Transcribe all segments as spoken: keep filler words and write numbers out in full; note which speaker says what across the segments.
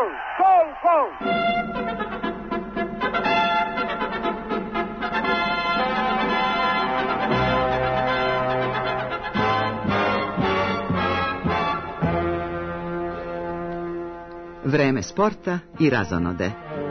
Speaker 1: Gol! Gol! Gol!
Speaker 2: Vreme sporta i razonode.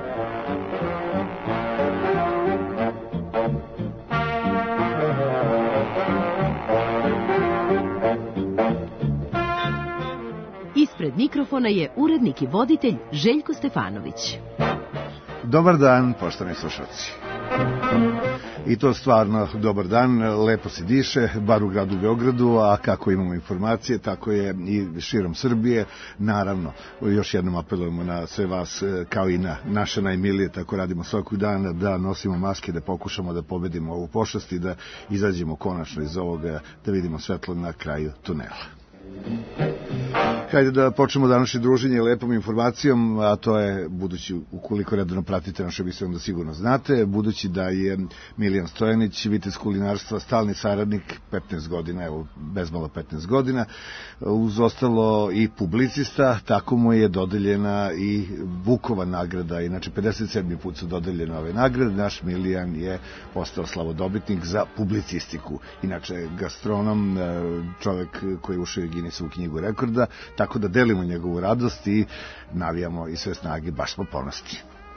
Speaker 3: Ispred mikrofona je urednik i voditelj Željko Stefanović.
Speaker 4: Dobar dan, poštovani slušalci. I to stvarno dobar dan, lepo se diše, bar u gradu Beogradu, a kako imamo informacije, tako je i širom Srbije. Naravno, još jednom apelujemo na sve vas, kao i na naše najmilije, tako radimo svakog dana, da nosimo maske, da pokušamo da pobedimo ovu pošast i da izađemo konačno iz ovoga, da vidimo svetlo na kraju tunela. Hajde da počnemo današnje druženje lepom informacijom, a to je, budući ukoliko redovno pratite našu emisiju, onda sigurno znate, budući da je Milijan Stojanić, vitez kulinarstva, stalni saradnik, petnaest godina, evo, bezmalo petnaest godina, uz ostalo i publicista, tako mu je dodeljena i Vukova nagrada, inače pedeset sedmi put su dodeljene ove nagrade, naš Milijan je postao slavodobitnik za publicistiku, inače gastronom, čovek koji je ušao u Guinnessovu knjigu rekorda, tako da delimo njegovu radost i navijamo i sve snage, baš smo ponosni.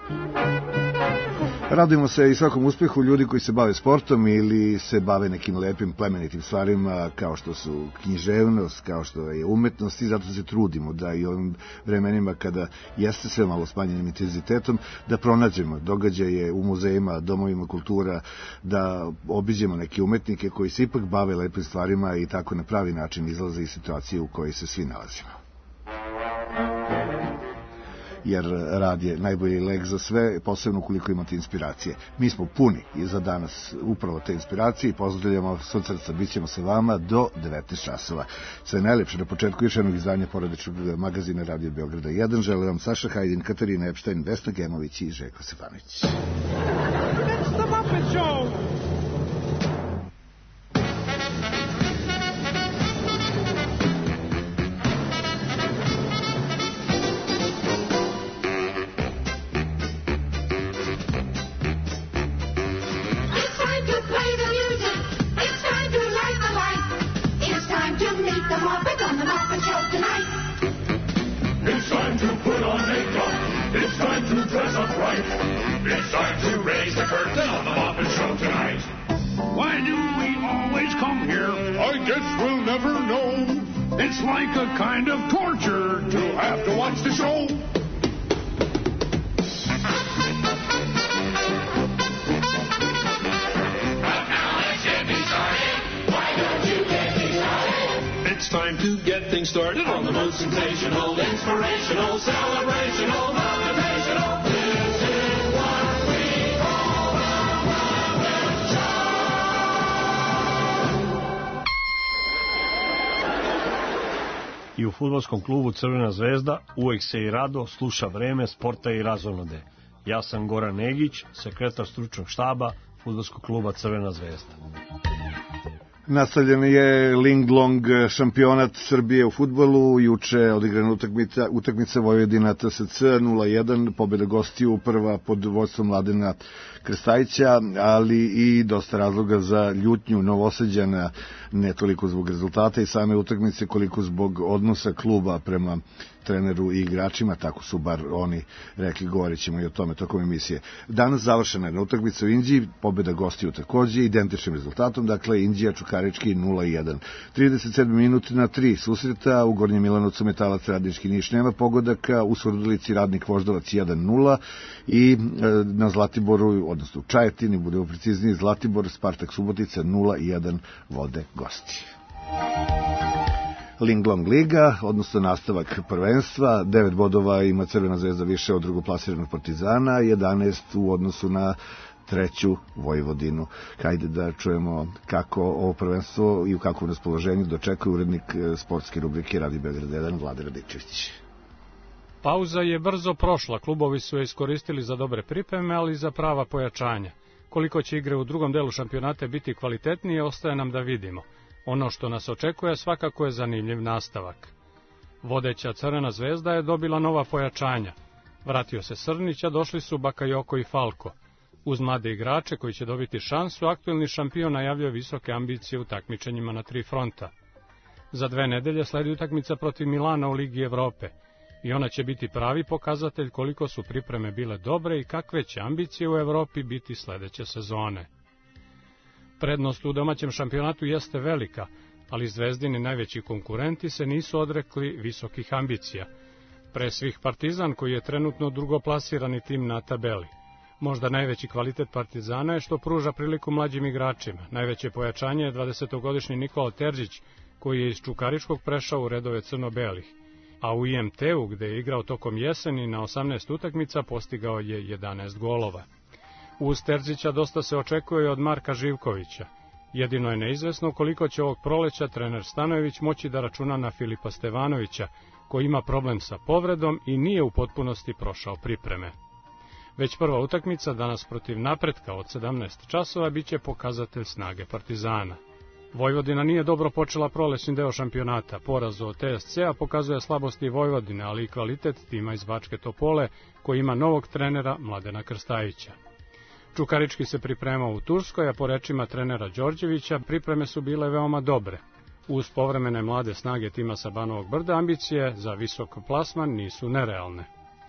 Speaker 4: Radujemo se i svakom uspehu ljudi koji se bave sportom ili se bave nekim lepim plemenitim stvarima kao što su književnost, kao što je umetnost, i zato se trudimo da i ovim vremenima kada jeste sve malo smanjenim intenzitetom, da pronađemo događaje u muzejima, domovima kultura, da obiđemo neke umetnike koji se ipak bave lepim stvarima i tako na pravi način izlaze iz situacije u kojoj se svi nalazimo. Jer rad je najbolji lek za sve, posebno ukoliko imate inspiracije. Mi smo puni i za danas upravo te inspiracije i pozdravljamo s od srca, bit ćemo sa vama do devetnaest časova. Sve najlepše na početku još jednog izdanja porodičnog magazina Radio Beograda jedan. Žele vam Saša Hajdin, Katarina Epštajn, Vesna Gemović i Željko Stefanović.
Speaker 5: It's time to raise the curtain on the Muppet Show tonight. Why do we always come here? I guess we'll never know. It's like a kind of torture to have to watch the show. But now let's get me started. Why don't you get me started? It's time to get things started on the most sensational, inspirational, celebrational, motivational.
Speaker 6: I u fudbalskom klubu Crvena zvezda uvek se i rado sluša vreme sporta i razonode. Ja sam Goran Negić, sekretar stručnog štaba fudbalskog kluba Crvena zvezda.
Speaker 4: Nastavljen je Linglong šampionat Srbije u fudbalu, juče odigrana utakmica, utakmica Vojvodina T S C nula jedan, pobjeda gostiju prva pod vodstvom Mladena Krstajića, ali i dosta razloga za ljutnju Novosađana, ne toliko zbog rezultata i same utakmice, koliko zbog odnosa kluba prema treneru i igračima, tako su bar oni rekli, govorit ćemo i o tome tokom emisije. Danas završena je na utakmica u Inđiji, pobjeda gostiju takođe, identičnim rezultatom, dakle Inđija Čukarički nula jedan. trideset sedmi minut na tri susreta, u Gornjem Milanovcu Metalac Radnički Niš nema pogodaka, u Surdulici Radnik Voždovac jedan nula i e, na Zlatiboru, odnosno u Čajetini, budemo precizniji, Zlatibor Spartak Subotica nula jedan vode gosti. Linglong liga, odnosno nastavak prvenstva, devet bodova ima Crvena zvezda više od drugoplasiranog Partizana, jedanaest u odnosu na treću Vojvodinu. Hajde da čujemo kako ovo prvenstvo i u kakvom raspoloženju dočekuje urednik sportske rubrike Radio Beograd jedan Vlade Radičević.
Speaker 7: Pauza je brzo prošla, klubovi su je iskoristili za dobre pripreme, ali i za prava pojačanja. Koliko će igre u drugom delu šampionata biti kvalitetnije, ostaje nam da vidimo. Ono što nas očekuje svakako je zanimljiv nastavak. Vodeća Crvena zvezda je dobila nova pojačanja. Vratio se Srnić, a došli su Bakayoko i Falko. Uz mlade igrače koji će dobiti šansu, aktuelni šampion najavljuje visoke ambicije u takmičenjima na tri fronta. Za dve nedelje sledi utakmica protiv Milana u Ligi Evrope i ona će biti pravi pokazatelj koliko su pripreme bile dobre i kakve će ambicije u Evropi biti sledeće sezone. Prednost u domaćem šampionatu jeste velika, ali Zvezdini najveći konkurenti se nisu odrekli visokih ambicija. Pre svih Partizan, koji je trenutno drugoplasirani tim na tabeli. Možda najveći kvalitet Partizana je što pruža priliku mlađim igračima. Najveće pojačanje je dvadesetogodišnji Nikola Terzić, koji je iz Čukaričkog prešao u redove crno-belih, a u I M T-u, gde je igrao tokom jeseni na osamnaest utakmica, postigao je jedanaest golova. Uz Terzića dosta se očekuje od Marka Živkovića. Jedino je neizvesno koliko će ovog proleća trener Stanojević moći da računa na Filipa Stevanovića, koji ima problem sa povredom i nije u potpunosti prošao pripreme. Već prva utakmica danas protiv Napretka od sedamnaest časova biće pokazatelj snage Partizana. Vojvodina nije dobro počela prolećni deo šampionata. Poraz od T S C-a pokazuje slabosti Vojvodine, ali i kvalitet tima iz Bačke Topole, koji ima novog trenera Mladena Krstajića. Čukarički se pripremao u Turskoj, a po rečima trenera Đorđevića pripreme su bile veoma dobre. Uz povremene mlade snage tima sa Banovog Brda, ambicije za visok plasman nisu nerealne.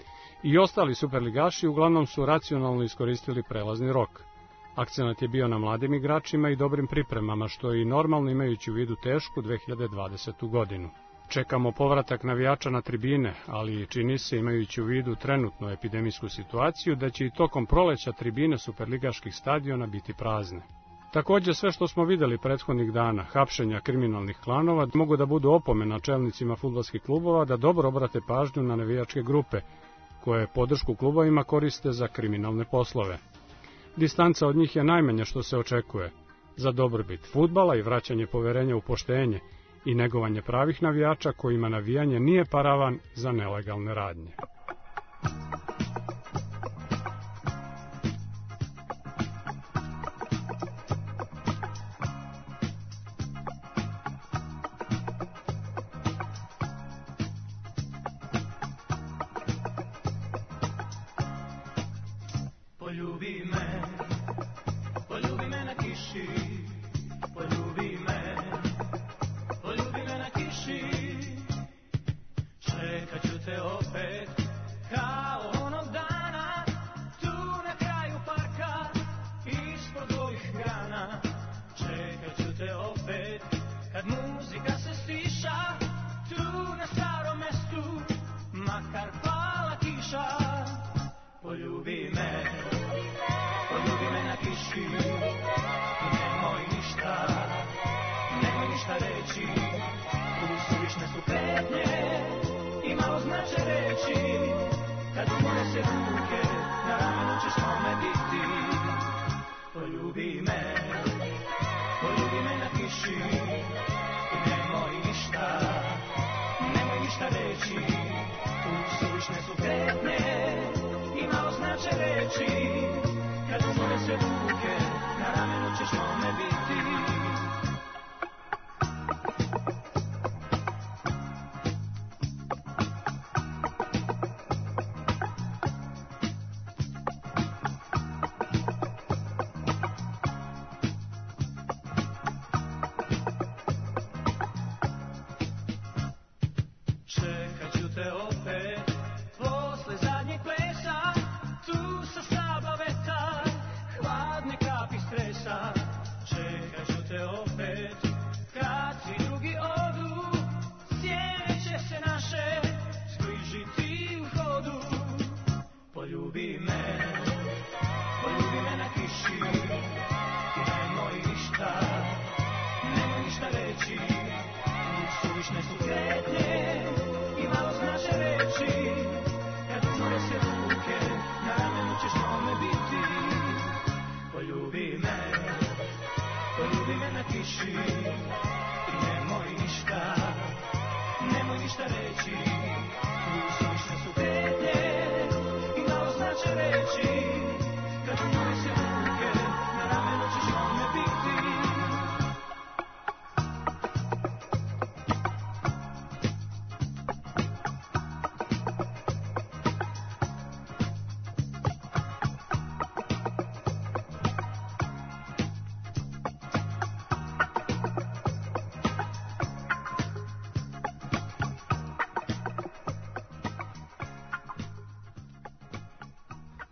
Speaker 7: I ostali superligaši uglavnom su racionalno iskoristili prelazni rok. Akcenat je bio na mladim igračima i dobrim pripremama, što je i normalno imajući u vidu tešku dve hiljade dvadesetu godinu. Čekamo povratak navijača na tribine, ali čini se, imajući u vidu trenutnu epidemijsku situaciju, da će i tokom proleća tribine superligaških stadiona biti prazne. Također, sve što smo videli prethodnih dana, hapšenja kriminalnih klanova, mogu da budu opomena čelnicima fudbalskih klubova da dobro obrate pažnju na navijačke grupe, koje podršku klubovima koriste za kriminalne poslove. Distanca od njih je najmanje što se očekuje, za dobrobit fudbala i vraćanje poverenja u poštenje i negovanje pravih navijača kojima navijanje nije paravan za nelegalne radnje.
Speaker 1: Poljubi me, poljubi me na kiši, poljubi me, poljubi me na kiši. Čekat ću te opet, kao onog dana, tu na kraju parka, ispod tvojih grana. Čekat ću te opet, kad muzika se stiša, tu na starom mestu, makar pala kiša. Poljubi me, poljubi me na kiši, i nemoj ništa, nemoj ništa reći, tu suvišne su pretnje, i malo znače reći, kad umore se ruke, na ramenu ćeš mome biti. Poljubi me, poljubi me na kiši, i nemoj ništa, nemoj ništa reći, tu suvišne su pretnje, i malo znače reći, kad umore se ruke, na ramenu ćeš mome biti. Čekat ću te opet, posle zadnjeg plesa, tu sa Saba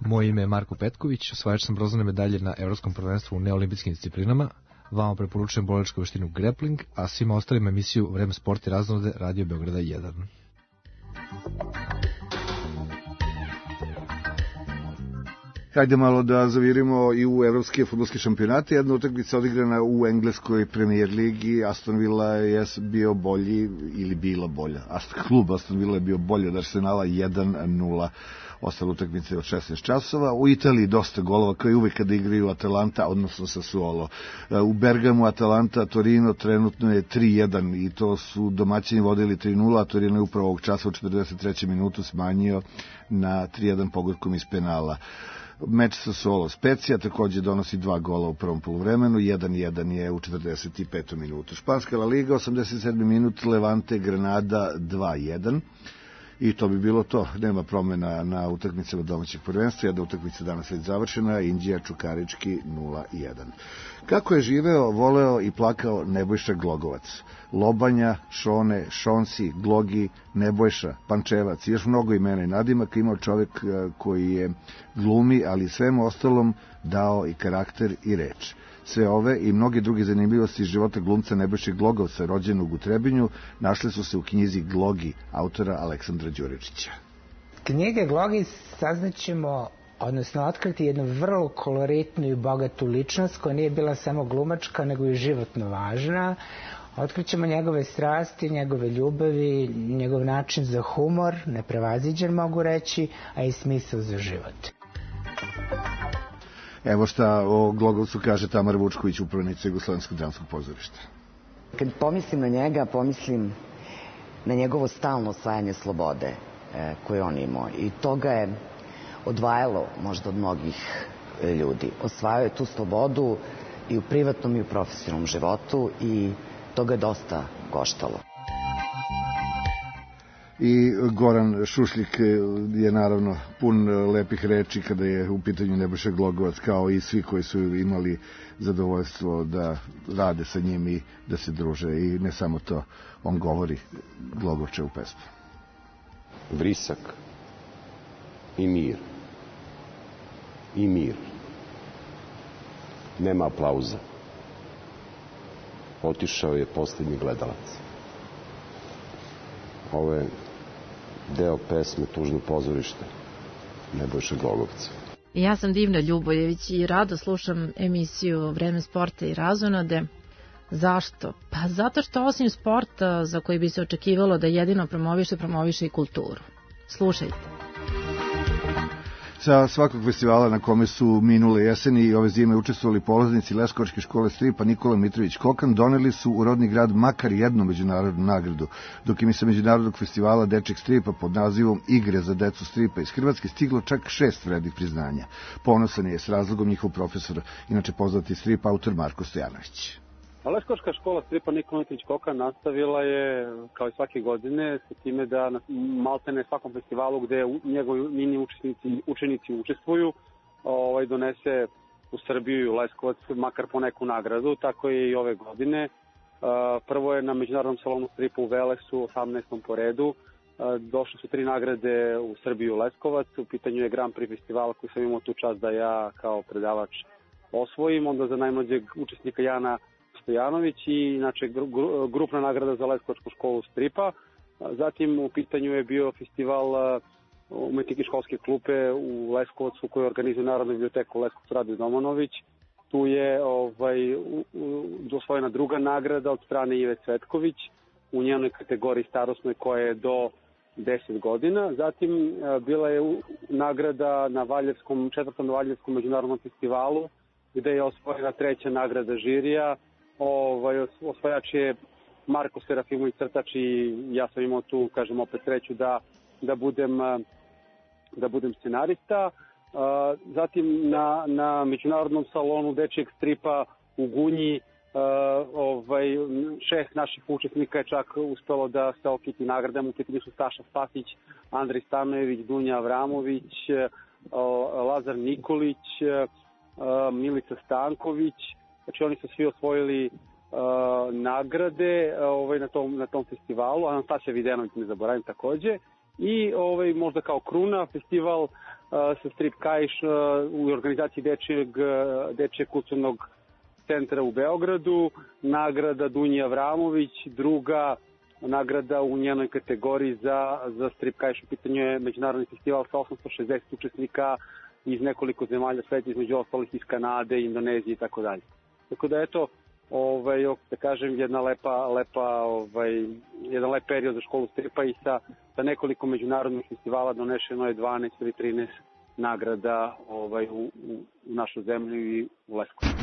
Speaker 8: Moje ime je Marko Petković, osvajač sam bronzane medalje na Evropskom prvenstvu u neolimpijskim disciplinama. Vama preporučujem borilačku veštinu grappling, a svima ostalim emisiju Vreme sporta i razonode Radio Beograda jedan.
Speaker 4: Hajde malo da zavirimo i u evropske fudbalske šampionate. Jedna utakmica odigrana u engleskoj Premier ligi. Aston Villa je bio bolji ili bila bolja. Klub Aston Villa je bio bolji od Arsenala jedan nula. Ostale utakmice od šesnaest časova. U Italiji dosta golova, kao i uvek kada igraju Atalanta, odnosno Sassuolo. U Bergamu Atalanta Torino trenutno je tri jedan i to su domaćini vodili tri nula, a Torino je upravo ovog časa u četrdeset trećem minutu smanjio na tri jedan pogodkom iz penala. Meč sa Sassuolo Specija takođe donosi dva gola u prvom poluvremenu, jedan jedan je u četrdeset petom minutu. Španska La Liga, osamdeset sedmi minut, Levante Granada dva jedan. I to bi bilo to. Nema promena na utakmicama domaćeg prvenstva. Jedna utakmica danas već završena, Indija Čukarički nula jedan. Kako je živeo, voleo i plakao Nebojša Glogovac? Lobanja, Šone, Šonsi, Glogi, Nebojša, Pančevac i još mnogo imena i nadimaka imao čovjek koji je glumi, ali svemu ostalom dao i karakter i reč. Sve ove i mnogi drugi zanimljivosti života glumca Nebojše Glogovca, rođenog u Trebinju, našle su se u knjizi Glogi, autora Aleksandra Đuričića.
Speaker 9: Knjige Glogi saznaćemo, odnosno otkriti jednu vrlo koloritnu i bogatu ličnost koja nije bila samo glumačka, nego i životno važna. Otkrićemo njegove strasti, njegove ljubavi, njegov način za humor, neprevaziđen mogu reći, a i smisao za život.
Speaker 4: Evo šta o Glogovcu kaže Tamara Vučković, upravnica Jugoslovenskog dramskog pozorišta.
Speaker 10: Kad pomislim na njega, pomislim na njegovo stalno osvajanje slobode e, koje on imao. I to ga je odvajalo možda od mnogih ljudi. Osvajao je tu slobodu i u privatnom i u profesionalnom životu i to ga je dosta koštalo.
Speaker 4: I Goran Šušljik je naravno pun lepih reči kada je u pitanju Nebojša Glogovac, kao i svi koji su imali zadovoljstvo da rade sa njim i da se druže. I ne samo to, on govori Glogovčevu pesmu.
Speaker 11: Vrisak i mir. I mir. Nema aplauza. Otišao je posljednji gledalac. Ovo je deo pesme Tužno pozorište Nebojše Glogovca.
Speaker 12: Ja sam Divna Ljubojević i rado slušam emisiju Vreme sporta i razonode. Zašto? Pa zato što osim sporta, za koji bi se očekivalo da jedino promoviše, promoviše i kulturu. Slušajte.
Speaker 4: Sa svakog festivala na kome su minule jeseni i ove zime učestvovali polaznici Leskovačke škole stripa Nikola Mitrović Kokan, doneli su u rodni grad makar jednu međunarodnu nagradu, dok im je sa međunarodnog festivala dečeg stripa pod nazivom Igre za decu stripa iz Hrvatske stiglo čak šest vrednih priznanja. Ponosan je s razlogom njihov profesor, inače poznati strip autor Marko Stojanović.
Speaker 13: Leskovačka škola stripa Nikola Mitrović Kokan nastavila je, kao i svake godine, sa time da na maltene svakom festivalu gde njegovi njeni učesnici, učenici učestvuju, ovaj, donese u Srbiju i Leskovac makar po neku nagradu, tako je i ove godine. Prvo je na Međunarodnom salonu stripa u Veleksu, osamnaestom po redu. Došle su tri nagrade u Srbiju i Leskovac. U pitanju je Grand Prix festivala koji sam imao tu čast da ja kao predavač osvojim. Onda za najmlađeg učesnika Jana Stojanović i inače grupna nagrada za Leskovačku školu stripa. Zatim u pitanju je bio festival umetnike školske klupe u Leskovcu koji organizuje Narodnu biblioteku Leskovac Rade Domanović. Tu je ovaj, osvojena druga nagrada od strane Ive Cvetković u njenoj kategoriji starosnoj koja je do deset godina. Zatim bila je nagrada na Valjevskom, četvrtom Valjevskom međunarodnom festivalu gde je osvojena treća nagrada žirija. Ovaj, osvajač je Marko Serafimović crtač i ja sam imao tu, kažem opet sreću da, da, budem, da budem scenarista. Zatim na, na međunarodnom salonu dečijeg stripa u Gunji ovaj, šest naših učesnika je čak uspelo da se okiti nagradama. U pitanju su Staša Spasić, Andrej Stanojević, Dunja Avramović, Lazar Nikolić, Milica Stanković. Znači oni su svi osvojili uh, nagrade ovaj, na, tom, na tom festivalu. Anastasija Videnović ne zaboravim takođe. I ovaj, možda kao kruna festival sa Strip Kaiš u organizaciji Dečijeg, Dečijeg kulturnog centra u Beogradu, nagrada Dunja Avramović, druga nagrada u njenoj kategoriji za, za Strip Kaiš. U pitanju je međunarodni festival sa osamsto šezdeset učesnika iz nekoliko zemalja sveta, između ostalih iz Kanade, Indonezije i tako dalje. Tako da eto, ovaj, da kažem, jedna lepa, lepa, ovaj, jedan lep period za školu stripa i sa, sa nekoliko međunarodnih festivala donešeno je dvanaest ili trinaest nagrada ovaj, u, u, u našu zemlju i u Leskovcu.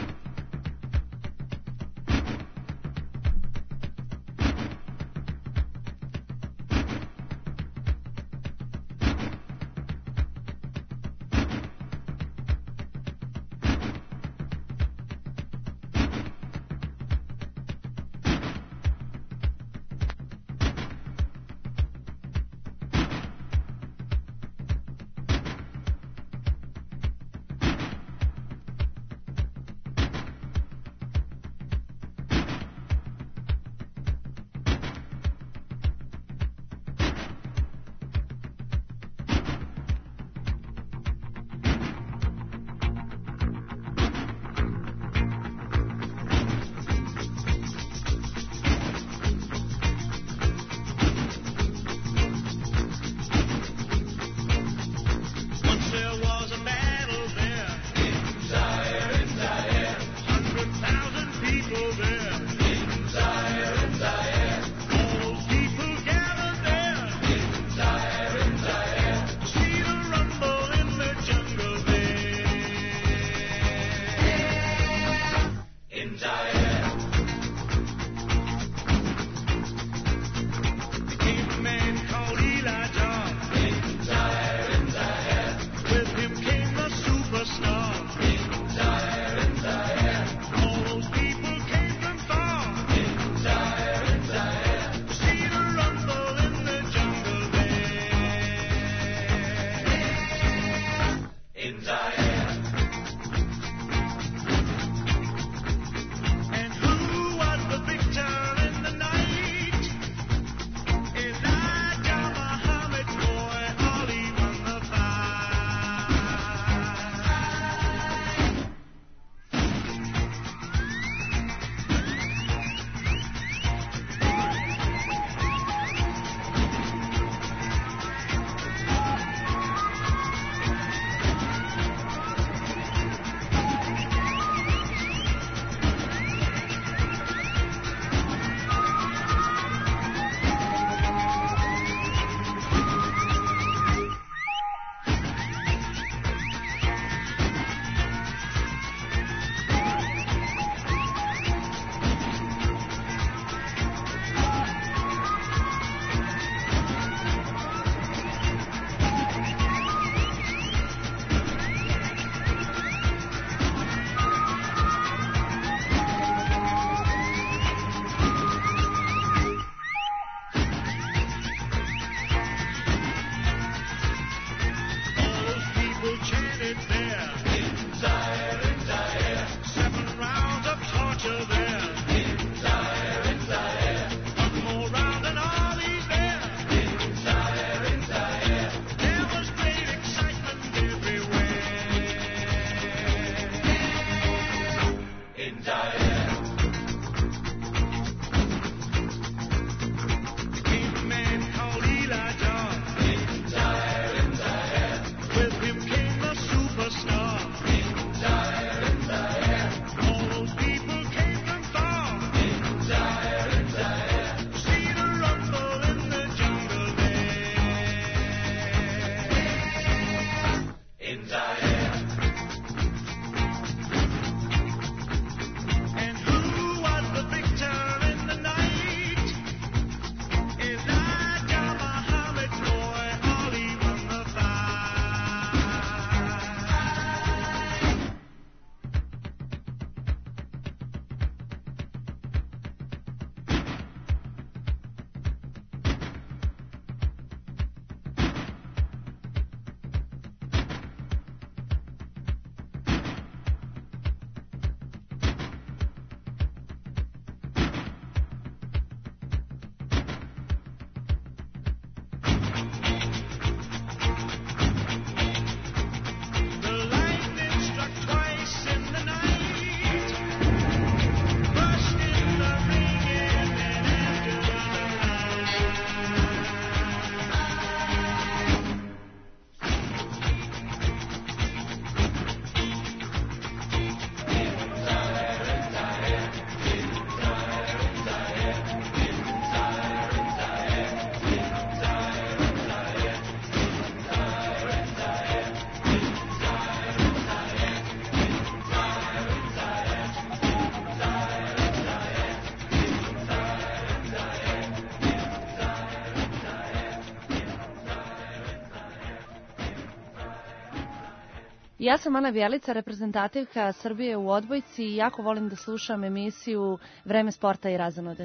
Speaker 14: Ja sam Ana Bjelica, reprezentativka Srbije u odbojci i jako volim da slušam emisiju Vreme sporta i razonode.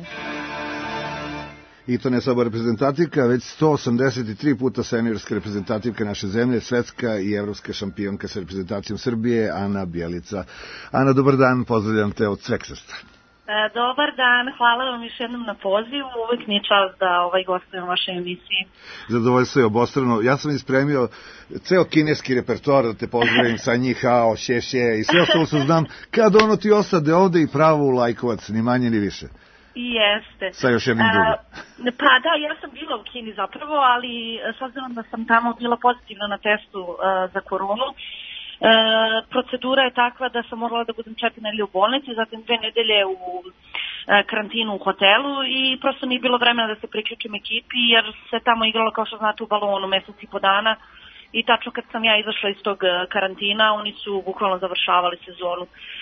Speaker 4: I to ne samo reprezentativka, već sto osamdeset tri puta seniorska reprezentativka naše zemlje, svetska i evropska šampionka sa reprezentacijom Srbije, Ana Bjelica. Ana, dobar dan, pozdravljam te od sveg srca.
Speaker 15: Dobar dan, hvala vam još jednom na pozivu, uvijek mi je čast da ovaj gostujem u vašoj emisiji.
Speaker 4: Zadovoljstvo je obostrano. Ja sam ispremio ceo kineski repertoar da te pozdravim sa njih, hao, še, še i sve ostalo što znam, kad ono ti osade ovde i pravo u Lajkovac, ni manje ni više.
Speaker 15: Jeste.
Speaker 4: Sa još jednim drugim.
Speaker 15: Pa da, ja sam bila u Kini zapravo, ali s obzirom da sam tamo bila pozitivna na testu uh, za koronu, E, procedura je takva da sam morala da budem četiri nedelje u bolnici, zatim dve nedelje u e, karantinu u hotelu i prosto nije bilo vremena da se priključim ekipi jer se tamo igralo, kao što znate, u balonu mesec i po dana i tačno kad sam ja izašla iz tog karantina oni su bukvalno završavali sezonu.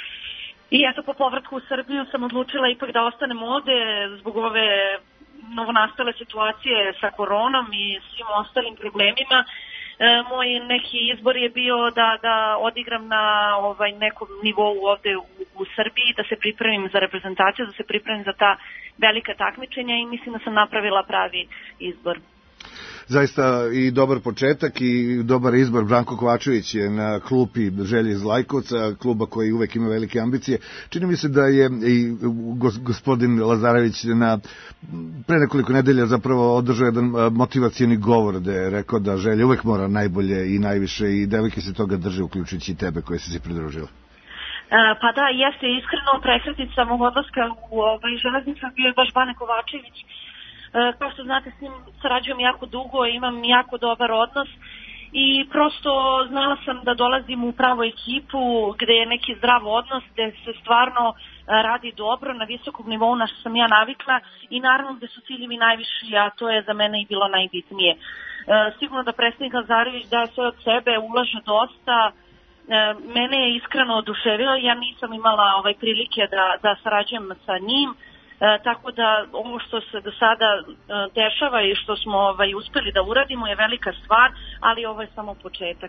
Speaker 15: I eto, po povratku u Srbiju sam odlučila ipak da ostanem ovde zbog ove novonastale situacije sa koronom i svim ostalim problemima. E, moj neki izbor je bio da, da odigram na ovaj, nekom nivou ovde u, u Srbiji, da se pripremim za reprezentaciju, da se pripremim za ta velika takmičenja i mislim da sam napravila pravi izbor.
Speaker 4: Zaista i dobar početak i dobar izbor. Branko Kovačević je na klupi Želje iz Lajkovca, kluba koji uvek ima velike ambicije. Čini mi se da je i gospodin Lazarević na pre nekoliko nedelja zapravo održao jedan motivacioni govor da je rekao da Želje uvek mora najbolje i najviše i devojke se toga drže, uključujući i tebe koje se si pridružila.
Speaker 15: Pa da, jeste iskreno prekretnica mog odlaska u ovaj, železnicu bio je baš Bane Kovačević. Kao što znate, s njim sarađujem jako dugo, imam jako dobar odnos i prosto znala sam da dolazim u pravu ekipu gde je neki zdrav odnos, gde se stvarno radi dobro na visokom nivou na što sam ja navikla i naravno gde su ciljevi najviši, a to je za mene i bilo najbitnije. Sigurno da predsednik Lazarević daje sve od sebe, ulaže dosta, mene je iskreno oduševilo, ja nisam imala ovaj prilike da, da sarađujem sa njim. E, tako da ovo što se do sada e, dešava i što smo ovaj, uspeli da uradimo je velika stvar, ali ovo je samo početak.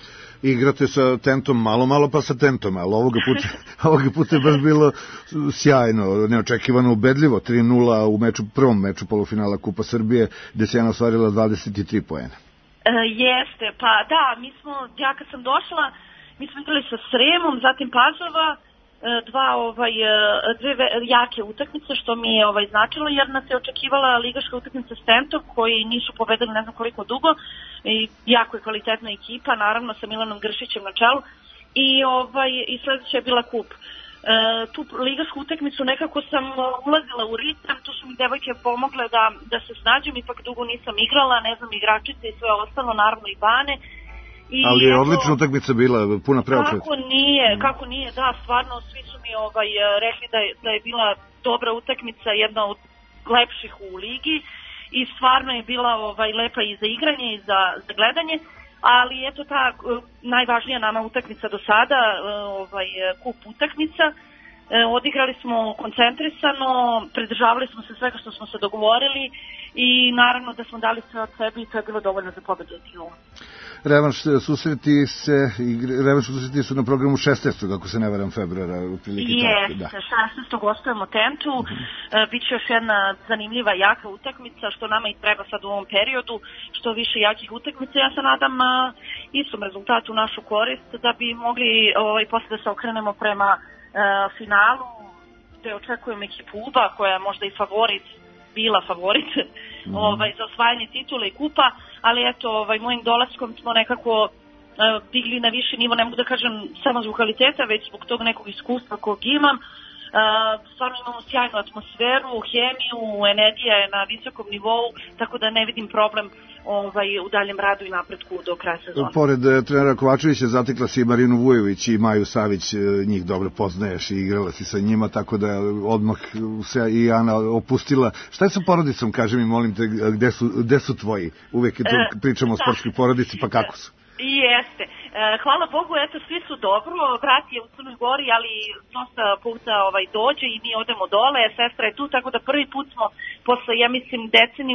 Speaker 4: Igrate sa Tentom malo, malo pa sa Tentom, ali ovoga puta, ovoga puta je baš bilo sjajno, neočekivano ubedljivo, tri nula u meču, prvom meču polufinala Kupa Srbije, gde se jedna ostvarila dvadeset tri poena.
Speaker 15: E, jeste, pa da, mi smo, ja kad sam došla, mi smo igrali sa Sremom, zatim Pazova, dva ovaj dve jake utakmice što mi je ovaj značilo jer nas je očekivala ligaška utakmica s Tentom koji nisu pobedili ne znam koliko dugo i jako je kvalitetna ekipa naravno sa Milanom Gršićem na čelu i ovaj i sledeća je bila kup. E, tu ligašku utakmicu nekako sam ulazila u ritam, tu su mi devojke pomogle da da se snađem, ipak dugo nisam igrala, ne znam, igračice i sve ostalo, naravno i Bane. I
Speaker 4: ali je odlična utakmica bila, puna preokreta.
Speaker 15: Kako nije, kako nije, da, stvarno svi su mi ovaj, rekli da je, da je bila dobra utakmica, jedna od lepših u ligi i stvarno je bila ovaj, lepa i za igranje i za, za gledanje, ali eto ta najvažnija nama utakmica do sada, ovaj, kup utakmica, odigrali smo koncentrisano, pridržavali smo se svega što smo se dogovorili i naravno da smo dali sve od sebe i to je bilo dovoljno za pobedu od Tijula.
Speaker 4: Revanš susreti se, revanš susreti su na programu šesnaestog ako se ne varam, februara, otprilike tako.
Speaker 15: Da. šesnaestog gostujemo Tentu, uh, bit će još jedna zanimljiva jaka utakmica, što nama i treba sad u ovom periodu, što više jakih utakmica. Ja se nadam uh, istom rezultatu u našu korist, da bi mogli ovaj, posle da se okrenemo prema uh, finalu, gde očekujem ekipu Uba, koja je možda i favorit, bila favorit mm. ovaj, za osvajanje titula i kupa, ali eto, ovaj, mojim dolaskom smo nekako uh, digli na viši nivo, ne mogu da kažem samo zbog kvaliteta, već zbog tog nekog iskustva kog imam. Uh, stvarno imamo sjajnu atmosferu, hemiju, energija je na visokom nivou, tako da ne vidim problem ovaj, u daljem radu i napretku do kraja sezona.
Speaker 4: Pored trenera Kovačevića zatekla si i Marinu Vujović i Maju Savić, njih dobro poznaješ i igrala si sa njima, tako da odmah se i Ana opustila. Šta je sa porodicom, kaži mi, molim te, gde su, gde su tvoji? Uvek je to, pričamo o sportskoj porodici, pa kako su?
Speaker 15: Jeste. Hvala Bogu, eto, svi su dobro. Brat je u Crnoj Gori, ali dosta puta ovaj, dođe i mi odemo dole. Sestra je tu, tako da prvi put smo posle, ja mislim, deceniju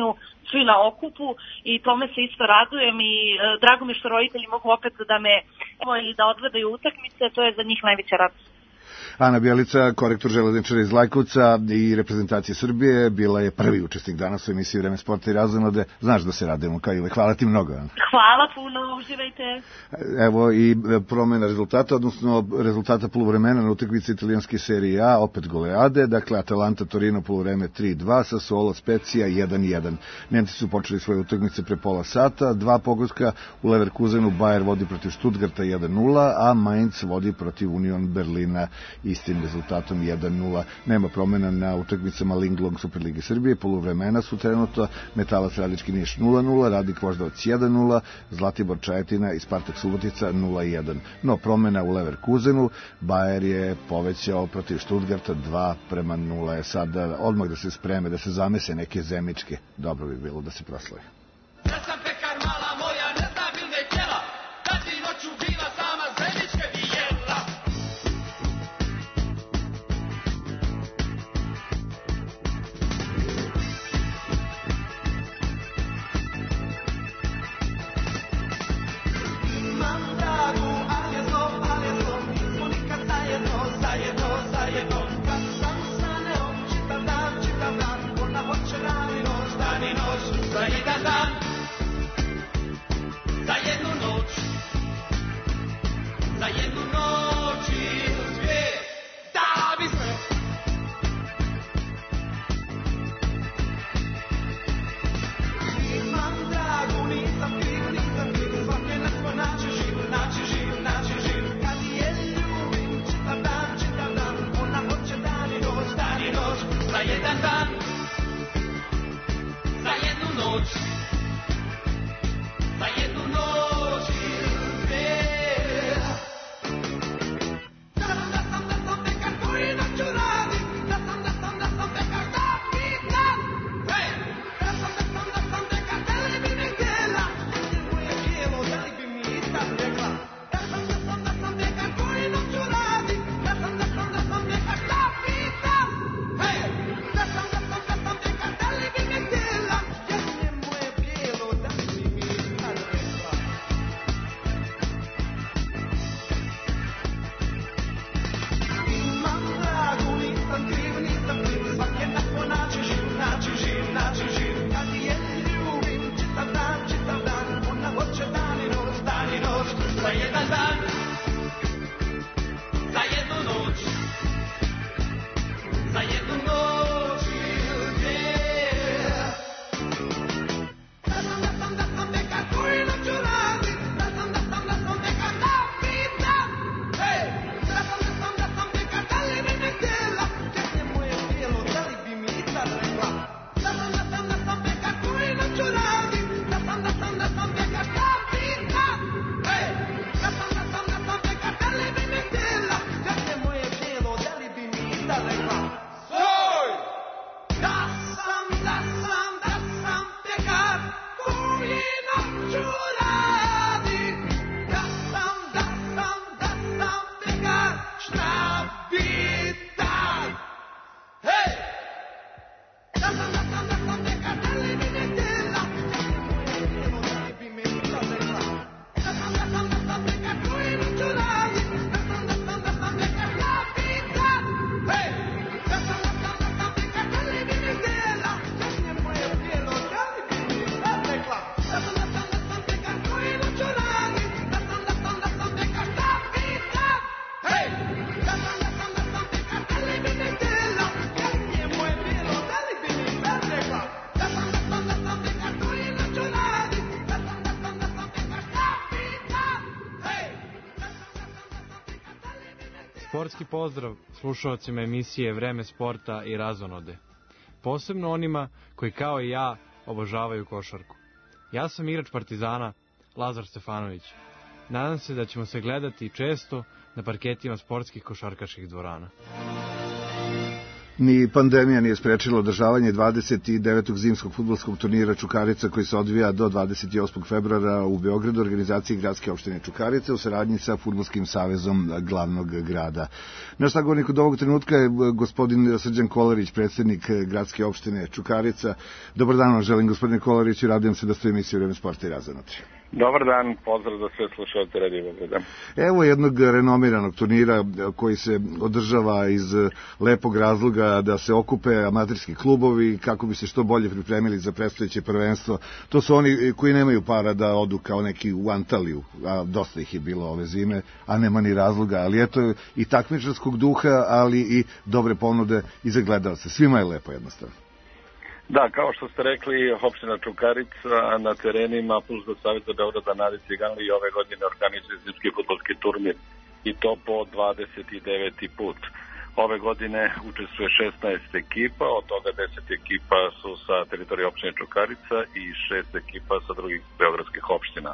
Speaker 15: svi na okupu i tome se isto radujem i e, drago mi što roditelji mogu opet da me i da odgledaju utakmice, to je za njih najveća radost.
Speaker 4: Ana Bjelica, korektor železničara iz Lajkovca i reprezentacije Srbije, bila je prvi učesnik danas u emisiji Vreme sporta i razonode. Znaš da se radimo kao ili. Hvala ti mnogo, Ana.
Speaker 15: Hvala puno, uživajte.
Speaker 4: Evo i promena rezultata, odnosno rezultata poluvremena na utakmici italijanske serije A, opet goleade, dakle Atalanta Torino poluvreme tri dva, Sassuolo Spezia jedan jedan. Nemci su počeli svoje utakmice pre pola sata, dva pogotka u Leverkusenu, Bayer vodi protiv Stuttgarta jedan nula, a Mainz vodi protiv Union Berlina istim rezultatom jedan nula. Nema promena na utakmicama Linglong Superlige Srbije, poluvremena su trenutno Metalac Radički Niš nula nula, Radnik Voždovac jedan nula, Zlatibor Čajetina i Spartak Subotica nula jedan. No promena u Leverkusenu, Bayer je povećao protiv Stuttgarta dva prema nula. Je sada odmah da se spreme, da se zamese neke zemičke. Dobro bi bilo da se proslavi.
Speaker 16: Sportski pozdrav slušalcima emisije Vreme sporta i razonode. Posebno onima koji kao i ja obožavaju košarku. Ja sam igrač Partizana, Lazar Stefanović. Nadam se da ćemo se gledati često na parketima sportskih košarkaških dvorana.
Speaker 4: ni pandemija nije sprečila održavanje dvadeset devetog zimskog fudbalskog turnira Čukarica koji se odvija do dvadeset osmog februara u Beogradu, organizaciji Gradske opštine Čukarice u saradnji sa Fudbalskim savezom glavnog grada. Naš sagovornik od ovog trenutka je gospodin Srđan Kolarić, predsjednik Gradske opštine Čukarica. Dobar dan vam želim, gospodine Kolarić, i radujem se da ste u emisiji Vreme sporta i razonode.
Speaker 17: Dobar dan, pozdrav za sve slušalce Radio Beograda.
Speaker 4: Evo jednog renomiranog turnira koji se održava iz lepog razloga da se okupe amaterski klubovi kako bi se što bolje pripremili za predstojeće prvenstvo. To su oni koji nemaju para da odu kao neki u Antaliju, a dosta ih je bilo ove zime, a nema ni razloga, ali eto i takmičarskog duha, ali i dobre ponude i za gledalce. Svima je lepo jednostavno.
Speaker 17: Da, kao što ste rekli, opština Čukarica na terenima Fudbalskog saveza Beograda Nadi Ciganli i ove godine organizuje zimski fudbalski turnir i to po dvadeset deveti put. Ove godine učestvuje šesnaest ekipa, od toga deset ekipa su sa teritorije opštine Čukarica i šest ekipa sa drugih beogradskih opština.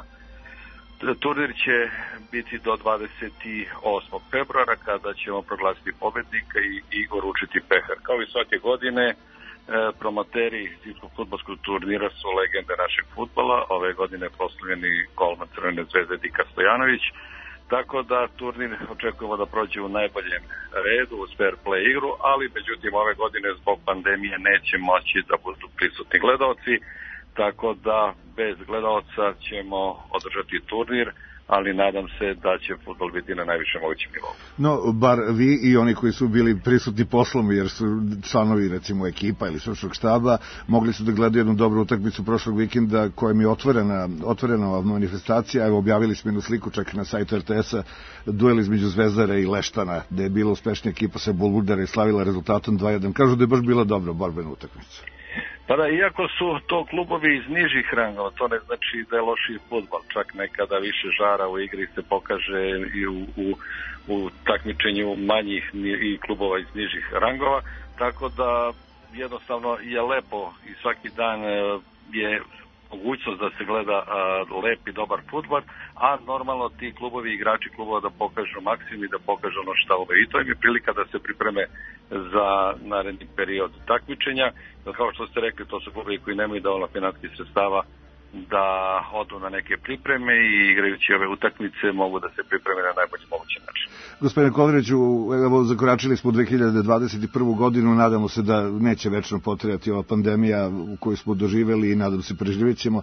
Speaker 17: Turnir će biti do dvadeset osmog februara kada ćemo proglasiti pobednika i, i uručiti pehar. Kao i svake godine, promoteri zimskog fudbalskog turnira su legende našeg fudbala, ove godine proslavljeni golman Crvene zvezde Dika Stojanović, tako da turnir očekujemo da prođe u najboljem redu uz fair play igru, ali međutim ove godine zbog pandemije neće moći da budu prisutni gledaoci, tako da bez gledaoca ćemo održati turnir, ali nadam se da će fudbal biti na najvišem mogućem nivou.
Speaker 4: No, bar vi i oni koji su bili prisutni poslom, jer su članovi recimo ekipa ili stručnog štaba, mogli su da gledaju jednu dobru utakmicu prošlog vikenda kojem je otvorena, otvorena manifestacija. Evo, objavili smo jednu sliku čak na sajtu er te es-a, duel između Zvezdara i Leštana, gde je bila uspešnija ekipa sa Boludara i slavila rezultatom dva jedan. Kažu da je baš bila dobra borbena utakmica.
Speaker 17: Pa da, iako su to klubovi iz nižih rangova, to ne znači da je lošiji fudbal. Čak nekada više žara u igri se pokaže i u, u, u takmičenju manjih i klubova iz nižih rangova, tako da jednostavno je lepo i svaki dan je mogućnost da se gleda a, lep i dobar fudbal, a normalno ti klubovi, igrači klubova da pokažu maksimum i da pokažu ono šta ove. I to im je prilika da se pripreme za naredni period takmičenja. Kao što ste rekli, to su klubovi koji nemaju dovoljno finansijskih sredstava da odu na neke pripreme i igrajući ove utakmice mogu da se pripreme na najbolji mogući način.
Speaker 4: Gospodine Kolariću, evo zakoračili smo u dve hiljade dvadeset prvu godinu, nadamo se da neće večno potrajati ova pandemija u koju smo doživeli i nadam se preživjet ćemo.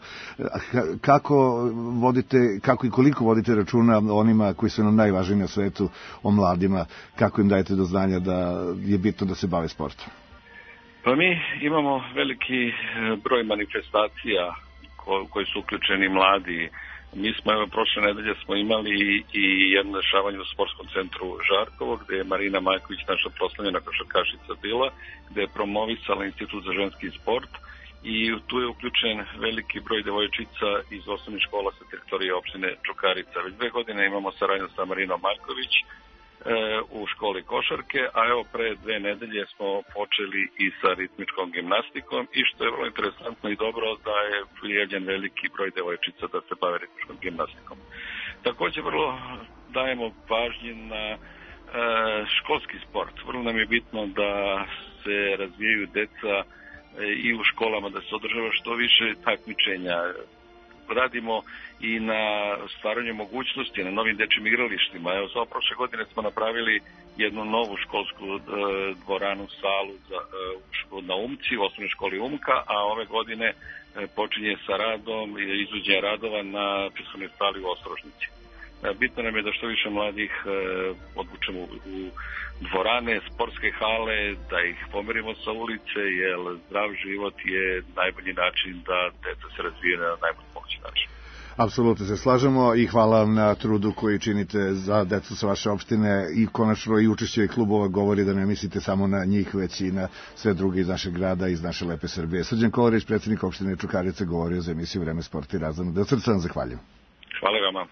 Speaker 4: Kako vodite, kako i koliko vodite računa o onima koji su nam najvažniji na svetu, o mladima, kako im dajete do znanja da je bitno da se bave sportom?
Speaker 17: Pa mi imamo veliki broj manifestacija u koji su uključeni mladi. Mi smo, evo, prošle nedelje smo imali i jedno dešavanje u sportskom centru Žarkovo, gde je Marina Majković, naša proslavljena košarkašica, bila, gde je promovisala Institut za ženski sport i tu je uključen veliki broj devojčica iz osnovnih škola sa teritorije opštine Čukarica. Već dve godine imamo saradnju sa Marinom Majković u školi košarke, a evo pre dve nedelje smo počeli i sa ritmičkom gimnastikom i što je vrlo interesantno i dobro da je prijavljen veliki broj devojčica da se bave ritmičkom gimnastikom. Također vrlo dajemo pažnje na e, školski sport. Vrlo nam je bitno da se razvijaju deca e, i u školama, da se održava što više takmičenja. Radimo i na stvaranju mogućnosti na novim dečjim igralištima. Evo, za prošle godine smo napravili jednu novu školsku e, dvoranu, salu za, e, na Umci, u osnovnoj školi Umka, a ove godine e, počinje sa radom, izvođenje radova na fiskalnoj sali u Ostrožnici. E, bitno nam je da što više mladih e, odvučemo u, u dvorane, sportske hale, da ih pomerimo sa ulice, jer zdrav život je najbolji način da deca se razvije na najbolji mogući način.
Speaker 4: Apsolutno se slažemo i hvala vam na trudu koji činite za decu sa vaše opštine i konačno i učešće klubova govori da ne mislite samo na njih, već i na sve druge iz našeg grada, iz naše lepe Srbije. Srđan Kolarić, predsjednik opštine Čukarice, govorio za emisiju Vreme sporta i razonode. Od srca vam zahvaljujem.
Speaker 17: Hvala vama.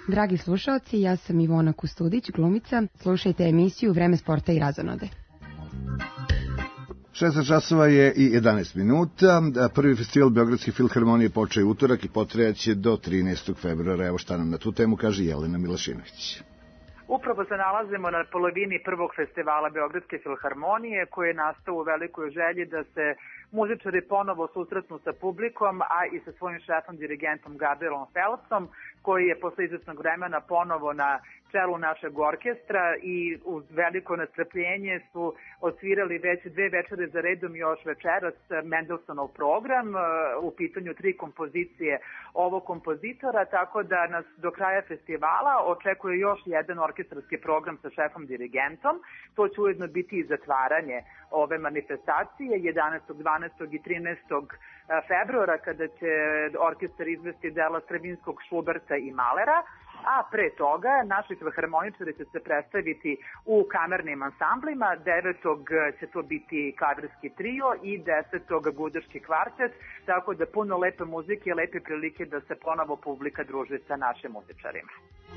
Speaker 18: Dragi slušalci, ja sam Ivona Kustudić, glumica. Slušajte emisiju Vreme sporta i razonode.
Speaker 4: šesnaest časova je i jedanaest minuta. Prvi festival Beogradske filharmonije počeo je utorak i potrajaće do trinaestog februara. Evo šta nam na tu temu kaže Jelena Milašinović.
Speaker 19: Upravo se nalazimo na polovini prvog festivala Beogradske filharmonije, koji je nastao u velikoj želji da se muzičari ponovo susretnu sa publikom, a i sa svojim šefom, dirigentom Gabrielom Phelpsom, koji je posle izvesnog vremena ponovo na čelu našeg orkestra i uz veliko nestrpljenje su odsvirali već dve večere za redom još večeras Mendelssohnov program, u pitanju tri kompozicije ovog kompozitora, tako da nas do kraja festivala očekuje još jedan orkestarski program sa šefom dirigentom. To će ujedno biti i zatvaranje ove manifestacije jedanaestog, dvanaestog i trinaestog februara, kada će orkestar izvesti dela Stravinskog, Šuberta i Malera, a pre toga naši filharmoničari će se predstaviti u kamernim ansamblima. devetog će to biti klavirski trio i desetog gudaški kvartet, tako da puno lepe muzike i lepe prilike da se ponovo publika druži sa našim muzičarima.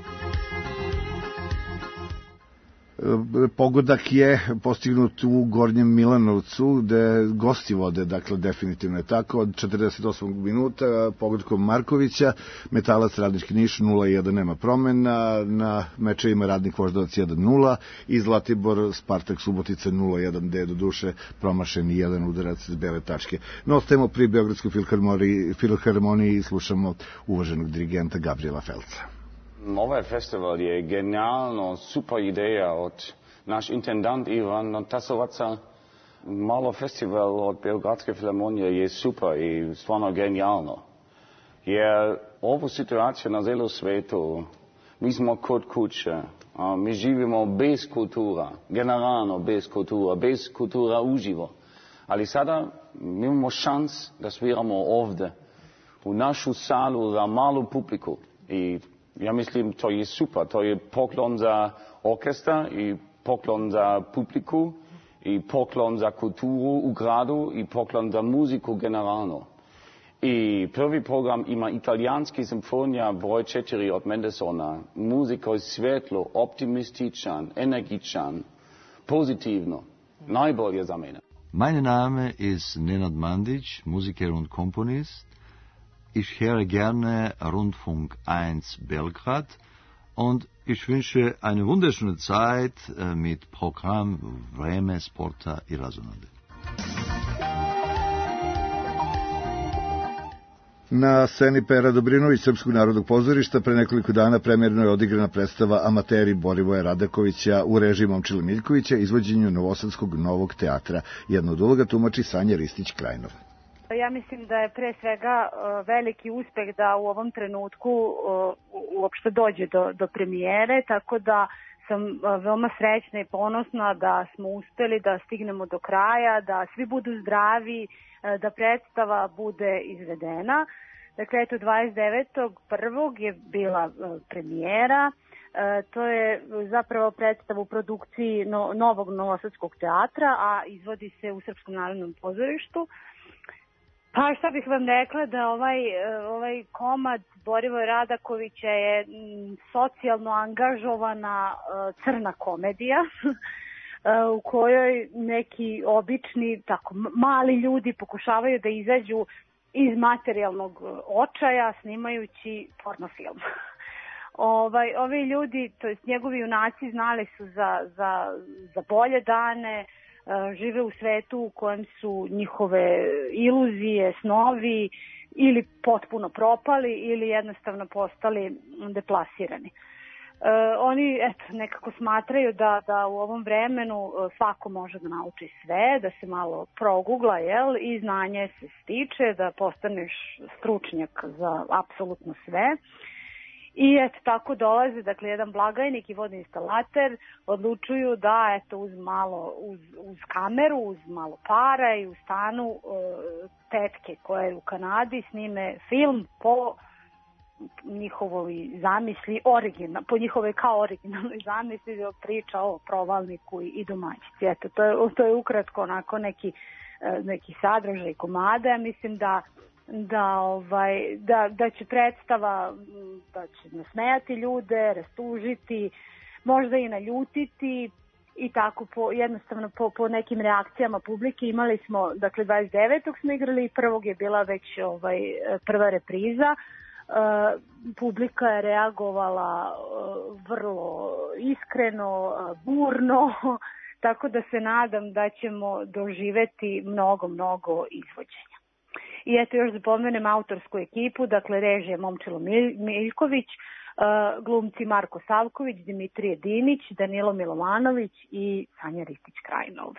Speaker 4: Pogodak je postignut u Gornjem Milanovcu, gde gosti vode, dakle definitivno je tako, od četrdeset osam minuta pogodkom Markovića, Metalac Radnički Niš nula jedan nema promena, na mečevima Radnik Voždovac jedan nula i Zlatibor Spartak Subotica nula jedan, gde je do duše promašen jedan udarac s bele tačke. No, ostajemo pri Beogradskoj filharmoniji, filharmoniji i slušamo uvaženog dirigenta Gabriela Phelpsa.
Speaker 20: Ovaj festival je genijalno, super ideja od naš intendant Ivan Tasovaca. Malo festival od Beogradske filharmonije je super i stvarno genijalno. Jer ovu situaciju na celom svetu, mi smo kod kuće, mi živimo bez kultura, generalno bez kultura, bez kultura uživo. Ali sada mi imamo šans da sviramo ovdje, u našu salu za malu publiku. I ja mislim, to je super, to je poklon za orkestra i poklon za publiku i poklon za kulturu u gradu i poklon za muziku generalno. I prvi program ima italijanski simfonija broj četiri od Mendelssohna. Muzika je svetlo, optimističan, energičan, pozitivno. Najbolje za mene.
Speaker 21: Mein Name ist Nenad Mandić, Musiker und Komponist. Ich höre gerne Rundfunk eins Belgrad und ich wünsche eine wunderschöne Zeit mit Programm Vreme sporta i razonode.
Speaker 4: Na sceni Pera Dobrinović Srpskog narodnog pozorišta pre nekoliko dana premjerno je odigrana predstava Amateri Borivoja Radakovića u režiji Momčila Miljkovića, izvođenju Novosadskog novog teatra. Jedna od uloga tumači Sanja Ristić-Krajnov.
Speaker 22: Ja mislim da je pre svega veliki uspeh da u ovom trenutku uopšte dođe do, do premijere, tako da sam veoma srećna i ponosna da smo uspeli da stignemo do kraja, da svi budu zdravi, da predstava bude izvedena. Dakle, eto, dvadeset devetog prvog je bila premijera. To je zapravo predstava u produkciji no, novog Novosadskog teatra, a izvodi se u Srpskom narodnom pozorištu. Pa šta bih vam rekla, da ovaj, ovaj komad Borivoja Radakovića je socijalno angažovana crna komedija u kojoj neki obični, tako mali ljudi pokušavaju da izađu iz materijalnog očaja snimajući pornofilm. Ovaj, ovi ljudi, to jest njegovi junaci, znali su za, za, za bolje dane, žive u svetu u kojem su njihove iluzije, snovi ili potpuno propali ili jednostavno postali deplasirani. E, oni eto, nekako smatraju da, da u ovom vremenu svako može da nauči sve, da se malo progugla, jel, i znanje se stiče, da postaneš stručnjak za apsolutno sve. I eto, tako dolaze, dakle, jedan blagajnik i vodni instalater odlučuju da, eto, uz malo, uz, uz kameru, uz malo para i u stanu e, tetke koja je u Kanadi snime film po njihovoj zamisli, original, po njihovoj kao originalnoj zamisli, priča o provalniku i, i domaćici. Eto, to je, to je ukratko onako neki, neki sadržaj komada. Ja mislim da da, ovaj, da, da će predstava, da će nasmejati ljude, rastužiti, možda i naljutiti i tako po, jednostavno po, po nekim reakcijama publike. Imali smo, dakle dvadeset devetog smo igrali i prvog je bila već ovaj, prva repriza. Uh, publika je reagovala uh, vrlo iskreno, uh, burno, tako da se nadam da ćemo doživeti mnogo, mnogo izvođenja. I eto još da pomenem autorsku ekipu, dakle režija Momčilo Miljković, uh, glumci Marko Savković, Dimitrije Dinić, Danilo Milovanović i Sanja Ristić-Krajnov.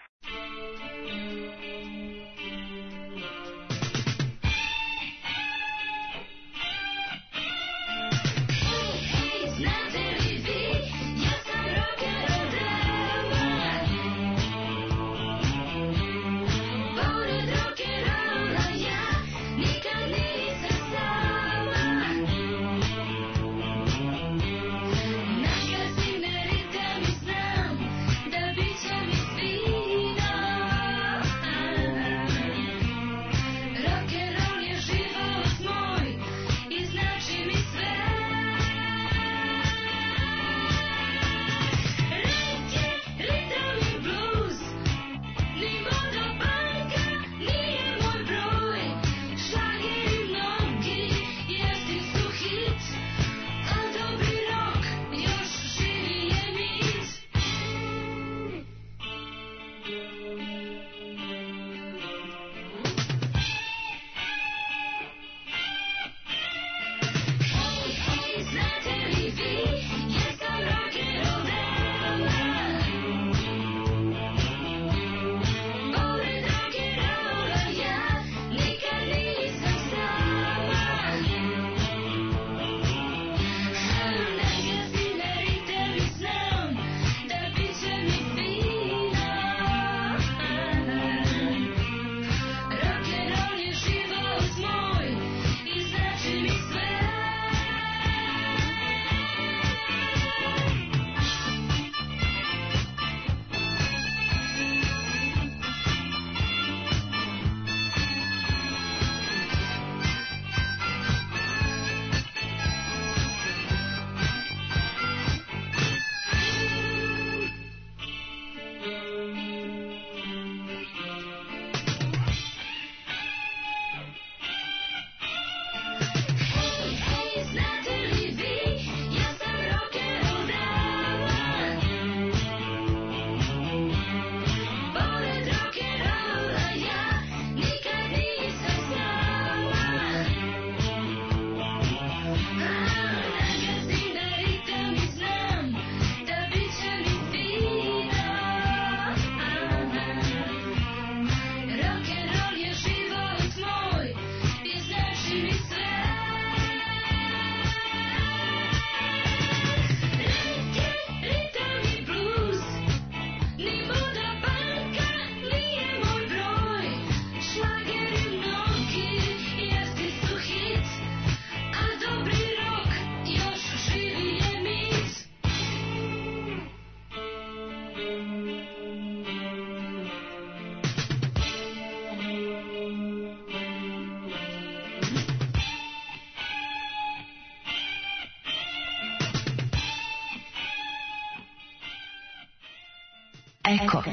Speaker 2: Eko.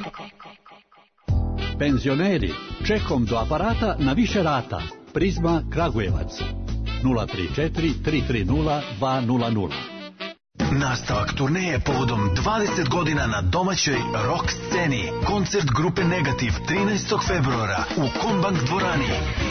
Speaker 2: Penzioneri, čekom do aparata na više rata. Prizma Kragujevac. nula tri četiri tri tri nula dva nula nula.
Speaker 3: Nastavak turneje povodom dvadeset godina na domaćoj rock sceni. Koncert grupe Negativ trinaestog februara u Kombank dvorani.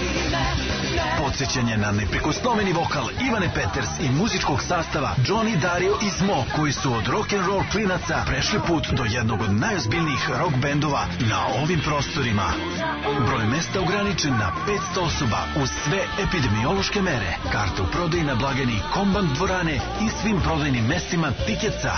Speaker 3: Podsjećanje na neprikosnoveni vokal Ivane Peters i muzičkog sastava Johnny, Dario i Smo, koji su od rock'n'roll klinaca prešli put do jednog od najozbiljnijih rock bendova na ovim prostorima. Broj mesta ograničen na petsto osoba uz sve epidemiološke mere. Karte u prodaji na blagajni Kombank dvorane i svim prodajnim mestima Tikeca.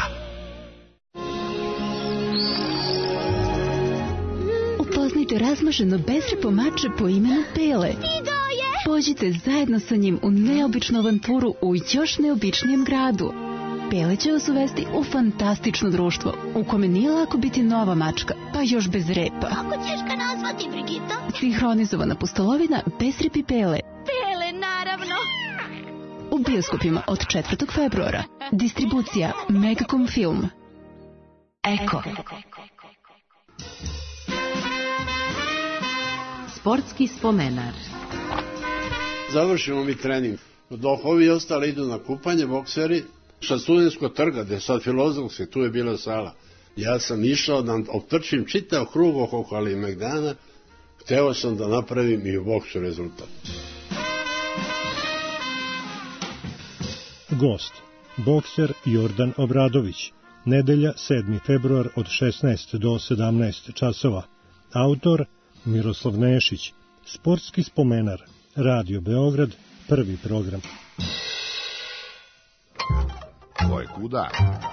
Speaker 23: Upoznajte razmaženo bezrepo mače po imenu Pele. Pođite zajedno sa njim u neobičnu avanturu u još neobičnijem gradu. Pele će vas uvesti u fantastično društvo, u kome nije lako biti nova mačka, pa još bez repa.
Speaker 5: Kako ćeš ga nazvati, Brigita?
Speaker 23: Sinhronizovana pustolovina bez repi Pele.
Speaker 5: Pele, naravno.
Speaker 23: U bioskopima od četvrtog februara. Distribucija Megacom Film. Eko.
Speaker 6: Sportski spomenar.
Speaker 7: Završimo mi trening. Dok ovi ostali idu na kupanje, bokseri, sa Studenskog trga, gde je sad Filozofski, tu je bila sala. Ja sam išao da optrčim čitav krug oko Kalemegdana, hteo sam da napravim i u boksu rezultat.
Speaker 24: Gost, bokser Jordan Obradović, nedelja sedmi februar od šesnaest do sedamnaest časova. Autor Miroslav Nešić, sportski spomenar, Radio Beograd, prvi program.
Speaker 25: Ko je kuda?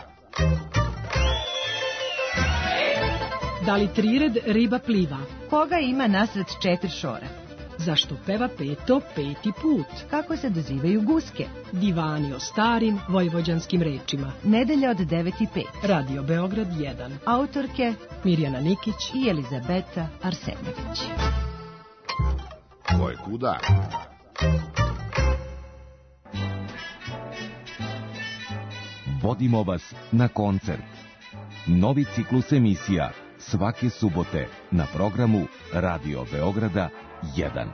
Speaker 26: Da li trired riba pliva?
Speaker 27: Koga ima nasred četiri šora?
Speaker 26: Zašto peva peto peti put?
Speaker 27: Kako se dozivaju guske?
Speaker 26: Divani o starim vojvođanskim rečima.
Speaker 27: Nedelja od devet i pet.
Speaker 26: Radio Beograd jedan.
Speaker 27: Autorke
Speaker 26: Mirjana Nikić
Speaker 27: i Elizabeta Arsenović.
Speaker 25: Ko je kuda?
Speaker 28: Vodimo vas na koncert. Novi ciklus emisija svake subote na programu Radio Beograda jedan.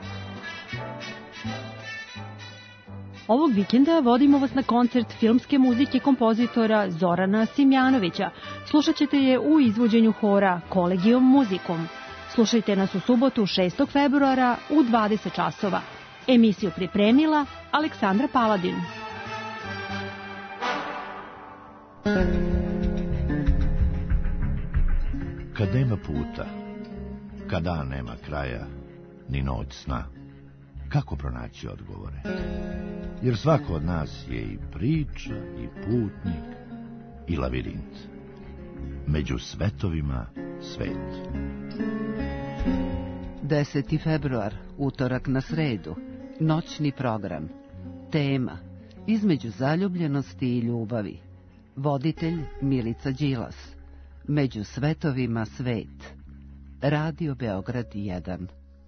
Speaker 29: Ovog vikenda vodimo vas na koncert filmske muzike kompozitora Zorana Simjanovića. Slušat ćete je u izvođenju hora Kolegijom muzikom. Slušajte nas u subotu šestog februara u dvadeset časova. Emisiju pripremila Aleksandra Paladin.
Speaker 25: Kad nema puta, kad dan nema kraja, ni noć sna, kako pronaći odgovore? Jer svako od nas je i priča, i putnik, i lavirint. Među svetovima svet.
Speaker 27: deseti februar, utorak na sredu, noćni program. Tema, između zaljubljenosti i ljubavi. Voditelj Milica Đilas. Među svetovima svet. Radio Beograd jedan.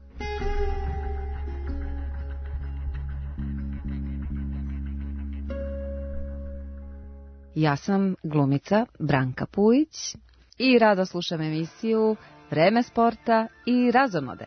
Speaker 30: Ja sam glumica Branka Pujić i rado slušam emisiju Vreme sporta i razonode.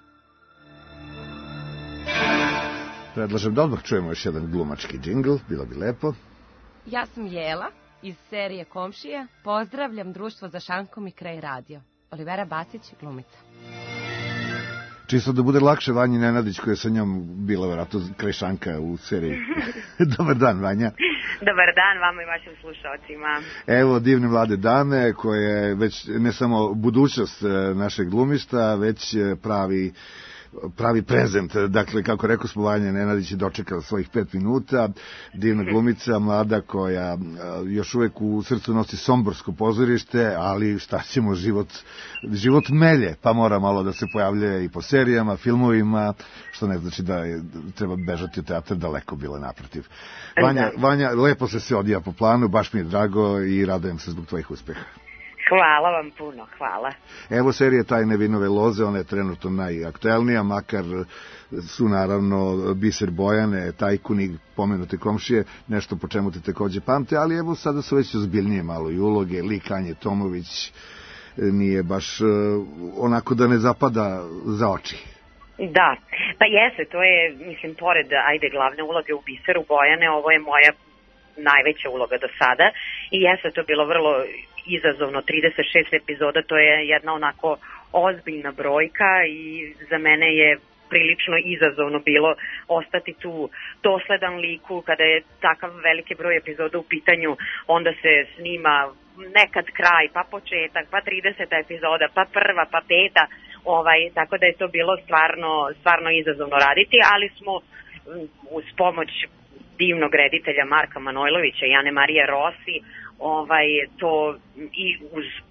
Speaker 4: Predlažem da odmah čujemo još jedan glumački džingl, bilo bi lepo.
Speaker 31: Ja sam Jela iz serije Komšije. Pozdravljam društvo za šankom i Kraj radio. Olivera Bacić, glumica.
Speaker 4: Čisto da bude lakše, Vanji Nenadić koja je sa njom bila vjerojatno kraj šanka u seriji. Dobar dan, Vanja.
Speaker 32: Dobar dan vama i vašim slušalcima.
Speaker 4: Evo divne mlade dame koje već ne samo budućnost našeg glumista, već pravi pravi prezent, dakle kako rekao smo, Vanja Nenadić je dočekala svojih pet minuta, divna glumica, mlada koja još uvek u srcu nosi somborsko pozorište, ali šta ćemo, život, život melje, pa mora malo da se pojavljuje i po serijama, filmovima, što ne znači da je, treba bežati u teatr, daleko bilo naprotiv. Vanja, Vanja, lepo se sve odija po planu, baš mi je drago i radujem se zbog tvojih uspeha.
Speaker 32: Hvala vam puno, hvala.
Speaker 4: Evo serije Tajne vinove loze, ona je trenutno najaktuelnija, makar su naravno Biser Bojane, Tajkun i pomenute Komšije, nešto po čemu te takođe pamte, ali evo sada su već ozbiljnije malo i uloge, lik Anje Tomović nije baš onako da ne zapada za oči.
Speaker 32: Da, pa jeste, to je, mislim, pored, ajde, glavne uloge u Biseru Bojane, ovo je moja najveća uloga do sada i jeste to bilo vrlo izazovno, trideset šest epizoda, to je jedna onako ozbiljna brojka i za mene je prilično izazovno bilo ostati tu dosledan liku kada je takav veliki broj epizoda u pitanju, onda se snima nekad kraj, pa početak, pa trideseta epizoda, pa prva, pa peta, ovaj, tako da je to bilo stvarno, stvarno izazovno raditi, ali smo uz pomoć divnog reditelja Marka Manojlovića i Ane Marije Rossi, ovaj, to i uz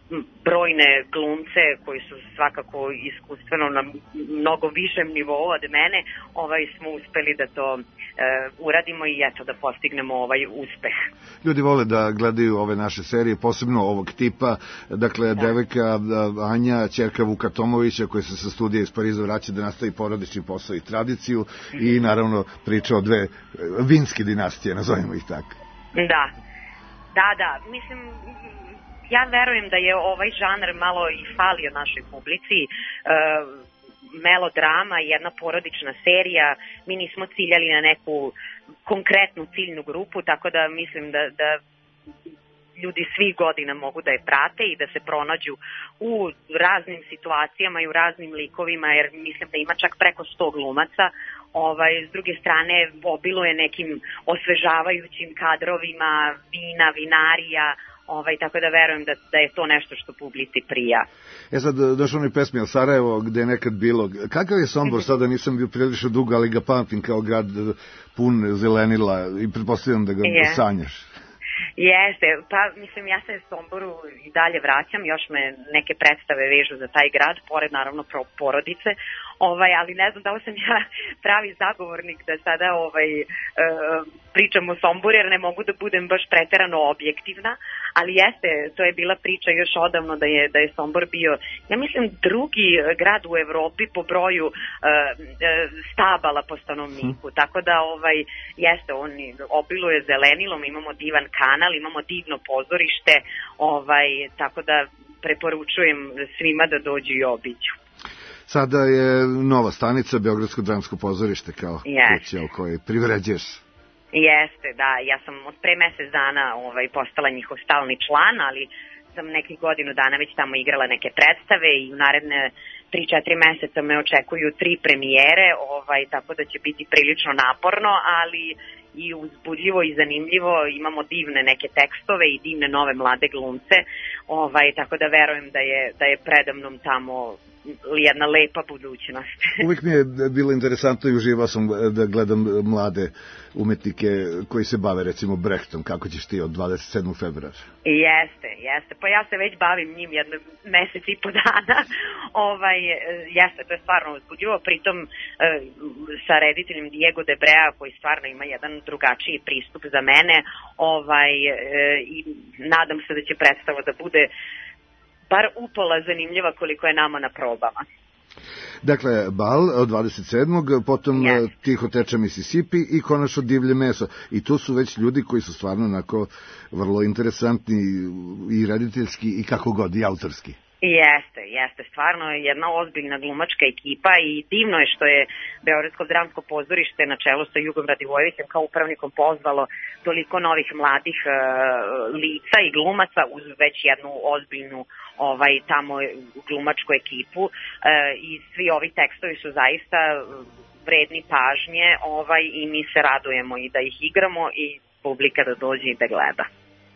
Speaker 32: brojne glumce koji su svakako iskustveno na mnogo višem nivou od mene, ovaj, smo uspeli da to e, uradimo i eto da postignemo ovaj uspeh.
Speaker 4: Ljudi vole da gledaju ove naše serije, posebno ovog tipa, dakle, da. devojka Anja, ćerka Vuka Tomovića, koja se sa studija iz Pariza vraća da nastavi porodični posao i tradiciju mm-hmm. i naravno priča o dve vinske dinastije, nazovimo ih tako.
Speaker 32: Da, da, da, mislim... Ja verujem da je ovaj žanr malo i falio našoj publici, e, melodrama, jedna porodična serija, mi nismo ciljali na neku konkretnu ciljnu grupu, tako da mislim da, da ljudi svih godina mogu da je prate i da se pronađu u raznim situacijama i u raznim likovima, jer mislim da ima čak preko sto glumaca. Ovaj, s druge strane, obiluje nekim osvežavajućim kadrovima, vina, vinarija, Ovaj, tako da verujem da, da je to nešto što publici prija.
Speaker 4: E sad, došlo mi pesmi o Sarajevo, gde je nekad bilo. Kakav je Sombor? Sada nisam bio prilično dugo, ali ga pamtim kao grad pun zelenila i pretpostavljam da ga yeah. sanjaš.
Speaker 32: Jeste, pa mislim ja se Somboru i dalje vraćam, još me neke predstave vežu za taj grad, pored naravno porodice, ovaj, ali ne znam da li sam ja pravi zagovornik da sada ovaj, e, pričam o Somboru, jer ne mogu da budem baš preterano objektivna, ali jeste, to je bila priča još odavno da je, da je Sombor bio, ja mislim, drugi grad u Evropi po broju e, stabala po stanovniku, tako da ovaj, jeste, on obiluje zelenilom, imamo divan kanal, imamo divno pozorište, ovaj, tako da preporučujem svima da dođu i obiđu.
Speaker 4: Sada je nova stanica, Beogradsko dramsko pozorište, kao yes. kuća u kojoj privređuješ.
Speaker 32: Jeste, da, ja sam od pre mesec dana ovaj, postala njihov stalni član, ali sam nekih godinu dana već tamo igrala neke predstave i u naredne tri četiri meseca me očekuju tri premijere, ovaj, tako da će biti prilično naporno, ali i uzbudljivo i zanimljivo, imamo divne neke tekstove i divne nove mlade glumce, ovaj, tako da verujem da je, da je predamnom tamo jedna lepa budućnost.
Speaker 4: Uvijek mi je bilo interesantno i uživao sam da gledam mlade umetnike koji se bave recimo Brechtom. Kako ćeš ti od dvadeset sedmog februara?
Speaker 32: Jeste, jeste. Pa ja se već bavim njim jedno mesec i po dana. ovaj, jeste, to je stvarno uzbudljivo. Pritom sa rediteljem Diego Debrea koji stvarno ima jedan drugačiji pristup za mene, ovaj, i nadam se da će predstava da bude bar upola zanimljiva koliko je nama na probama.
Speaker 4: Dakle, bal od dvadeset sedmog potom yes. Tiho teče Mississippi i konačno Divlje meso. I tu su već ljudi koji su stvarno onako vrlo interesantni i rediteljski i kako god, i autorski.
Speaker 32: Jeste, jeste, stvarno jedna ozbiljna glumačka ekipa i divno je što je Beogradsko dramsko pozorište na čelu sa Jugom Radivojevićem kao upravnikom pozvalo toliko novih mladih uh, lica i glumaca uz već jednu ozbiljnu ovaj tamo glumačku ekipu uh, i svi ovi tekstovi su zaista vredni pažnje, ovaj, i mi se radujemo i da ih igramo i publika da dođe i da gleda.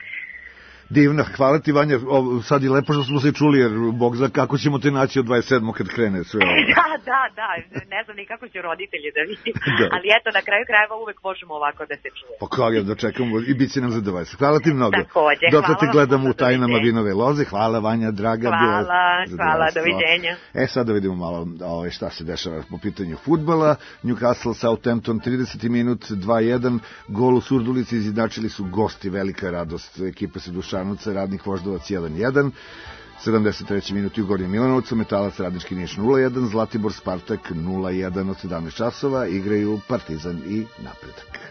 Speaker 4: Divno, hvala ti Vanja, o, sad je lepo što smo se čuli, jer Bog zna kako ćemo te naći od dvadeset sedmog kad krene sve ovo.
Speaker 32: Da, da, da, ne znam ni kako će roditelji da vidi, da. Ali eto, na kraju krajeva uvek možemo ovako da se čuje.
Speaker 4: Pa kao je, da čekamo i bit će nam zadovoljstvo. Hvala ti mnogo.
Speaker 32: Takođe,
Speaker 4: Dotle
Speaker 32: hvala
Speaker 4: te gledam u Tajnama vinove loze, hvala Vanja, draga.
Speaker 32: Hvala, hvala, doviđenja.
Speaker 4: E, sad da vidimo malo o, šta se dešava po pitanju fudbala. Newcastle, Southampton, trideseti minut, dva jedan, gol u Surdulici izjednačili su gosti, velika radost, ekipa se Dušanovca, Radnik Voždovac jedan jedan, sedamdeset treći minut u Gornjem Milanovcu, Metalac Radnički Niš nula jedan, Zlatibor Spartak nula jedan od sedamnaest časova, igraju Partizan i Napredak.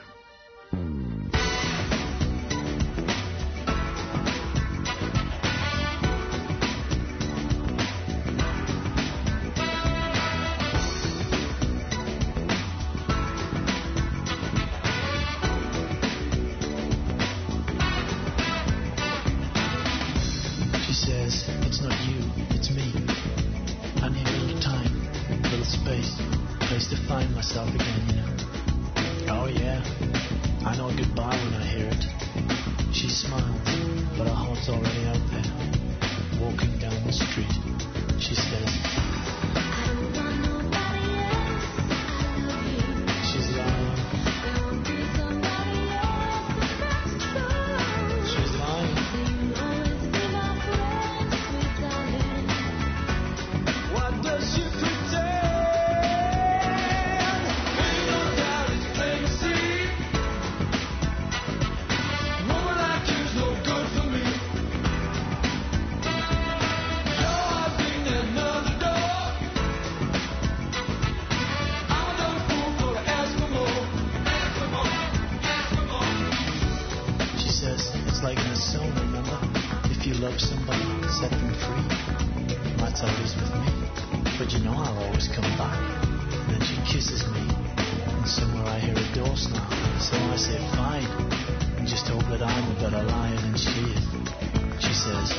Speaker 1: to come back. And then she kisses me, and somewhere I hear a door slam. So I say, fine, and just hope that I'm a better liar than she is. She says,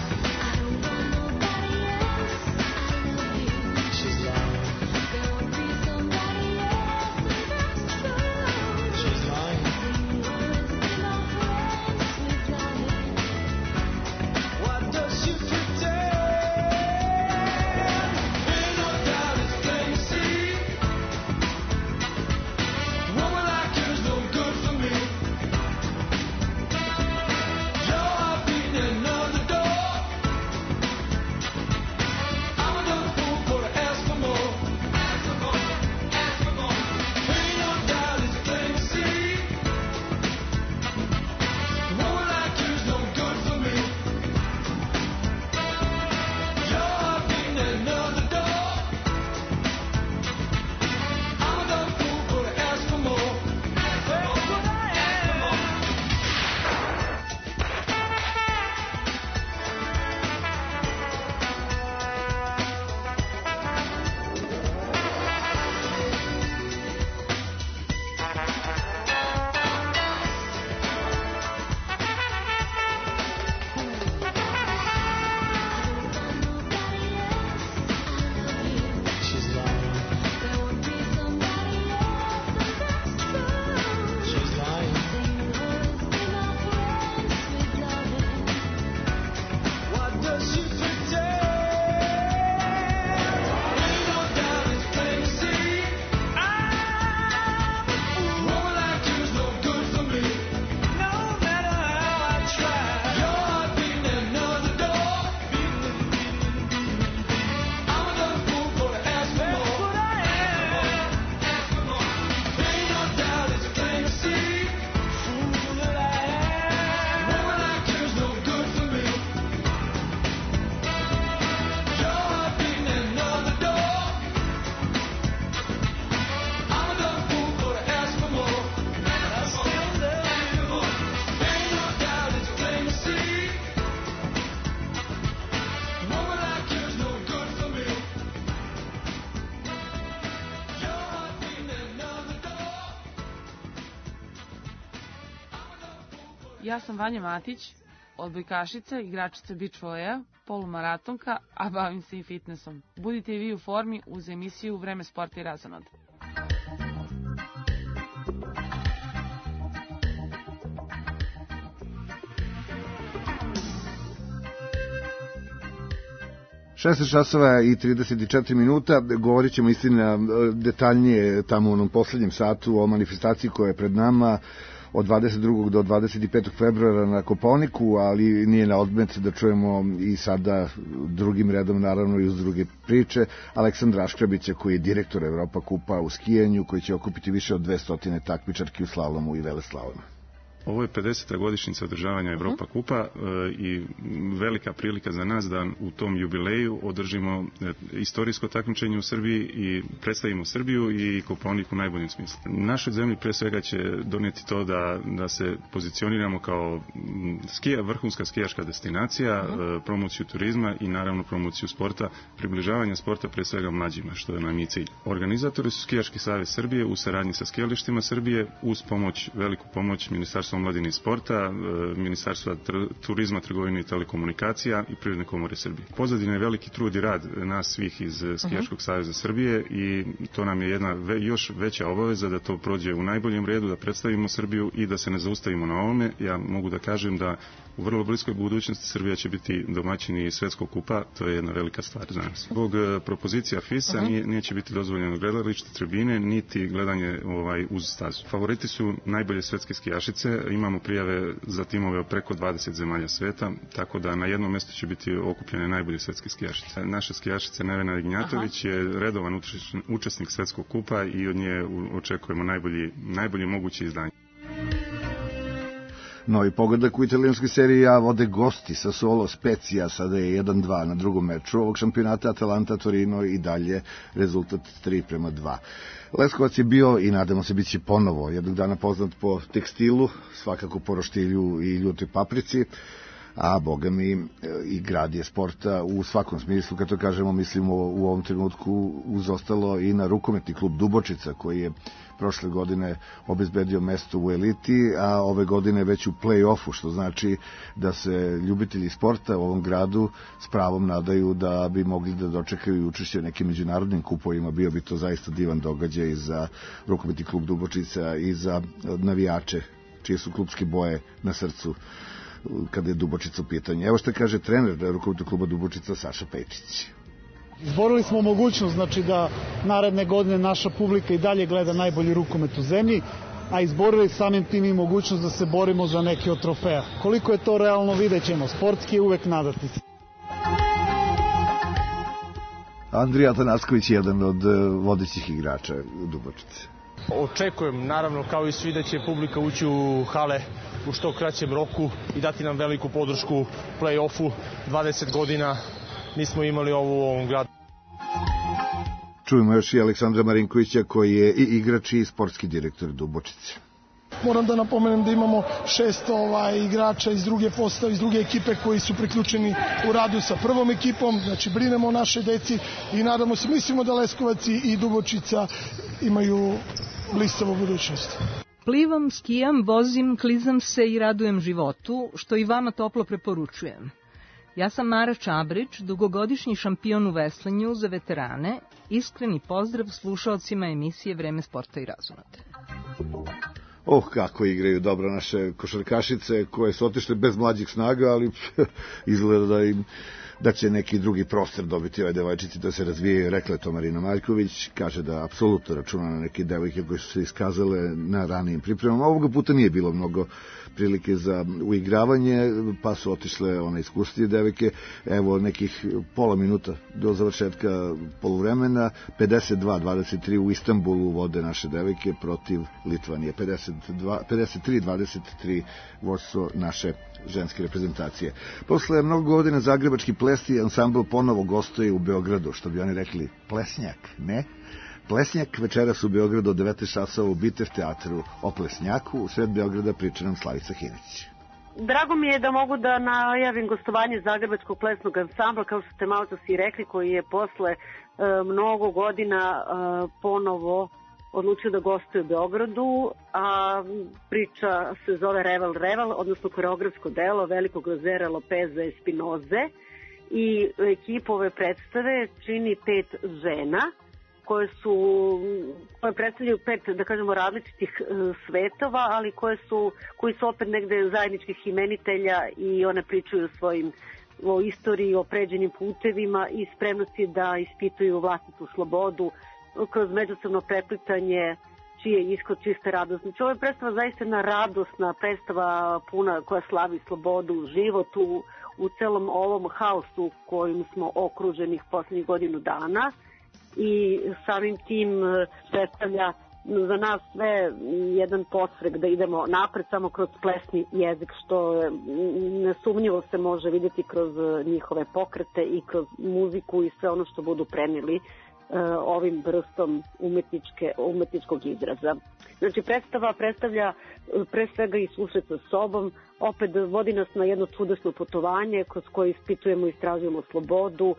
Speaker 1: she's lying. She's lying. What does she pretend? Ain't no doubt it's plain to see. Woman like you's no good for me. Your heart beating another door. I'm a dumb fool for to ask for more. Ask for more, ask for more. Ain't no doubt it's plain to see. Woman like you's no good for me. Your heart beating another door. I'm a dumb fool for to ask for more. Ask for more, ask for more. She's lying. She's lying. What does she pretend? Ain't no doubt it's plain to see. I'm a fool. Woman like you's no good for me. No matter how I try. Your heart beating another door. I'm a dumb fool for to ask for more. Ask for more. Ain't no doubt it's plain to see. Fool that I am. Woman like you's no good for me. Your heart beating another door. I'm a dumb fool for to ask for more. I still love you. Ain't no doubt it's plain to see. Woman like you's no good for me. Your heart beating another door.
Speaker 8: Ja sam Vanja Matić, odbojkašica, igračica beach volleya, polumaratonka, a bavim se i fitnessom. Budite i vi u formi uz emisiju Vreme sporta i razonod.
Speaker 4: šesnaest časova i trideset četiri minuta, govorit ćemo istina detaljnije tamo u onom poslednjem satu o manifestaciji koja je pred nama od dvadeset drugog do dvadeset petog februara na Kopaoniku, ali nije na odmet da čujemo i sada drugim redom, naravno i uz druge priče, Aleksandra Aškrabića, koji je direktor Evropa kupa u skijanju, koji će okupiti više od dvesta takmičarki u slalomu i veleslalomu.
Speaker 9: Ovo je pedeseta godišnjica održavanja Evropa kupa e, i velika prilika za nas da u tom jubileju održimo e, istorijsko takmičenje u Srbiji i predstavimo Srbiju i Kopaonik u najboljem smislu. Našoj zemlji pre svega će donijeti to da, da se pozicioniramo kao skija, vrhunska skijaška destinacija, e, promociju turizma i naravno promociju sporta, približavanja sporta pre svega mlađima, što je nam i cilj. Organizatori su Skijaški savez Srbije u saradnji sa skijalištima Srbije uz pomoć, veliku pomoć Ministarstva omladine i sporta, Ministarstva turizma, trgovine i telekomunikacija i Privredne komore Srbije. Pozadina je veliki trud i rad nas svih iz Skijaškog saveza Srbije i to nam je jedna ve, još veća obaveza da to prođe u najboljem redu, da predstavimo Srbiju i da se ne zaustavimo na ovome. Ja mogu da kažem da u vrlo bliskoj budućnosti Srbija će biti domaćin i svetskog kupa, to je jedna velika stvar za nas. Zbog propozicija FIS-a uh-huh. nije, neće biti dozvoljeno gledalište, tribine, niti gledanje ovaj, uz stazu. Favoriti su najbolje svetske skijašice, imamo prijave za timove od preko dvadeset zemalja sveta, tako da na jednom mjestu će biti okupljene najbolje svetske skijašice. Naša skijašica Nevena Ignjatović uh-huh. je redovan učesnik svetskog kupa i od nje očekujemo najbolji, najbolje moguće izdanje.
Speaker 4: Novi pogodak u italijanskoj seriji A vode gosti sa Solo Spezia, sada je jedan dva na drugom meču ovog šampionata. Atalanta Torino i dalje rezultat tri prema dva. Leskovac je bio i nadamo se bit će ponovo jednog dana poznat po tekstilu, svakako po roštilju i ljutoj paprici. a boga mi i grad je sporta u svakom smislu. Kad to kažemo, mislimo u ovom trenutku uz ostalo i na rukometni klub Dubočica, koji je prošle godine obezbedio mesto u eliti, a ove godine već u play-offu, što znači da se ljubitelji sporta u ovom gradu s pravom nadaju da bi mogli da dočekaju učešće u nekim međunarodnim kupovima. Bio bi to zaista divan događaj za rukometni klub Dubočica i za navijače čije su klubske boje na srcu kada je Dubočica u pitanju. Evo što kaže trener rukometnog kluba Dubočica Saša Pejčić.
Speaker 10: Izborili smo mogućnost, znači, da naredne godine naša publika i dalje gleda najbolji rukomet u zemlji, a izborili samim tim i mogućnost da se borimo za neke od trofeja. Koliko je to realno, vidjet ćemo. Sportski je uvek nadati se.
Speaker 4: Andrija Atanasković je jedan od vodećih igrača u Dubočici.
Speaker 11: Očekujem, naravno, kao i svi, da će publika ući u hale u što kraćem roku i dati nam veliku podršku play-offu. dvadeset godina nismo imali ovo u ovom gradu.
Speaker 4: Čujemo još i Aleksandra Marinkovića, koji je i igrač i sportski direktor Dubočice.
Speaker 10: Moram da napomenem da imamo šest ovaj, igrača iz druge postave, iz druge ekipe koji su priključeni u radu sa prvom ekipom, znači brinemo o našoj deci i nadamo se, mislimo da Leskovac i Dubočica imaju blistavu budućnost.
Speaker 26: Plivam, skijam, vozim, klizam se i radujem životu, što i vama toplo preporučujem. Ja sam Mara Čabrić, dugogodišnji šampion u veslanju za veterane. Iskreni pozdrav slušaocima emisije Vreme sporta i razonode.
Speaker 4: Oh, kako igraju dobro naše košarkašice koje su otišle bez mlađih snaga, ali izgleda da im da će neki drugi prostor dobiti ove devojčice da se razvijaju, rekla je to Marina Marković. Kaže da apsolutno računa na neke devojke koje su se iskazale na ranijim pripremama. Ovoga puta nije bilo mnogo prilike za uigravanje, pa su otišle one iskusnije devojke. Evo nekih pola minuta do završetka poluvremena, pedeset dva dvadeset tri u Istanbulu vode naše devojke protiv Litvanije. pedeset tri dvadeset tri vodstvo naše ženske reprezentacije. Posle mnogo godina zagrebački plesni ansambl ponovo gostuje u Beogradu, što bi oni rekli plesnjak, ne? Plesnjak večeras u Beogradu od devetnaest časova u Bitev teatru. O plesnjaku u sred Beograda priča nam Slavica Hinić.
Speaker 12: Drago mi je da mogu da najavim gostovanje Zagrebačkog plesnog ansambla, kao što ste malo čas i rekli, koji je posle e, mnogo godina e, ponovo odlučio da gostuje u Beogradu, a priča se zove Revel Revel, odnosno koreografsko delo velikog Lazera Lopeza Espinoze, i ekipu ove predstave čini pet žena koje su koje predstavljaju pet, da kažemo, različitih svetova, ali koje su koji su opet negde zajedničkih imenitelja i one pričaju o svojim o istoriji, o pređenim putevima i spremnosti da ispituju vlastitu slobodu kroz međusobno preplitanje čiji je ishod čista radost. Znači, ovo je predstava zaista jedna radosna predstava puna koja slavi slobodu, život u, u celom ovom haosu kojim smo okruženih poslednjih godinu dana, i samim tim predstavlja za nas sve jedan podsvrek da idemo napred samo kroz plesni jezik, što nesumnjivo se može vidjeti kroz njihove pokrete i kroz muziku i sve ono što budu prenijeli ovim vrstom umetničke, umetničkog izraza. Znači, predstava predstavlja pre svega i susret sa sobom, opet vodi nas na jedno čudesno putovanje kroz koje ispitujemo i istražujemo slobodu,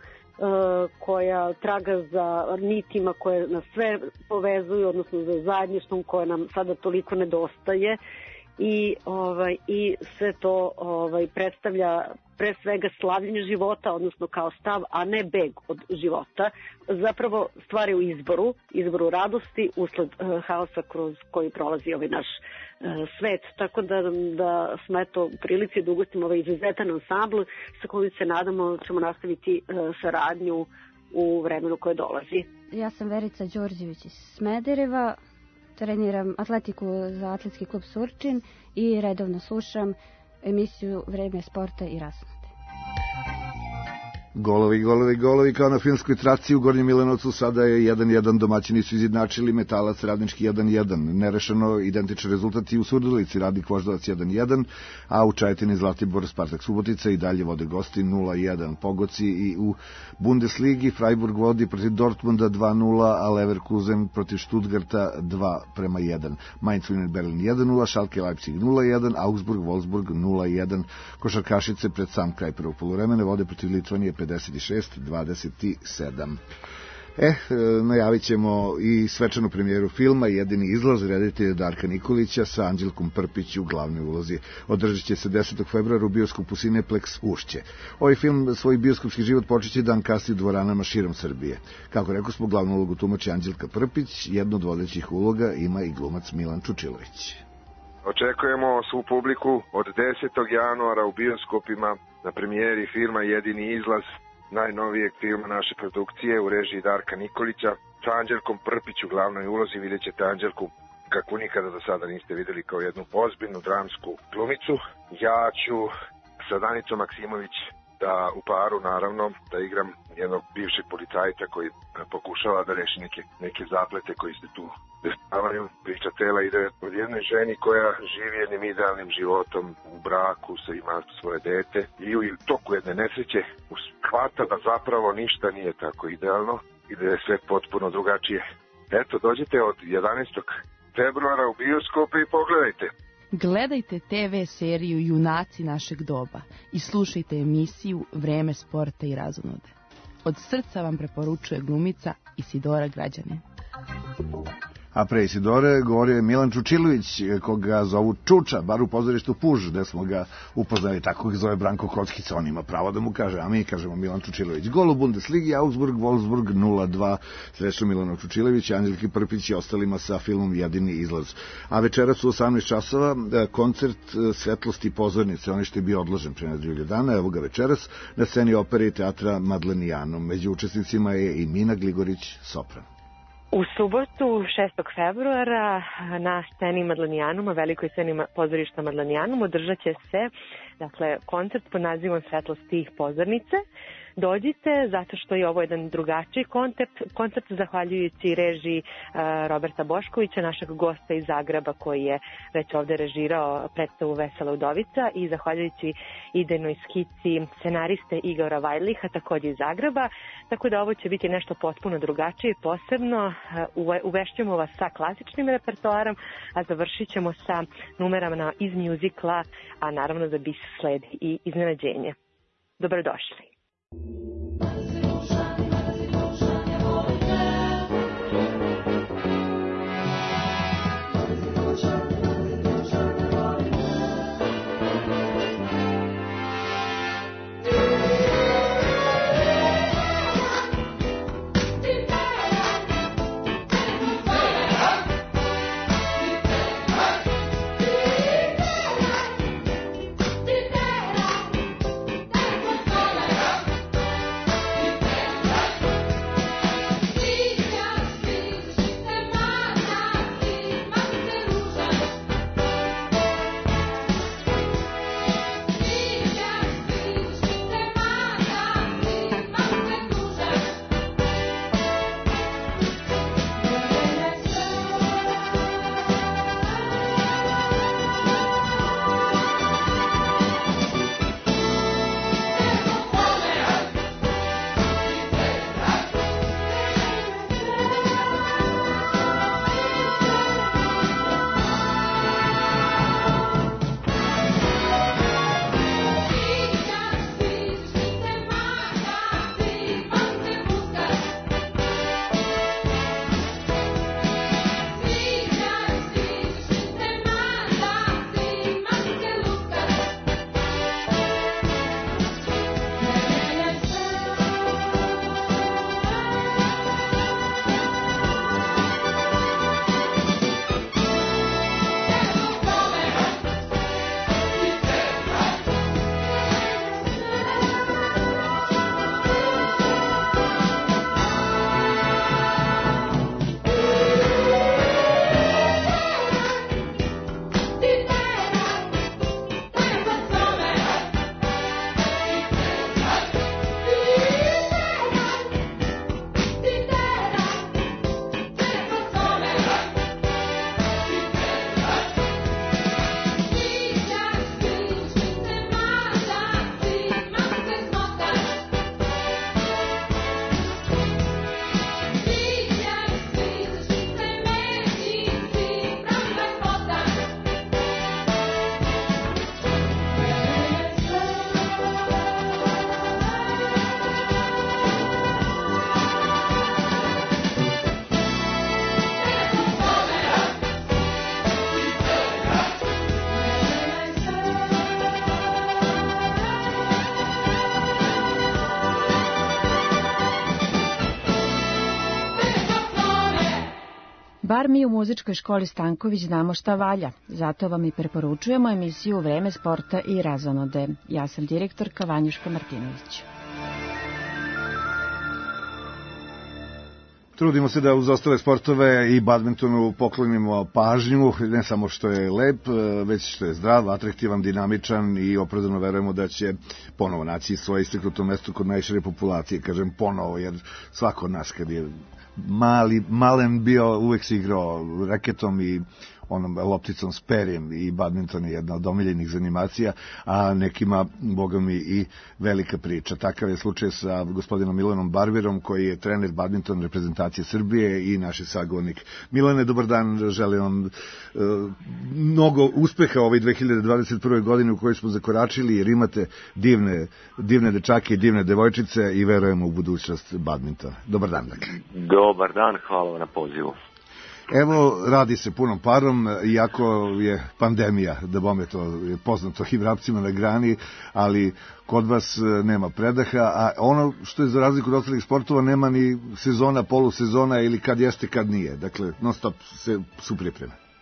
Speaker 12: koja traga za nitima koje nas sve povezuju, odnosno za zajedništvom koje nam sada toliko nedostaje, i ovaj i sve to ovaj predstavlja pre svega slavljenje života, odnosno kao stav, a ne beg od života. Zapravo stvar je u izboru, izboru radosti usled uh, haosa kroz koji prolazi ovaj naš uh, svet. Tako da, da smo eto u prilici da ugostimo ovaj izuzetan ansambl sa kojim se nadamo ćemo nastaviti uh, saradnju u vremenu koje dolazi.
Speaker 13: Ja sam Verica Đorđević iz Smedereva, treniram atletiku za atletski klub Surčin i redovno slušam emisiju Vreme sporta i razonode.
Speaker 4: Golovi, golovi, golovi, kao na filmskoj traci u Gornjem Milanovcu sada je jedan jedan, domaćini su izjednačili, Metalac Radnički jedan jedan, nerešeno identičan rezultat i u Surdulici, Radnik Voždovac jedan jedan, a u Čajetini Zlatibor Spartak Subotica i dalje vode gosti nula jedan. Pogoci i u Bundesligi, Freiburg vodi protiv Dortmunda dva nula, a Leverkusen protiv Stuttgarta dva prema jedan. Mainz Union Berlin jedan nula, Schalke Leipzig nula jedan, Augsburg Wolfsburg nula jedan. Košarkašice pred sam kraj prvog poluvremena vode protiv Litvanije pedeset šest dvadeset sedam. E, najavit ćemo i svečanu premijeru filma Jedini izlaz reditelja Darka Nikolića sa Anđelkom Prpić u glavnoj ulozi. Održat će se desetog februara u bioskopu Cineplex Ušće. Ovaj film svoj bioskopski život počeće dan kasnije u dvoranama širom Srbije. Kako rekao smo, glavnu ulogu tumači Anđelka Prpić, jednu od vodećih uloga ima i glumac Milan Čučilović.
Speaker 2: Očekujemo svu publiku od desetog januara u bioskopima na premijeri filma Jedini izlaz, najnovijeg filma naše produkcije u režiji Darka Nikolića, sa Anđelkom Prpić u glavnoj ulozi. Vidjet ćete Anđelku kako nikada do sada niste vidjeli, kao jednu ozbiljnu dramsku glumicu. Ja ću sa Danicom Maksimović da u paru, naravno, da igram jednog bivšeg policajca koji pokušava da reši neke, neke zaplete koji se tu dešavaju. Priča cela ide od jedne ženi koja živi jednim idealnim životom u braku, sa ima svoje dete i u toku jedne nesreće shvata da zapravo ništa nije tako idealno i da je sve potpuno drugačije. Eto, dođite od jedanaestog februara u bioskope i pogledajte.
Speaker 3: Gledajte te ve seriju Junaci našeg doba i slušajte emisiju Vreme sporta i razonode. Od srca vam preporučuje glumica Isidora Građanin.
Speaker 4: A pre Isidore govorio je Milan Čučilović, koga zovu Čuča, bar u pozorištu Puž, gde smo ga upoznali, tako ga zove Branko Kockica, on ima pravo da mu kaže, a mi kažemo Milan Čučilović. Gol u Bundesligi, Augsburg, Wolfsburg nula dva, srećno Milano Čučilović, Anđelki Prpić i ostalima sa filmom Jedini izlaz. A večeras u osamnaest časova koncert Svetlosti i pozornice, on što je bio odložen pre nedelju dana, evo ga večeras, na sceni opere i teatra Madlenijanom. Među učesnicima je i Mina Gligorić, sopran.
Speaker 5: U subotu, šestog februara, na sceni Madlenijanuma, velikoj sceni pozorišta Madlenijanum, održat će se dakle, koncert pod nazivom Svetlosti i pozornice. Dođite, zato što je ovo jedan drugačiji koncept, koncept zahvaljujući režiji uh, Roberta Boškovića, našeg gosta iz Zagreba koji je već ovde režirao predstavu Vesela udovica, i zahvaljujući idejnoj skici scenariste Igora Vajliha, takođe iz Zagreba, tako da ovo će biti nešto potpuno drugačije, posebno uh, uvešćemo vas sa klasičnim repertoarom, a završit ćemo sa numerama iz mjuzikla, a naravno za bis sledi i iznenađenje. Dobrodošli.
Speaker 1: Yeah.
Speaker 6: bar mi u muzičkoj školi Stanković znamo šta valja. Zato vam i preporučujemo emisiju Vreme sporta i razonode. Ja sam direktorka Vanjuška Martinović.
Speaker 4: Trudimo se da uz ostale sportove i badmintonu poklonimo pažnju, ne samo što je lep, već što je zdrav, atraktivan, dinamičan i opravdano verujemo da će ponovo naći svoje istaknuto mesto kod najšire populacije. Kažem ponovo, jer svako od nas kad je mali, malen bio, uvek se igrao raketom i onom lopticom s perjem i badminton je jedna od omiljenih zanimacija, a nekima, boga mi, i velika priča. Takav je slučaj sa gospodinom Milanom Barbirom, koji je trener badminton reprezentacije Srbije i naš sagovornik. Milane, dobar dan, želim vam e, mnogo uspeha u ovoj dve hiljade dvadeset prve godini u kojoj smo zakoračili, jer imate divne, divne dečake i divne devojčice i verujemo u budućnost badmintona. Dobar dan, dakle.
Speaker 7: Dobar dan, hvala vam na pozivu.
Speaker 4: Evo, radi se punom parom, iako je pandemija, da bome to je poznato i vrapcima na grani, ali kod vas nema predaha, a ono što je za razliku od ostalih sportova nema ni sezona, polusezona ili kad jeste, kad nije. Dakle, non stop se, su pripreme.
Speaker 7: E,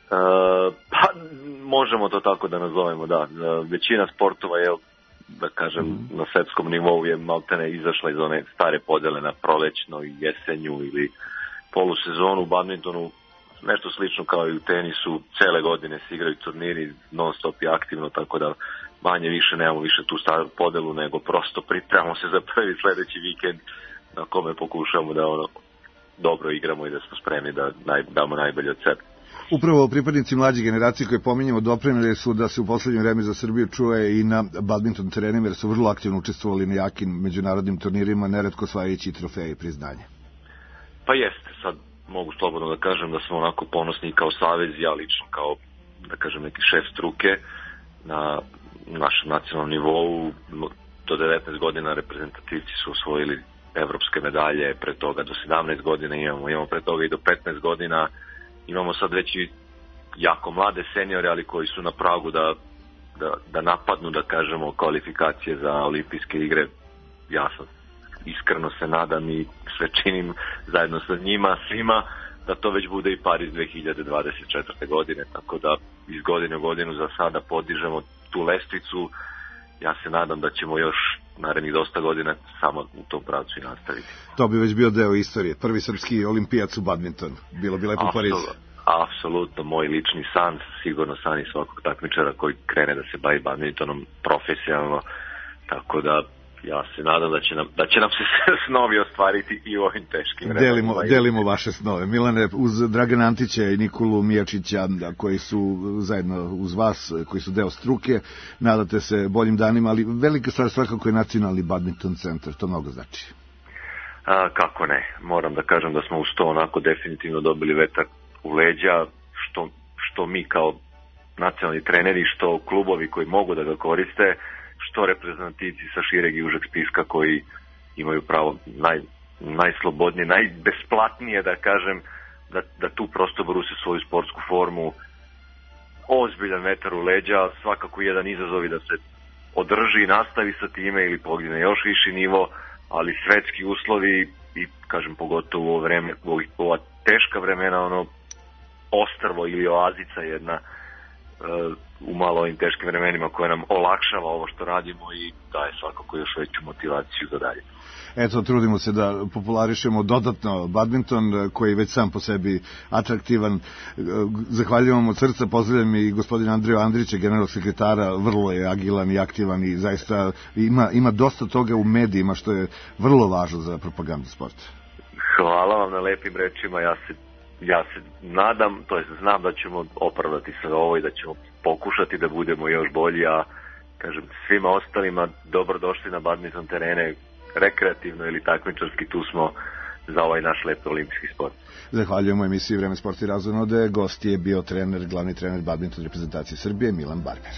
Speaker 7: pa, možemo to tako da nazovemo, da. Većina sportova je, da kažem, mm. na svetskom nivou je maltene izašla iz one stare podele na prolećno i jesenju ili polusezonu u badmintonu, nešto slično kao i u tenisu, cele godine se igraju turniri, non stop i aktivno, tako da manje više nemamo više tu staru podelu, nego prosto pripremamo se za prvi sledeći vikend na kome pokušamo da ono dobro igramo i da smo spremni da naj, damo najbolje od sebe.
Speaker 4: Upravo pripadnici mlađe generacije koje pominjemo doprineli su da se u poslednje vreme za Srbiju čuje i na badminton terenima, jer su vrlo aktivno učestvovali na jakim međunarodnim turnirima, neretko osvajajući trofeje i priznanje.
Speaker 7: Pa jeste, sad mogu slobodno da kažem da smo onako ponosni kao savez, ja lično kao, da kažem, neki šef struke na našem nacionalnom nivou. Do devetnaest godina reprezentativci su osvojili evropske medalje, pre toga do sedamnaest godina imamo, imamo pre toga i do petnaest godina, imamo sad već i jako mlade seniore, ali koji su na pragu da, da, da napadnu, da kažemo, kvalifikacije za olimpijske igre. Ja sam iskreno se nadam i sve činim zajedno sa njima, svima, da to već bude i Pariz dve hiljade dvadeset četvrte godine, tako da iz godine u godinu za sada podižemo tu lestvicu. Ja se nadam da ćemo još narednih dosta godina samo u tom pravcu i nastaviti.
Speaker 4: To bi već bio deo istorije. Prvi srpski olimpijac u badmintonu. Bilo bi lepo u Parizu.
Speaker 7: Apsolutno, moj lični san, sigurno san i svakog takmičara koji krene da se bavi badmintonom profesionalno, tako da ja se nadam da će nam, da će nam se snovi ostvariti i u ovim teškim vremenima.
Speaker 4: Delimo, delimo vaše snove. Milane, uz Dragana Antića i Nikolu Mijačića, koji su zajedno uz vas, koji su deo struke, nadate se boljim danima, ali velika stvar svakako je Nacionalni badminton centar, to mnogo znači.
Speaker 7: A, kako ne, moram da kažem da smo uz to onako definitivno dobili vetar u leđa, što, što mi kao nacionalni treneri, što klubovi koji mogu da ga koriste, što reprezentativci sa šireg i užeg spiska koji imaju pravo naj, najslobodnije, najbesplatnije, da kažem, da, da tu prosto bruse svoju sportsku formu. Ozbiljan vetar u leđa, svakako jedan izazov da se održi i nastavi sa time ili podigne još viši nivo, ali svetski uslovi i, kažem, pogotovo u ovo vreme, u ova teška vremena, ono, ostrvo ili oazica jedna u malo ovim teškim vremenima koja nam olakšava ovo što radimo i daje svakako još veću motivaciju za dalje.
Speaker 4: Eto, trudimo se da popularišemo dodatno badminton koji je već sam po sebi atraktivan. Zahvaljujem od srca, pozdravljam i gospodina Andreja Andrića, generalnog sekretara, vrlo je agilan i aktivan i zaista ima, ima dosta toga u medijima što je vrlo važno za propagandu sporta.
Speaker 7: Hvala vam na lepim rečima, ja se Ja se nadam, to jest znam da ćemo opravdati sve ovo i da ćemo pokušati da budemo još bolji, a kažem svima ostalima dobrodošli na badminton terene, rekreativno ili takmičarski, tu smo za ovaj naš lep olimpijski sport.
Speaker 4: Zahvaljujemo emisiji Vreme sporta i razonode. Gost je bio trener, glavni trener badminton reprezentacije Srbije, Milan Barber.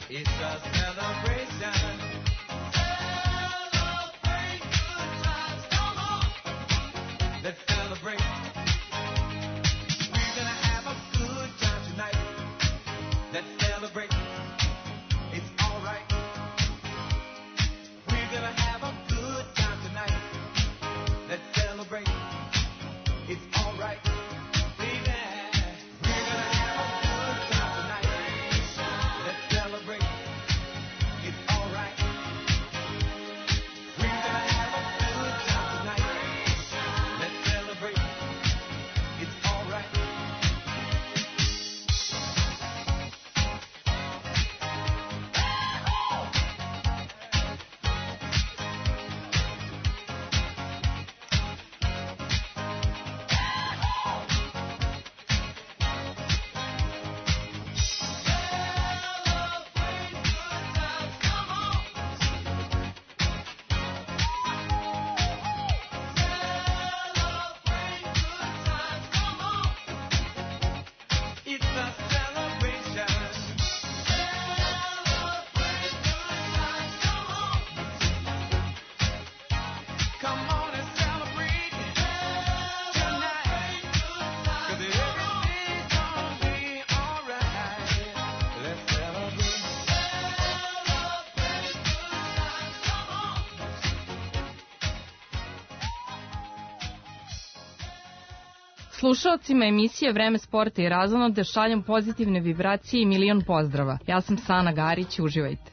Speaker 1: It's a celebration. Celebrate good times, come on. Let's celebrate. We're gonna have a good time tonight. Let's celebrate. It's alright. We're gonna have a good time tonight. Let's celebrate. It's alright.
Speaker 8: Slušalcima emisije Vreme sporta i razonode šaljem pozitivne vibracije i milion pozdrava. Ja sam Sana Garić, uživajte.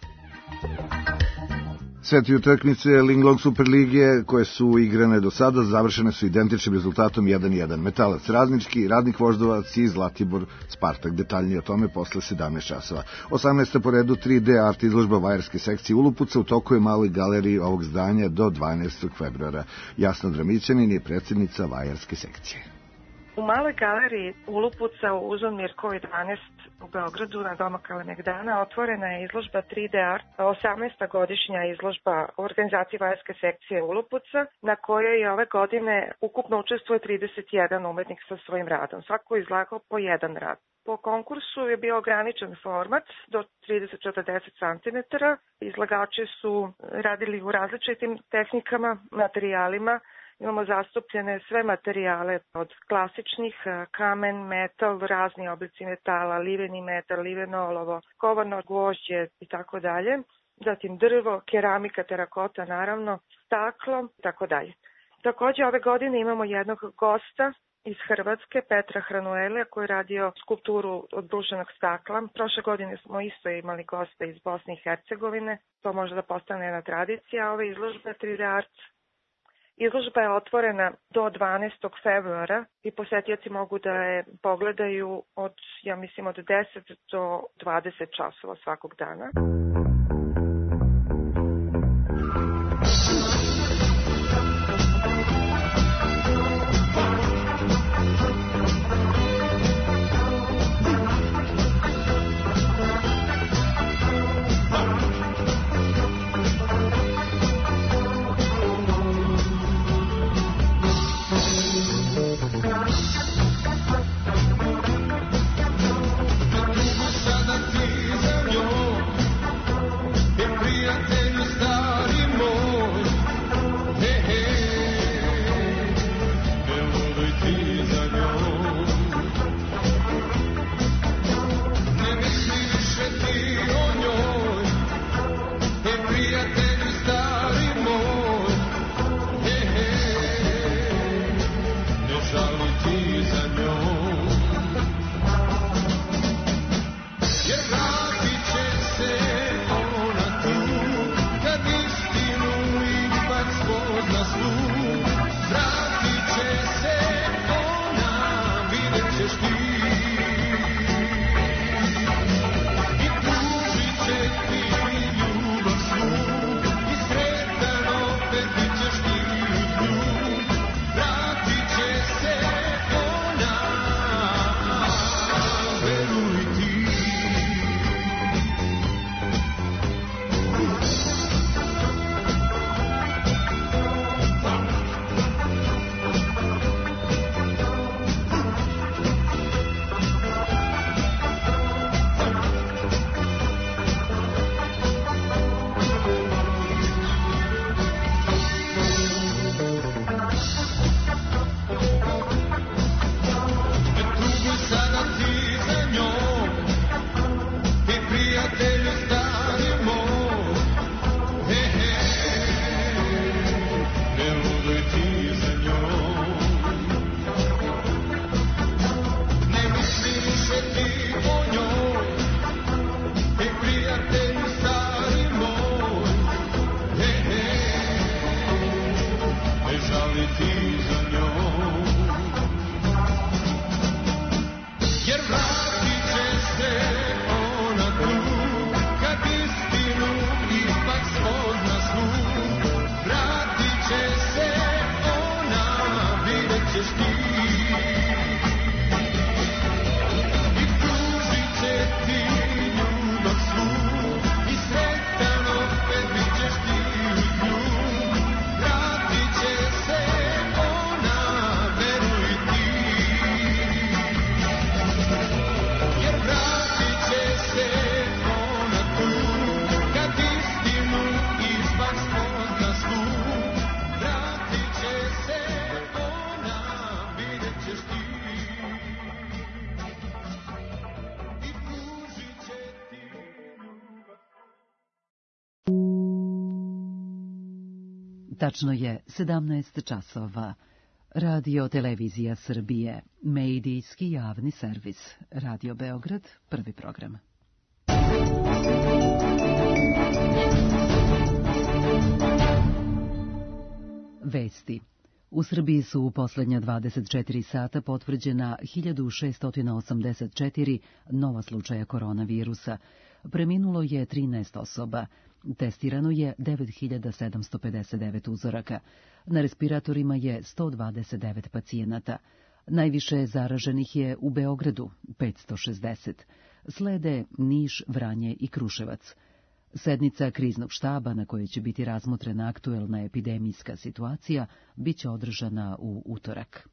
Speaker 4: Sve tri utakmice Linglong Superlige koje su igrane do sada završene su identičnim rezultatom jedan jedan. Metalac Radnički, Radnik Voždovac i Zlatibor Spartak. Detaljnije o tome posle sedamnaest časova. osamnaesta po redu tri D art izložba vajarske sekcije Ulupuca u toku je maloj galeriji ovog zdanja do dvanaestog februara. Jasna Dramićanin je predsjednica vajarske sekcije.
Speaker 14: U maloj galeriji Ulupuca u Uzon Mirkovi dvanaest u Beogradu na Doma Kalemegdana otvorena je izložba tri D art, osamnaesta godišnja izložba u organizaciji vajarske sekcije Ulupuca, na kojoj je ove godine ukupno učestvuje trideset jedan umetnik sa svojim radom. Svako je izlagao po jedan rad. Po konkursu je bio ograničen format do trideset do četrdeset centimetara. Izlagači su radili u različitim tehnikama, materijalima. Imamo zastupljene sve materijale od klasičnih, kamen, metal, razni oblici metala, liveni metal, liveno olovo, kovano gvožđe i tako dalje. Zatim drvo, keramika, terakota naravno, staklo i tako dalje. Također ove godine imamo jednog gosta iz Hrvatske, Petra Hranuelija, koji je radio skulpturu od brušenog stakla. Prošle godine smo isto imali gosta iz Bosne i Hercegovine. To može da postane jedna tradicija ove izložbe tri D art. Izložba je otvorena do dvanaestog februara i posetioci mogu da je pogledaju od, ja mislim, od deset do dvadeset časova svakog dana.
Speaker 27: Tačno je sedamnaest časova. Radio Televizija Srbije, medijski javni servis. Radio Beograd, prvi program. Vesti. U Srbiji su u posljednja dvadeset četiri sata potvrđena hiljadu šesto osamdeset četiri nova slučaja koronavirusa. Preminulo je trinaest osoba. Testirano je devet hiljada sedamsto pedeset devet uzoraka. Na respiratorima je sto dvadeset devet pacijenata. Najviše zaraženih je u Beogradu, petsto šezdeset. Slede Niš, Vranje i Kruševac. Sednica kriznog štaba na kojoj će biti razmotrena aktuelna epidemijska situacija biće održana u utorak.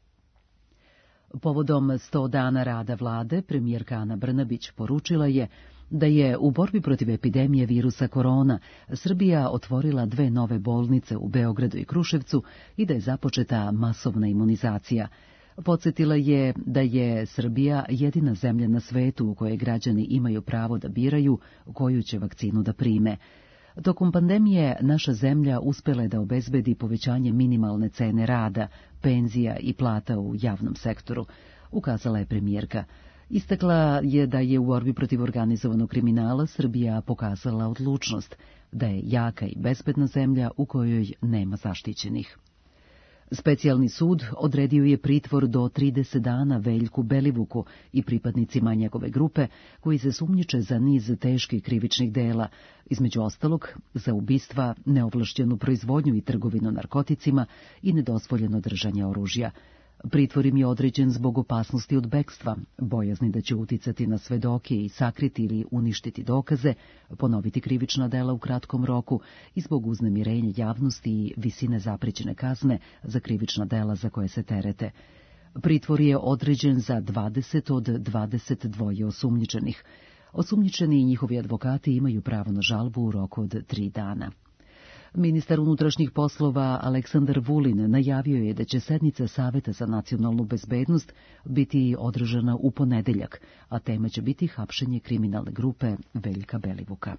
Speaker 27: Povodom sto dana rada vlade, premijerka Ana Brnabić poručila je da je u borbi protiv epidemije virusa korona Srbija otvorila dve nove bolnice u Beogradu i Kruševcu i da je započeta masovna imunizacija. Podsjetila je da je Srbija jedina zemlja na svetu u kojoj građani imaju pravo da biraju koju će vakcinu da prime. Tokom pandemije naša zemlja uspela je da obezbedi povećanje minimalne cene rada, penzija i plata u javnom sektoru, ukazala je premijerka. Istakla je da je u borbi protiv organizovanog kriminala Srbija pokazala odlučnost, da je jaka i bezbedna zemlja u kojoj nema zaštićenih. Specijalni sud odredio je pritvor do trideset dana Veljku Belivuku i pripadnicima njegove grupe koji se sumnjiče za niz teških krivičnih dela, između ostalog za ubistva, neovlašćenu proizvodnju i trgovinu narkoticima i nedozvoljeno držanje oružja. Pritvor im je određen zbog opasnosti od bekstva, bojazni da će uticati na svedoke i sakriti ili uništiti dokaze, ponoviti krivična dela u kratkom roku i zbog uznemirenja javnosti i visine zaprećene kazne za krivična dela za koje se terete. Pritvor je određen za dvadeset od dvadeset dva osumnjičenih. Osumnjičeni i njihovi advokati imaju pravo na žalbu u roku od tri dana. Ministar unutrašnjih poslova Aleksandar Vulin najavio je da će sednica Saveta za nacionalnu bezbednost biti održana u ponedeljak, a tema će biti hapšenje kriminalne grupe Veljka Belivuka.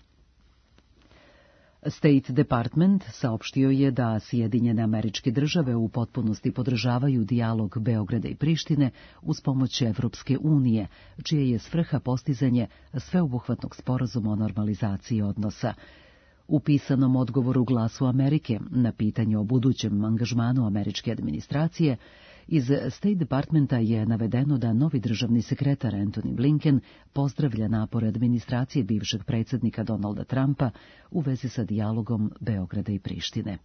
Speaker 27: State Department saopštio je da Sjedinjene Američke Države u potpunosti podržavaju dijalog Beograda i Prištine uz pomoć Evropske unije, čije je svrha postizanje sveobuhvatnog sporazuma o normalizaciji odnosa. U pisanom odgovoru Glasu Amerike na pitanje o budućem angažmanu američke administracije, iz State Departmenta je navedeno da novi državni sekretar Antony Blinken pozdravlja napore administracije bivšeg predsjednika Donalda Trumpa u vezi sa dijalogom Beograda i Prištine.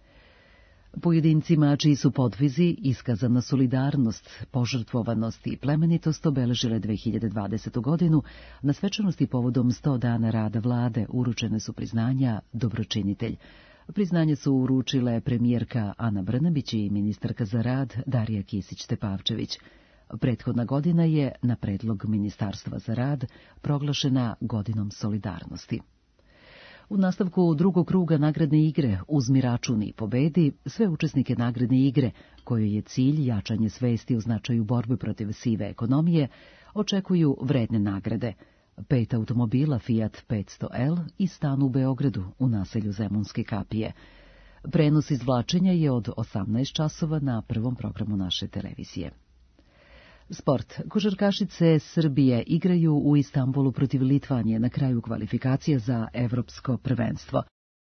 Speaker 27: Pojedincima čiji su podvizi iskazana solidarnost, požrtvovanost i plemenitost obeležile dve hiljade dvadesete. godinu, na svečanosti povodom sto dana rada vlade uručene su priznanja Dobročinitelj. Priznanje su uručile premijerka Ana Brnabić i ministarka za rad Darija Kisić-Tepavčević. Prethodna godina je, na predlog Ministarstva za rad, proglašena godinom solidarnosti. U nastavku drugog kruga nagradne igre Uzmi račun i pobedi, sve učesnike nagradne igre, kojoj je cilj jačanje svesti o značaju borbe protiv sive ekonomije, očekuju vredne nagrade. Pet automobila Fiat petsto L i stan u Beogradu u naselju Zemunske kapije. Prenos izvlačenja je od osamnaest časova na prvom programu naše televizije. Sport. Košarkašice Srbije igraju u Istanbulu protiv Litvanije na kraju kvalifikacija za evropsko prvenstvo.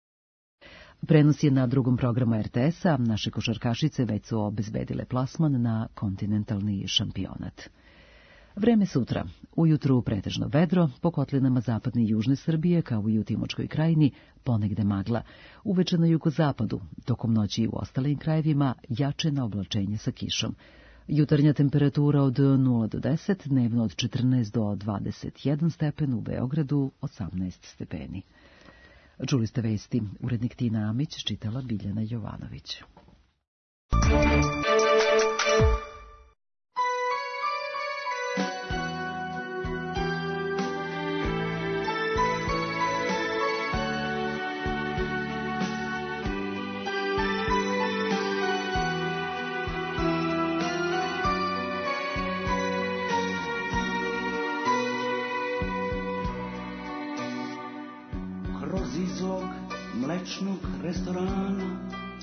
Speaker 27: Prenos je na drugom programu R T S-a. Naše košarkašice već su obezbedile plasman na kontinentalni šampionat. Vreme sutra. Ujutru pretežno vedro, po kotlinama zapadne i južne Srbije, kao i u Timočkoj krajini, ponegde magla. Uveče na jugozapadu, tokom noći i u ostalim krajevima, jače na oblačenje sa kišom. Jutarnja temperatura od nula do deset, dnevno od četrnaest do dvadeset jedan stepen, u Beogradu osamnaest stepeni. Čuli ste vesti, urednik Tina Amić, čitala Biljana Jovanović.
Speaker 15: Restorana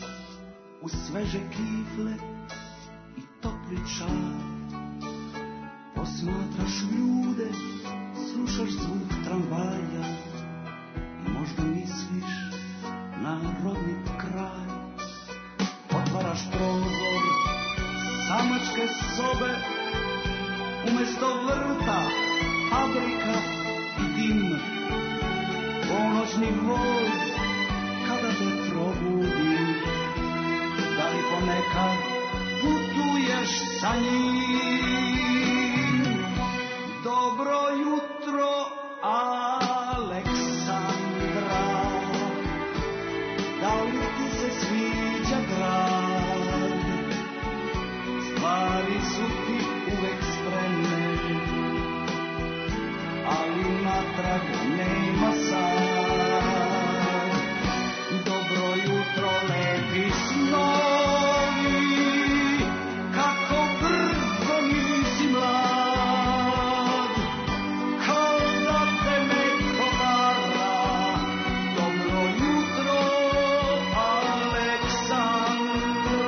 Speaker 1: uz sveže kifle i topli čaj. Posmatraš ljude, slušaš zvuk tramvaja i možda misliš na rodni kraj. Otvaraš prozor samačke sobe, umesto vrta fabrika i dim. Ponoćni voz kada te probudi, da li ponekad putuješ sa njim? Dobro jutro, Aleksandra, da li ti se sviđa grad? Stvari su ti uvek spremne, ali natrag nema sad. Dobro jutro, lepi snovi, kako brzo nisi mlad, kao da te neko vara. Dobro jutro, Aleksandra.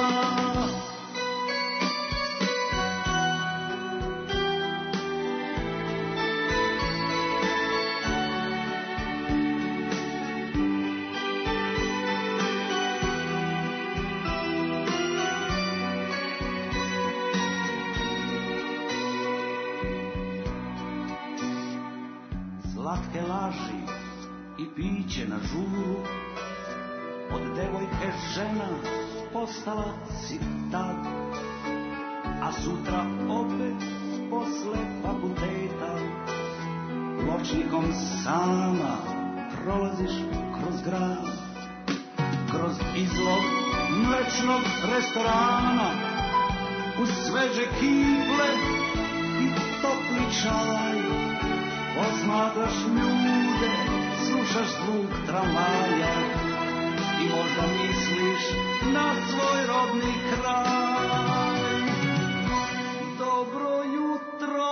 Speaker 1: Slatke laži i piće na žuru, od devojke žena postala si tad, a sutra opet posle fakulteta pločnikom sama prolaziš kroz grad, kroz izlog mlečnog restorana, uz sveže kifle i topli čaj. Posmatraš ljude, slušaš zvuk tramvaja i možda misliš na svoj rodni kraj. Dobro jutro,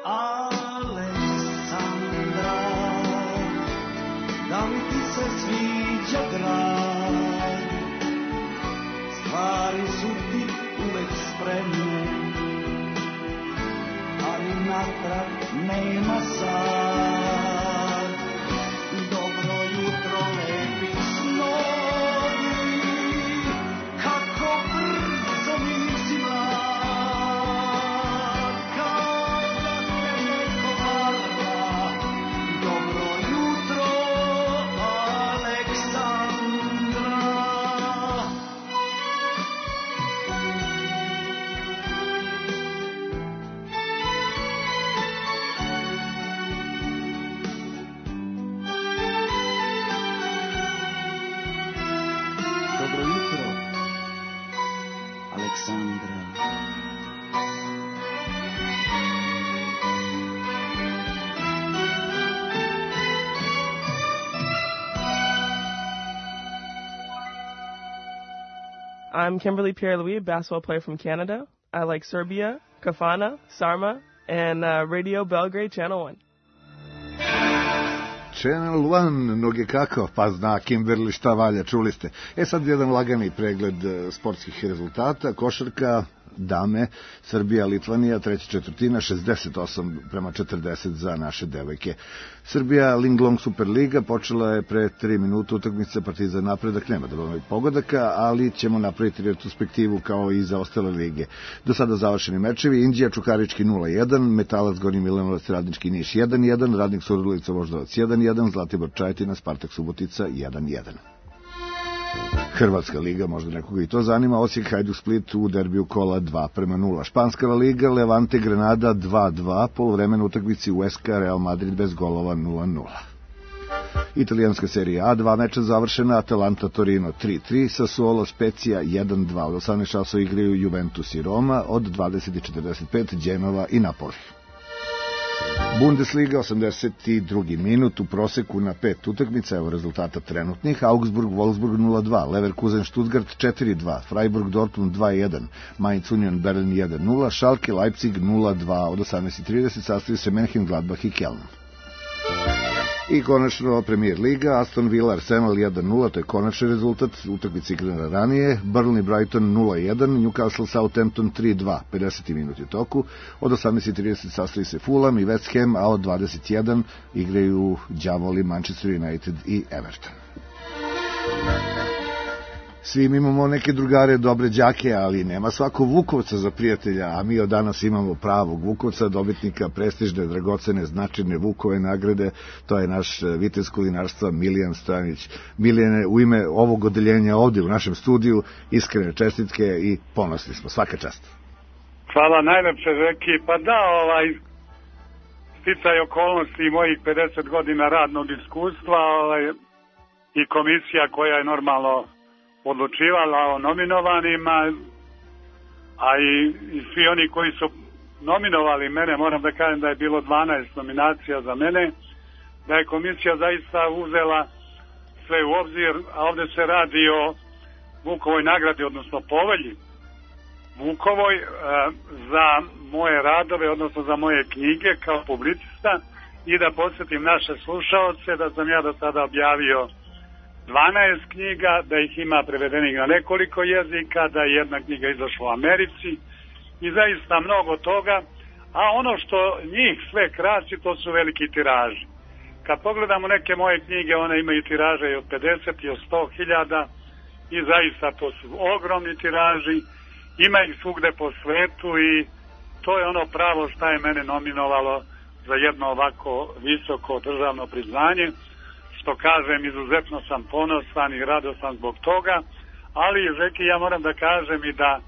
Speaker 1: Aleksandra, da li ti se sviđa grad? Stvari su ti uvek spremne, ali natrag nema sad. Dobro jutro, lepi snovi, kako brzo nisi mlad, kao da te neko vara. Dobro jutro, Aleksandra. Dobro jutro, Aleksandra.
Speaker 15: I'm Kimberly Pierre-Louis, basketball player from Canada. I like Serbia, Kafana, Sarma, and uh, Radio Belgrade Channel one.
Speaker 4: Channel One, noge kako, pa zna Kimberly šta valja, čuli ste. E sad jedan lagani pregled e, sportskih rezultata, košarka, dame, Srbija, Litvanija, treća četvrtina, šezdeset osam prema četrdeset za naše devojke. Srbija, Linglong Superliga, počela je pre tri minuta utakmica Partizan Napredak, nema dobrovnih pogodaka, ali ćemo napraviti retrospektivu kao i za ostale lige. Do sada završeni mečevi, Indija, Čukarički nula jedan, Metalac, Gornji Milanovac, Radnički Niš jedan jedan, Radnik Surdulica, Voždovac jedan jedan, Zlatibor Čajetina, Spartak Subotica jedan jedan. Hrvatska liga, možda nekoga i to zanima, Osijek, Hajduk Split u derbiju kola dva prema nula. Španska liga, Levante Grenada dva dva, poluvremena utakmici U S K Real Madrid bez golova nula nula. Italijanska serija A, dva meča završena, Atalanta Torino tri tri, Sassuolo Spezia jedan dva, od osamnaest časova igraju Juventus i Roma, od dvadeset četrdeset pet Genova i Napoli. Bundesliga, osamdeset drugi minut, u proseku na pet utakmica, evo rezultata trenutnih: Augsburg, Wolfsburg nula dva, Leverkusen, Stuttgart četiri dva, Freiburg, Dortmund dva jedan, Mainz, Union, Berlin jedan nula, Schalke, Leipzig nula dva, od osamnaest trideset sastavljaju se Mönchengladbach i Keln. I konačno Premier Liga, Aston Villa Arsenal jedan nula, to je konačni rezultat, utakmica igrana ranije, Burnley Brighton nula jedan, Newcastle Southampton tri dva, pedeset minuti u toku, od osamnaest i trideset sastavi se Fulham i West Ham, a od dvadeset jedan igraju đavoli Manchester United i Everton. Svi imamo neke drugare, dobre đake, ali nema svako Vukovca za prijatelja, a mi od danas imamo pravog Vukovca, dobitnika prestižne, dragocene, značajne Vukove nagrade. To je naš vitez kulinarstva Milijan Stojanić. Milijane, u ime ovog odeljenja ovdje u našem studiju, iskrene čestitke i ponosni smo. Svaka čast.
Speaker 16: Hvala najlepše, Žeki. Pa da, ovaj, sticaj okolnosti i mojih pedeset godina radnog iskustva, ovaj, i komisija koja je normalno odlučivala o nominovanima, a i, i svi oni koji su nominovali mene, moram da kažem da je bilo dvanaest nominacija za mene, da je komisija zaista uzela sve u obzir, a ovde se radi o Vukovoj nagradi, odnosno povelji Vukovoj e, za moje radove, odnosno za moje knjige kao publicista, i da podsjetim naše slušaoce da sam ja do sada objavio dvanaest knjiga, da ih ima prevedenih na nekoliko jezika, da je jedna knjiga izašla u Americi i zaista mnogo toga, a ono što njih sve krasi, to su veliki tiraži. Kad pogledamo neke moje knjige, one imaju tiraže i od pedeset i od sto hiljada i zaista to su ogromni tiraži, ima ih svugde po svetu i to je ono pravo šta je mene nominovalo za jedno ovako visoko državno priznanje. Što kažem, izuzetno sam ponosan i radosan zbog toga, ali Žeki, ja moram da kažem i da a,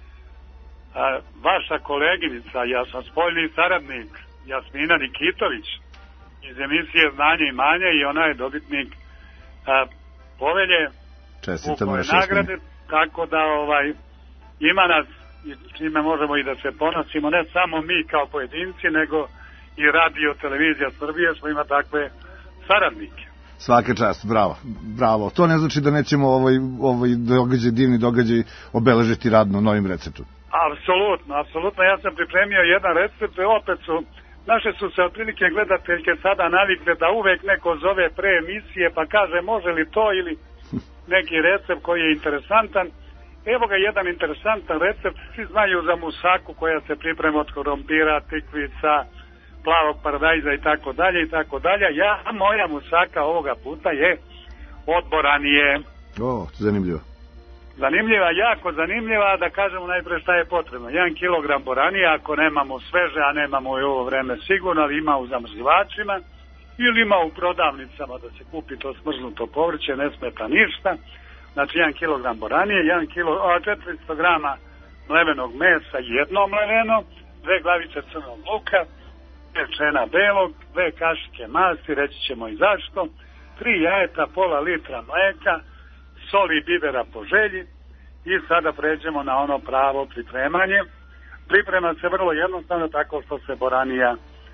Speaker 16: vaša koleginica, ja sam spoljni saradnik, Jasmina Nikitović iz emisije Znanje i manje, i ona je dobitnik a, povelje Vukove nagrade, tako da ovaj, ima nas i čime možemo i da se ponosimo, ne samo mi kao pojedinci, nego i Radio Televizija Srbije smo ima takve saradnike.
Speaker 4: Svaka čast, bravo, bravo. To ne znači da nećemo ovaj, ovaj događaj, divni događaj obeležiti radno novim receptom.
Speaker 16: Apsolutno, apsolutno. Ja sam pripremio jedan recept, opet su, naše su se otprilike gledateljke sada navikle da uvek neko zove pre emisije pa kaže može li to ili neki recept koji je interesantan. Evo ga jedan interesantan recept, svi znaju za musaku koja se priprema od krompira, tikvica, plavog paradajza i tako dalje i tako dalje. Ja, moja musaka ovoga puta je od boranije.
Speaker 4: O, zanimljivo.
Speaker 16: Zanimljiva, jako zanimljiva, da kažemo najpre šta je potrebno. Jedan kilogram boranije, ako nemamo sveže, a nemamo i ovo vreme sigurno, ali ima u zamrzivačima ili ima u prodavnicama da se kupi to smrznuto povrće, ne smeta ništa. Znači jedan kilogram boranije, jedan kilo, četiristo grama mlevenog mesa, jedno mleveno, dve glavice crnog luka, pečena belog, dve kašike masti, reći ćemo i zašto, tri jajeta, pola litra mleka, soli i bibera po želji i sada pređemo na ono pravo pripremanje. Priprema se vrlo jednostavno tako što se boranija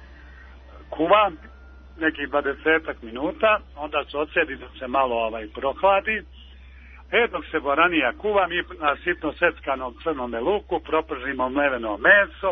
Speaker 16: kuva nekih dvadesetak minuta, onda se odsjedi da se malo ovaj prohladi. E, dok se boranija kuva, mi na sitno seckanom crnome luku propržimo mleveno meso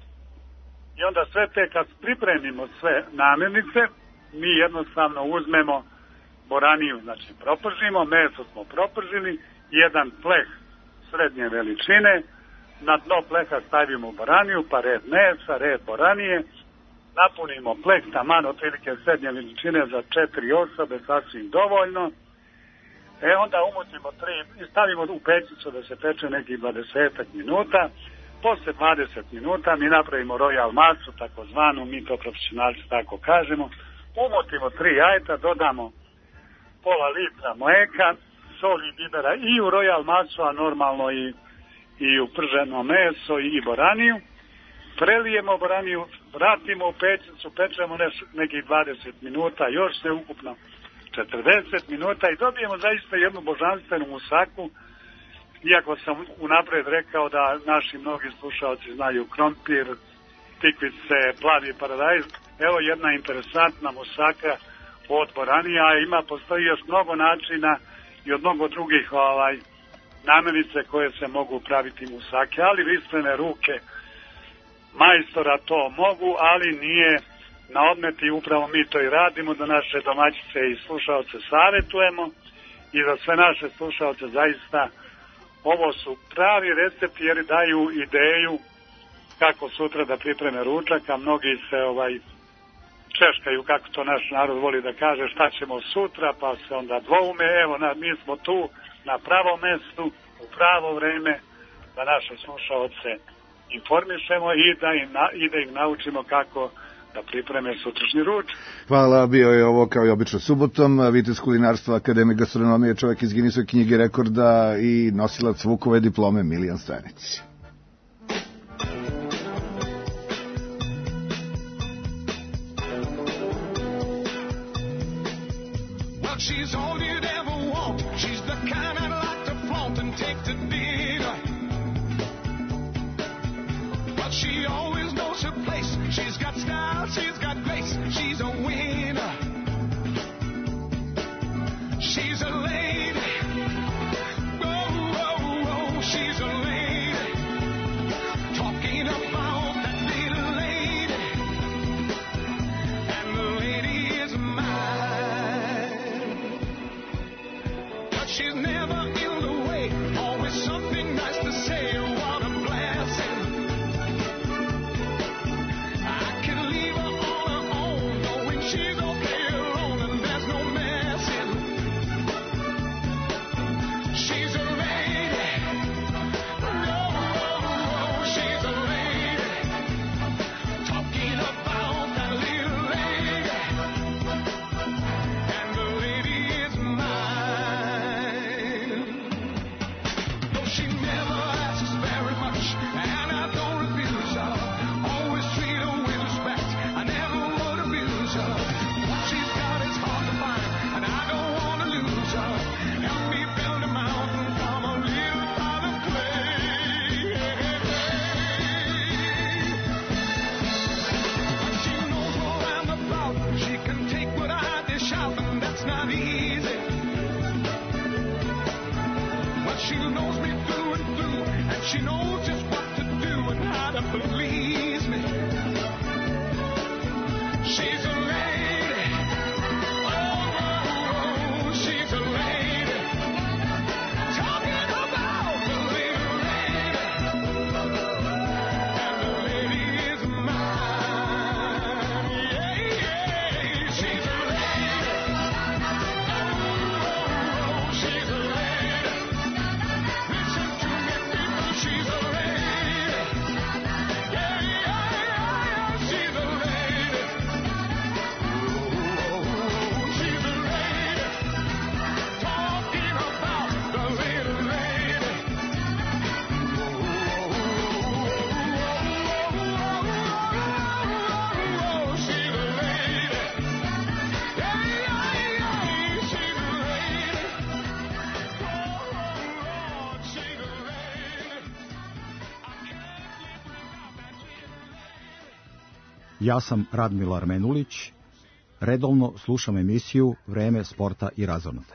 Speaker 16: i onda sve te kad pripremimo sve namirnice, mi jednostavno uzmemo boraniju, znači propržimo, meso smo propržili, jedan pleh srednje veličine, na dno pleha stavimo boraniju, pa red mesa, red boranije, napunimo pleh taman otprilike srednje veličine za četiri osobe, sasvim dovoljno. E onda umutimo tri i stavimo u pećicu da se peče nekih dvadesetak minuta. Posle dvadeset minuta mi napravimo royal masu, takozvanu, mi to profesionalci tako kažemo. Umutimo tri jajeta, dodamo pola litra mleka, soli i bibera i u royal masu, a normalno i, i u prženo meso i boraniju. Prelijemo boraniju, vratimo u pećicu, pečemo nekih dvadeset minuta, još se ukupno četrdeset minuta i dobijemo zaista jednu božanstvenu musaku, iako sam unapred rekao da naši mnogi slušalci znaju krompir, tikvice, plavi paradajz. Evo jedna interesantna musaka od boranija, a ima, postoji još mnogo načina i od mnogo drugih ovaj, namirnice koje se mogu praviti musake, ali vistvene ruke majstora to mogu, ali nije na odmet i upravo mi to i radimo, da naše domaćice i slušalce savjetujemo i za sve naše slušalce zaista ovo su pravi recepti jer daju ideju kako sutra da pripreme ručak, a mnogi se ovaj češkaju, kako to naš narod voli da kaže, šta ćemo sutra, pa se onda dvoume. Evo, na, mi smo tu na pravom mestu, u pravo vreme, da naše slušalce informišemo i da, im na, i da ih naučimo kako da pripreme sutrašnji ručak.
Speaker 4: Hvala, bio je ovo kao i obično subotom, vitez kulinarstva Akademije gastronomije, čovjek iz Guinnessove knjige rekorda i nosilac Vukove diplome Milijan Stajnić.
Speaker 1: She's all you'd ever want. She's the kind I'd like to flaunt and take to dinner. But she always knows her place. She's got style, she's got grace. She's a winner. She's a lady. Oh, oh, oh, she's a lady. Talking about that little lady. And the lady is mine. She's never in the way, always something nice to say. What a blessing. I can leave her on her own, knowing she's okay alone and there's no messing. She's a lady. No, oh, she's a lady. Talking about that little lady. And the lady is mine. She never asks very much, and I don't refuse her. Always treat her with respect. I never would abuse her. What she's got is hard to find, and I don't want to lose her. Help me build a mountain from a little pot of clay. She knows what I'm about. She can take what I dish out, and that's not easy. But she knows me through and through, and she knows just what to do and how to please me. She's a lady. Oh, oh, oh, she's a lady. Talking about the little lady. And the lady is mine. Yeah, yeah, she's a lady. Oh, oh, she's a lady. Listen to me, people, she's a lady. Yeah, yeah, yeah, she's a lady. Oh, she's a lady. Talking about the little lady. Oh, she's a lady. Yeah, yeah, yeah, she's a lady. Oh, she's a lady.
Speaker 17: Ja sam Radmila Armenulić, redovno slušam emisiju Vreme sporta i razonode.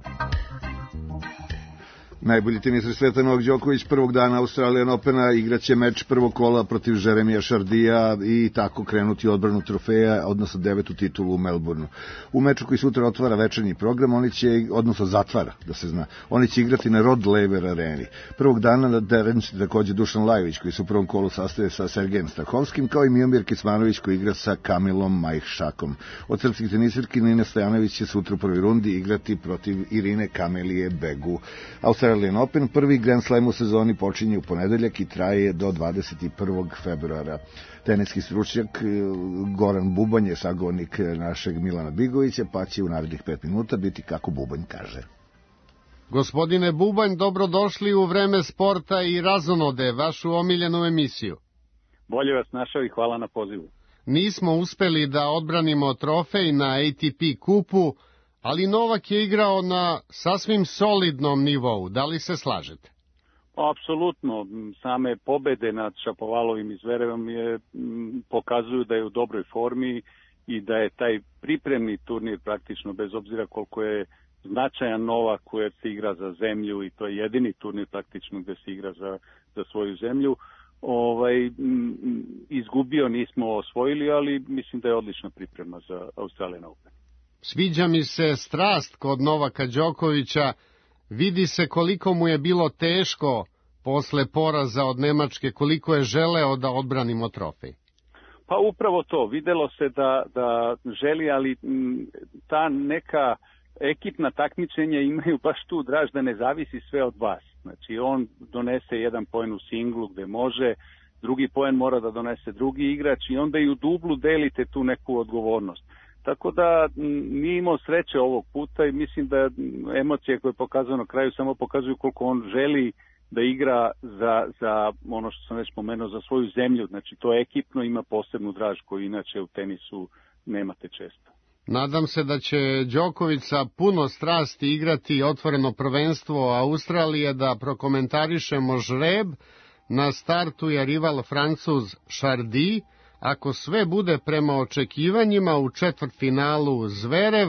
Speaker 4: Najbolji teniser sveta Novak Đoković prvog dana Australian Opena igraće meč prvog kola protiv Jeremija Šardija i tako krenuti odbranu trofeja, odnosno devetu titulu u Melbourneu. U meču koji sutra otvara večernji program, oni će, odnosno zatvara, da se zna, oni će igrati na Rod Laver areni. Prvog dana na teren će takođe Dušan Lajović, koji se u prvom kolu sastaje sa Sergejem Stahovskim, kao i Miomir Kismanović, koji igra sa Kamilom Majšakom. Od srpskih tenisirki Nina Stojanović će sutra u prvoj rundi igrati protiv Irine Kamelije Begu. Australian Open, prvi Grand Slam u sezoni, počinje u ponedeljak i traje do dvadeset prvog februara. Teniski stručnjak Goran Bubanj je sagovornik našeg Milana Bigovića, pa će u narednih pet minuta biti kako Bubanj kaže.
Speaker 18: Gospodine Bubanj, dobrodošli u Vreme sporta i razonode, vašu omiljenu emisiju.
Speaker 19: Bolje vas našao i hvala na pozivu.
Speaker 18: Nismo uspeli da odbranimo trofej na A T P kupu, ali Novak je igrao na sasvim solidnom nivou. Da li se slažete?
Speaker 19: Apsolutno. Same pobede nad Šapovalovim i Zverevom je, pokazuju da je u dobroj formi i da je taj pripremni turnir praktično, bez obzira koliko je značajan Novak koji se igra za zemlju i to je jedini turnir praktično gde se igra za, za svoju zemlju, ovaj, m, izgubio, nismo osvojili, ali mislim da je odlična priprema za Australian Open.
Speaker 18: Sviđa mi se strast kod Novaka Đokovića, vidi se koliko mu je bilo teško posle poraza od Nemačke, koliko je želeo da odbranimo trofej.
Speaker 19: Pa upravo to, videlo se da, da želi, ali m, ta neka ekipna takmičenja imaju baš tu draž da ne zavisi sve od vas. Znači on donese jedan poen u singlu gde može, drugi poen mora da donese drugi igrač i onda i u dublu delite tu neku odgovornost. Tako da nije imao sreće ovog puta i mislim da emocije koje je pokazao na kraju samo pokazuju koliko on želi da igra za, za ono što sam već spomenuo, za svoju zemlju. Znači to ekipno ima posebnu draž koju inače u tenisu nemate često.
Speaker 18: Nadam se da će Đoković sa puno strasti igrati otvoreno prvenstvo Australije, da prokomentarišemo žreb. Na startu je rival Francuz Chardy. Ako sve bude prema očekivanjima, u četvrtfinalu Zverev,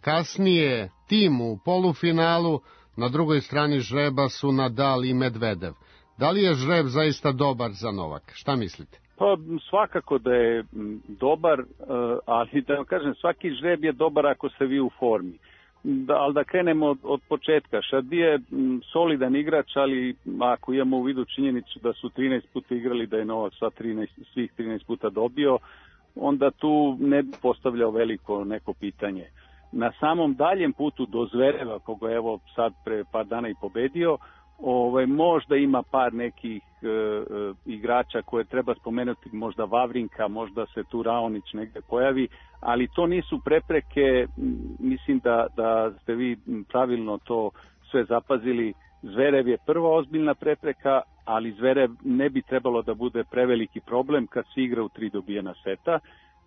Speaker 18: kasnije Tim u polufinalu, na drugoj strani žreba su Nadal i Medvedev. Da li je žreb zaista dobar za Novaka? Šta mislite?
Speaker 19: Pa svakako da je dobar, ali da vam kažem, svaki žreb je dobar ako ste vi u formi. Da, ali da krenemo od, od početka. Chardy je solidan igrač, ali ako imamo u vidu činjenicu da su trinaest puta igrali, da je Novak sva trinaest, svih trinaest puta dobio, onda tu ne bi postavljao veliko neko pitanje. Na samom daljem putu do Zvereva, koga je evo sad pre par dana i pobedio, ovaj, možda ima par nekih e, e, igrača koje treba spomenuti, možda Vavrinka, možda se tu Raonić negde pojavi, ali to nisu prepreke, mislim da, da ste vi pravilno to sve zapazili. Zverev je prva ozbiljna prepreka, ali Zverev ne bi trebalo da bude preveliki problem kad se igra u tri dobijena seta,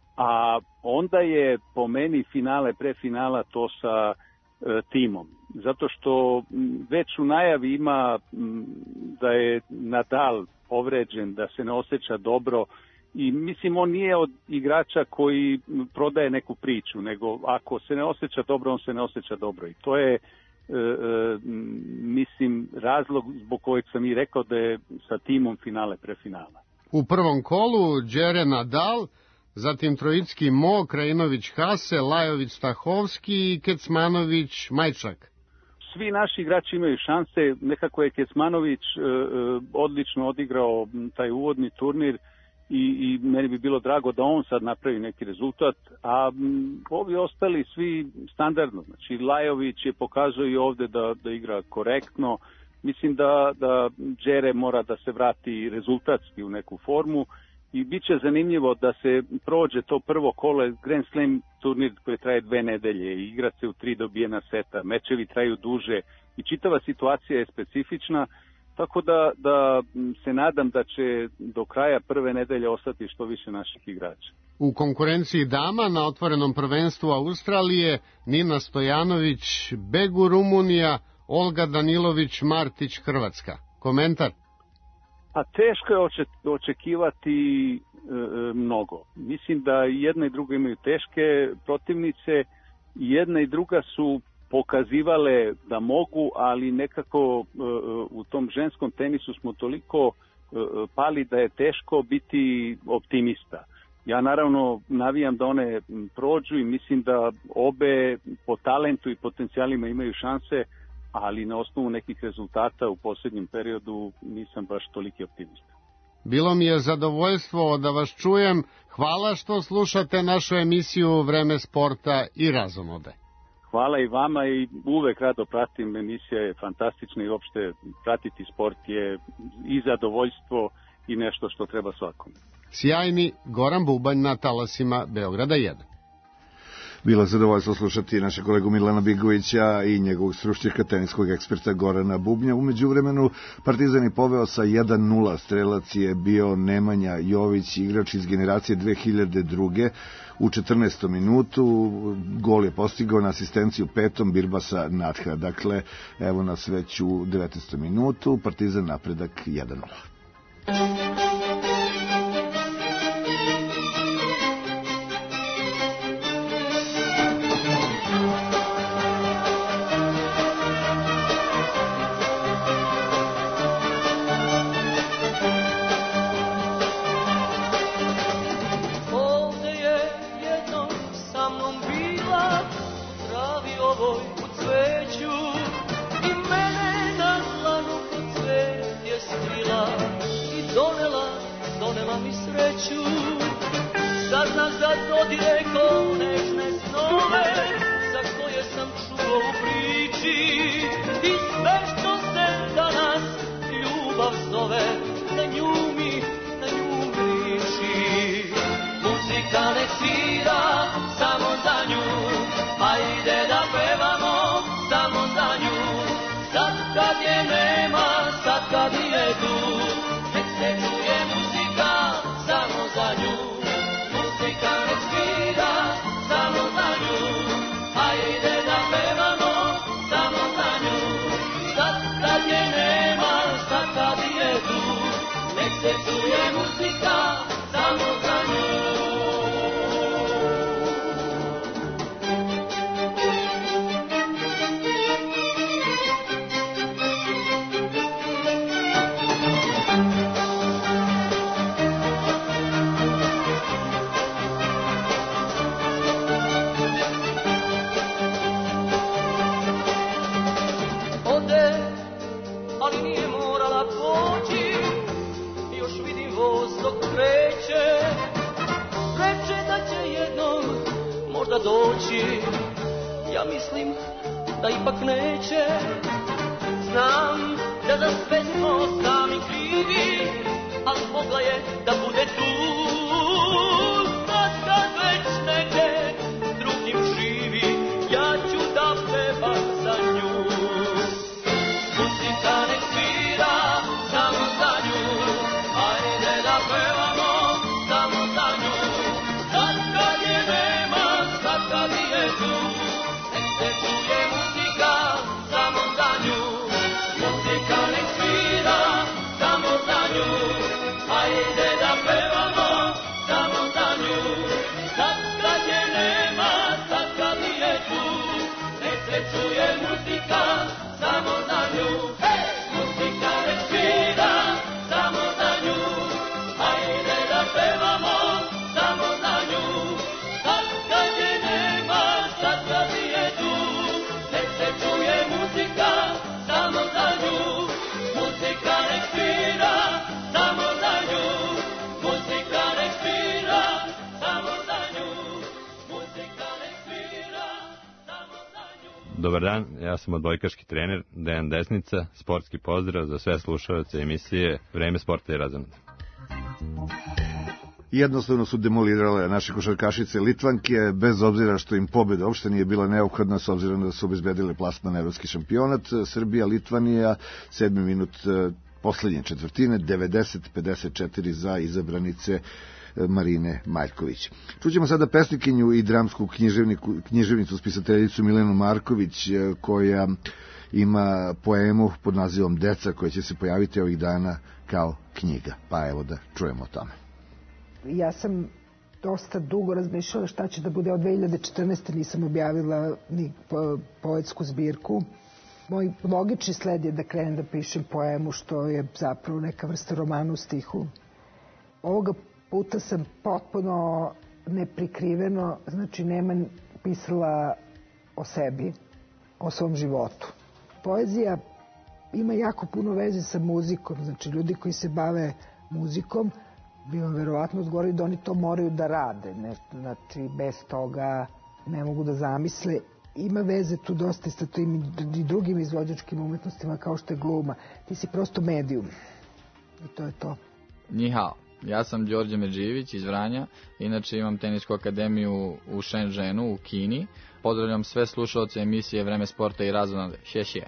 Speaker 19: a onda je po meni finale, pre finala to sa e, Timom. Zato što već u najavi ima da je Nadal povređen, da se ne osjeća dobro i mislim on nije od igrača koji prodaje neku priču, nego ako se ne osjeća dobro, on se ne osjeća dobro i to je e, e, mislim razlog zbog kojeg sam i rekao da je sa Timom finale pre finala.
Speaker 18: U prvom kolu Đere Nadal, zatim trojicki Mo, Krajinović Hase, Lajović Stahovski i Kecmanović Majčak.
Speaker 19: Svi naši igrači imaju šanse, nekako je Kecmanović e, odlično odigrao taj uvodni turnir i, i meni bi bilo drago da on sad napravi neki rezultat, a m, ovi ostali svi standardno, znači Lajović je pokazao i ovde da, da igra korektno, mislim da, da Đere mora da se vrati rezultatski u neku formu i bit će zanimljivo da se prođe to prvo kolo, Grand Slam turnir koji traje dve nedelje i igra se u tri dobijena seta, mečevi traju duže i čitava situacija je specifična, tako da, da se nadam da će do kraja prve nedelje ostati što više naših igrača.
Speaker 18: U konkurenciji dama na otvorenom prvenstvu Australije Nina Stojanović, Begu Rumunija, Olga Danilović, Martić Hrvatska. Komentar?
Speaker 19: A teško je očekivati e, mnogo. Mislim da jedna i druga imaju teške protivnice, jedna i druga su pokazivale da mogu, ali nekako e, u tom ženskom tenisu smo toliko e, pali da je teško biti optimista. Ja naravno navijam da one prođu i mislim da obe po talentu i potencijalima imaju šanse, ali na osnovu nekih rezultata u posljednjem periodu nisam baš toliki optimista.
Speaker 18: Bilo mi je zadovoljstvo da vas čujem. Hvala što slušate našu emisiju Vreme sporta i razonode.
Speaker 19: Hvala i vama i uvek rado pratim, emisija je fantastična i uopšte pratiti sport je i zadovoljstvo i nešto što treba svakom.
Speaker 18: Sjajni Goran Bubanj na talasima Beograda jedan.
Speaker 4: Bilo je zadovoljstvo slušati našeg kolegu Milana Bigovića i njegovog stručnjaka, teniskog eksperta Gorana Bubnja. Umeđu vremenu Partizan je poveo sa jedan nula. Strelac je bio Nemanja Jović, igrač iz generacije dve hiljade druge. U četrnaestom minutu gol je postigao na asistenciju petom Birbasa Nadha. Dakle, evo nas već u devetnaestom minutu. Partizan napredak jedan nula.
Speaker 1: dodireko nežne snove za koje sam čuo u priči i sve što se danas ljubav zove, na nju mi, na nju mi liči. Muzika nek svira samo za nju, ajde da pevamo samo za nju. Sad kad je nema, sad kad je tu, nek se čuje muzika samo za nju. Muzika nek svira samo za nju, ajde da pevamo samo za nju. Sad kad je nema, sad kad je tu, nek se čuje muzika samo za nju. Da doći, ja mislim da ipak neće. Znam da za sve smo sami krivi, al mogla je da bude tu. Sad kad već negde drugim živi, ja ću da pevam za nju. Muzika nek svira samo za nju, ajde da pevamo samo za nju. Sad kad je nema, kad je tu, nek se čuje muzika samo za nju. Muzika nek svira samo za nju, ajde da pevamo samo za nju. Sad kad je nema, sad kad je tu, nek se čuje muzika samo za nju. Hey! Muzika nek svira samo za nju, ajde da pevamo samo za nju. Sad kad je nema, sad kad je tu, nek se čuje muzika samo za nju. Muzika nek svira samo za nju, muzika nek svira samo za nju, muzika nek svira samo za nju.
Speaker 9: Dobar dan, ja sam odbojkaški trener Dejan Desnica, sportski pozdrav za sve slušalce emisije Vreme sporta i razonode.
Speaker 4: Jednostavno su demolirale naše košarkašice Litvanke, bez obzira što im pobjeda uopšte nije bila neophodna, s obzirom da su obezbedile plasman na evropski šampionat. Srbija, Litvanija, sedmi minut poslednje četvrtine, devedeset pedeset četiri za izabranice Marine Maljković. Čućemo sada pesnikinju i dramsku književnicu, spisateljicu Milenu Marković, koja ima poemu pod nazivom Deca, koja će se pojaviti ovih dana kao knjiga. Pa evo da čujemo o tome.
Speaker 20: Ja sam dosta dugo razmišljala šta će da bude. Od dve hiljade četrnaeste. nisam objavila ni po, poetsku zbirku. Moj logični sled je da krenem da pišem poemu, što je zapravo neka vrsta romana u stihu. Ovoga puta sam potpuno neprikriveno, znači nema pisala o sebi, o svom životu. Poezija ima jako puno veze sa muzikom, znači ljudi koji se bave muzikom bi vam verovatno odgovorili da oni to moraju da rade, ne, znači bez toga ne mogu da zamisle. Ima veze tu dosta sa tim i drugim izvođačkim umetnostima kao što je gluma. Ti si prosto medijum i to je to.
Speaker 21: Ni hao, ja sam Đorđe Međivić iz Vranja, inače imam tenisku akademiju u Shenzhenu u Kini. Pozdravljam sve slušalce emisije Vreme sporta i razonode. Še-še.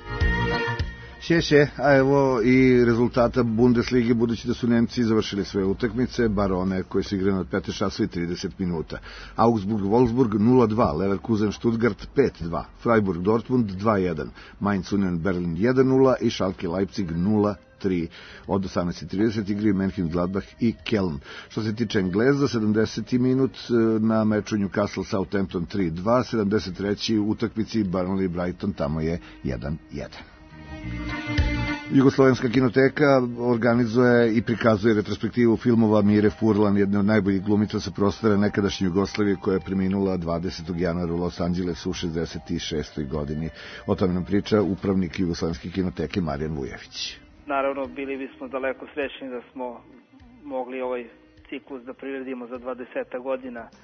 Speaker 4: Še-še, a evo i rezultata Bundeslige, budući da su Nemci završili svoje utakmice, bar one koje su igrane od pet časova i trideset minuta. Augsburg-Wolfsburg nula dva, Leverkusen-Stuttgart pet dva, Freiburg-Dortmund dva jedan, Mainz-Union-Berlin jedan nula i Schalke-Leipzig nula tri. Od osamnaest trideset igraju Mönchengladbach i Kelm. Što se tiče Engleza, sedamdeseti minut na meču Newcastle-Southampton tri dva, sedamdeset treći u utakmici Burnley-Brighton, tamo je jedan jedan. Jugoslovenska kinoteka organizuje i prikazuje retrospektivu filmova Mire Furlan, jedne od najboljih glumica sa prostora nekadašnje Jugoslavije, koja je preminula dvadesetog januara u Los Angelesu u šezdeset šestoj godini. O tome nam priča upravnik Jugoslovenske kinoteke Marijan Vujević.
Speaker 22: Naravno, bili bismo daleko srećni da smo mogli ovaj ciklus da priredimo za dvadeset godina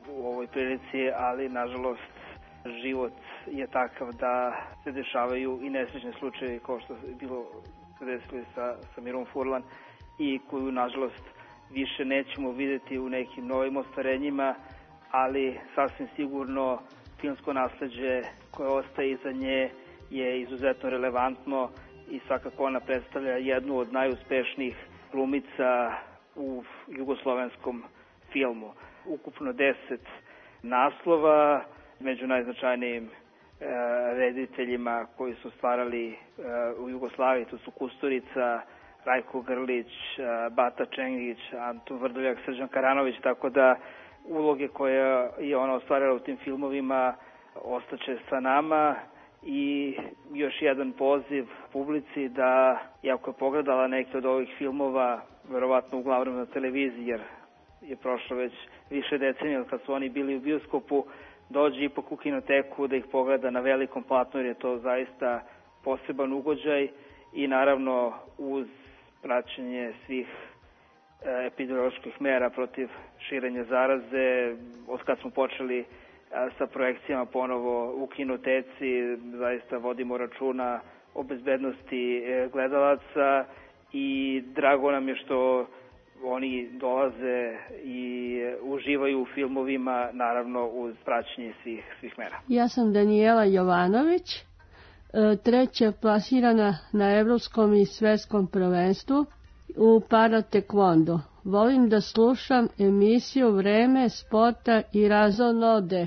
Speaker 22: u ovoj prilici, ali nažalost život je takav da se dešavaju i nesrećni slučajevi kao što je bilo se desili sa, sa Mirom Furlan i koju nažalost više nećemo videti u nekim novim ostvarenjima, ali sasvim sigurno filmsko nasleđe koje ostaje iza nje je izuzetno relevantno i svakako ona predstavlja jednu od najuspešnijih glumica u jugoslovenskom filmu. Ukupno deset naslova, među najznačajnijim e, rediteljima koji su stvarali e, u Jugoslaviji, to su Kusturica, Rajko Grlić, e, Bata Čengić, Anton Vrdoljak, Srđan Karanović, tako da uloge koje je ona ostvarila u tim filmovima ostaće sa nama. I još jedan poziv publici da, iako je pogledala neke od ovih filmova, verovatno uglavnom na televiziji, jer je prošlo već više decenija od kad su oni bili u bioskopu, dođe ipak u kinoteku da ih pogleda na velikom platnu, jer je to zaista poseban ugođaj i naravno uz praćenje svih epidemioloških mera protiv širenja zaraze, od kad smo počeli sa projekcijama ponovo u kinoteci, zaista vodimo računa o bezbednosti gledalaca i drago nam je što oni dolaze i uživaju u filmovima, naravno uz praćenje svih, svih mera.
Speaker 10: Ja sam Danijela Jovanović, treća plasirana na evropskom i svetskom prvenstvu u paratekvondo. Volim da slušam emisiju Vreme sporta i razonode.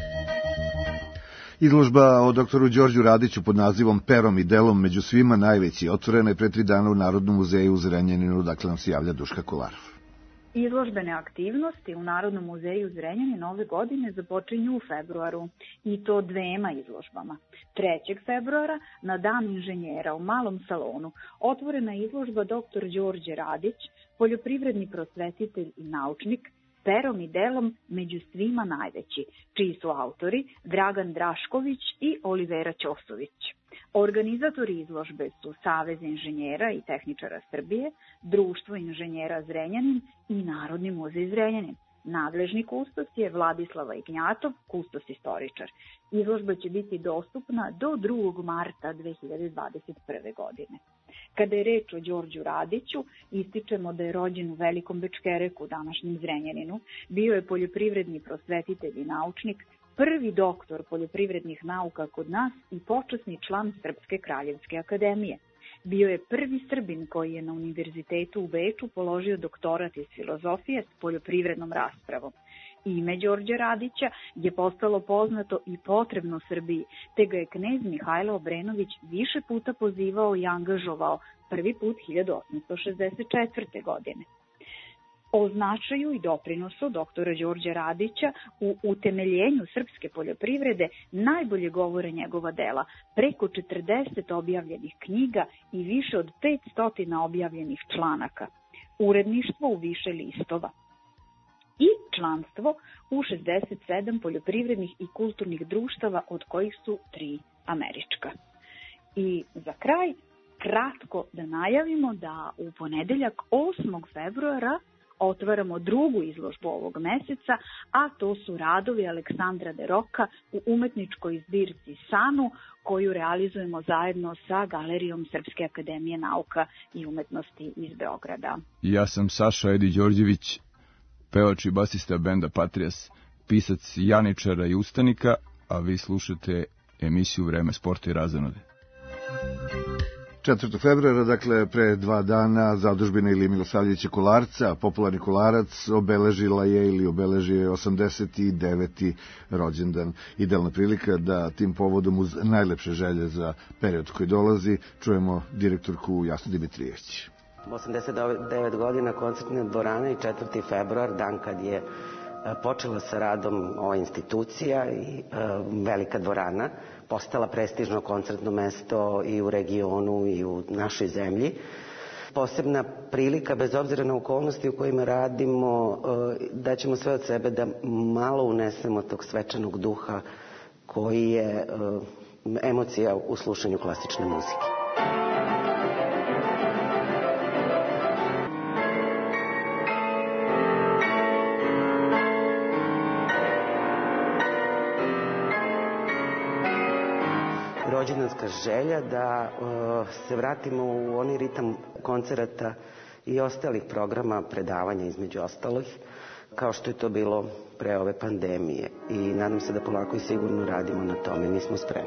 Speaker 4: Izložba o doktoru Đorđu Radiću pod nazivom Perom i delom među svima najveći otvorena je pre tri dana u Narodnom muzeju u Zrenjaninu, dakle nam se javlja Duška Kolarov.
Speaker 11: Izložbene aktivnosti u Narodnom muzeju Zrenjanin ove godine započinju u februaru i to dvema izložbama. trećeg februara na Dan inženjera u Malom salonu otvorena je izložba doktor Đorđe Radić, poljoprivredni prosvetitelj i naučnik, perom i delom među svima najveći, čiji su autori Dragan Drašković i Olivera Ćosović. Organizatori izložbe su Savez inženjera i tehničara Srbije, Društvo inženjera Zrenjanin i Narodni muzej Zrenjanin. Nadležni kustos je Vladislava Ignjatov, kustos istoričar. Izložba će biti dostupna do drugog marta dve hiljade dvadeset prve. godine. Kada je reč o Đorđu Radiću, ističemo da je rođen u Velikom Bečkereku, današnjem Zrenjaninu, bio je poljoprivredni prosvetitelj i naučnik, prvi doktor poljoprivrednih nauka kod nas i počasni član Srpske kraljevske akademije. Bio je prvi Srbin koji je na univerzitetu u Beču položio doktorat iz filozofije s poljoprivrednom raspravom. Ime Đorđa Radića je postalo poznato i potrebno Srbiji, te ga je knez Mihajlo Obrenović više puta pozivao i angažovao, prvi put hiljadu osamsto šezdeset četvrte. godine. O značaju i doprinosu doktora Đorđa Radića u utemeljenju srpske poljoprivrede najbolje govore njegova dela, preko četrdeset objavljenih knjiga i više od petsto objavljenih članaka, uredništvo u više listova i članstvo u šezdeset sedam poljoprivrednih i kulturnih društava, od kojih su tri američka. I za kraj, kratko da najavimo da u ponedeljak osmog februara otvaramo drugu izložbu ovog meseca, a to su radovi Aleksandra de Roka u umetničkoj zbirci Sanu, koju realizujemo zajedno sa Galerijom Srpske akademije nauka i umetnosti iz Beograda.
Speaker 12: Ja sam Saša Edi Đorđević, pevač i basista benda Patrias, pisac Janičara i Ustanika, a vi slušate emisiju Vreme sporta i razonode.
Speaker 4: četvrtog februara, dakle pre dva dana, zadužbina ili Milosavljevića Kolarca, popularni Kolarac, obeležila je ili obeležio je osamdeset deveti rođendan. Idealna prilika da tim povodom uz najlepše želje za period koji dolazi čujemo direktorku Jasnu Dimitrijević.
Speaker 23: osamdeset devet godina, koncertna dvorana i četvrti februar, dan kad je počela sa radom ova institucija i velika dvorana, postala prestižno koncertno mesto i u regionu i u našoj zemlji. Posebna prilika, bez obzira na okolnosti u kojima radimo, da ćemo sve od sebe da malo unesemo tog svečanog duha koji je emocija u slušanju klasične muzike. rođendanska želja da se vratimo u onaj ritam koncerata i ostalih programa, predavanja između ostalih, kao što je to bilo pre ove pandemije. I nadam se da polako i sigurno radimo na tome, mi smo spremni.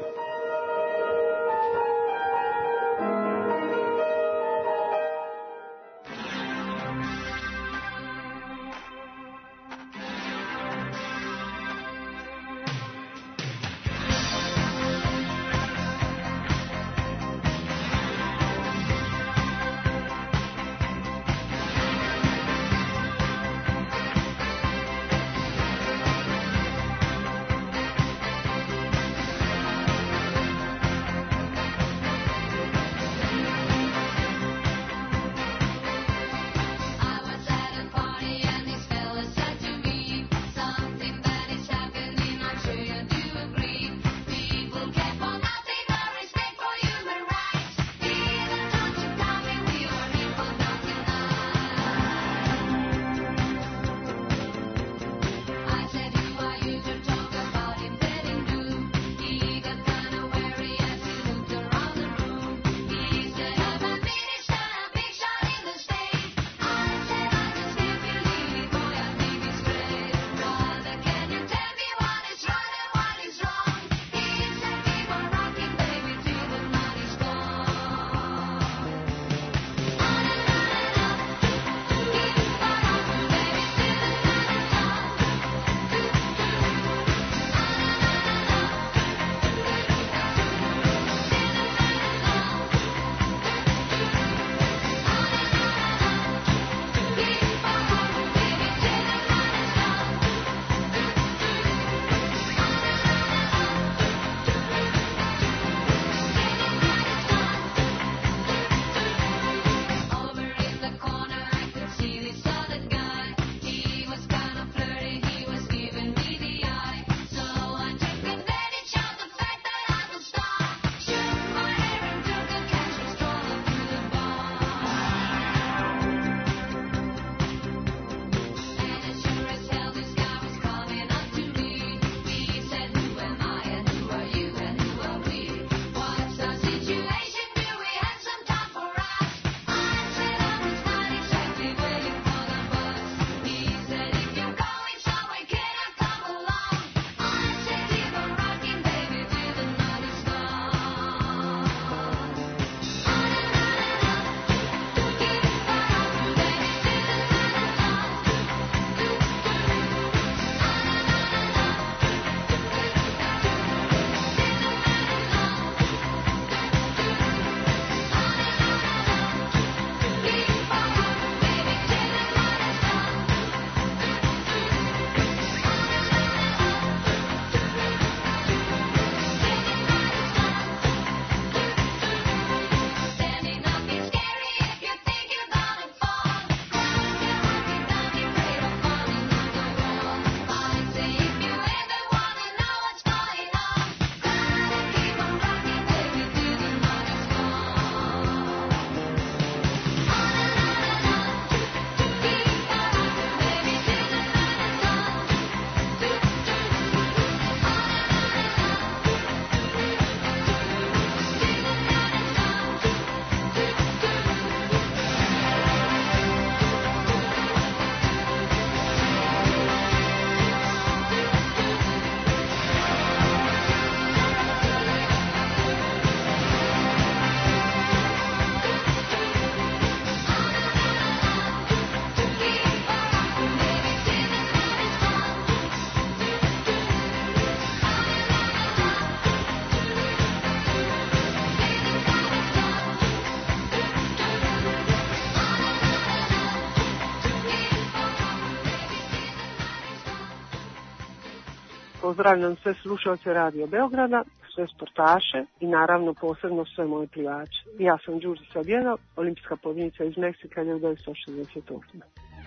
Speaker 2: Pozdravljam sve slušalce Radio Beograda, sve sportaše i naravno posebno sve moje plivače. Ja sam Đurđica Bjela, olimpijska pobjednica iz Meksika hiljadu devetsto šezdeset osme.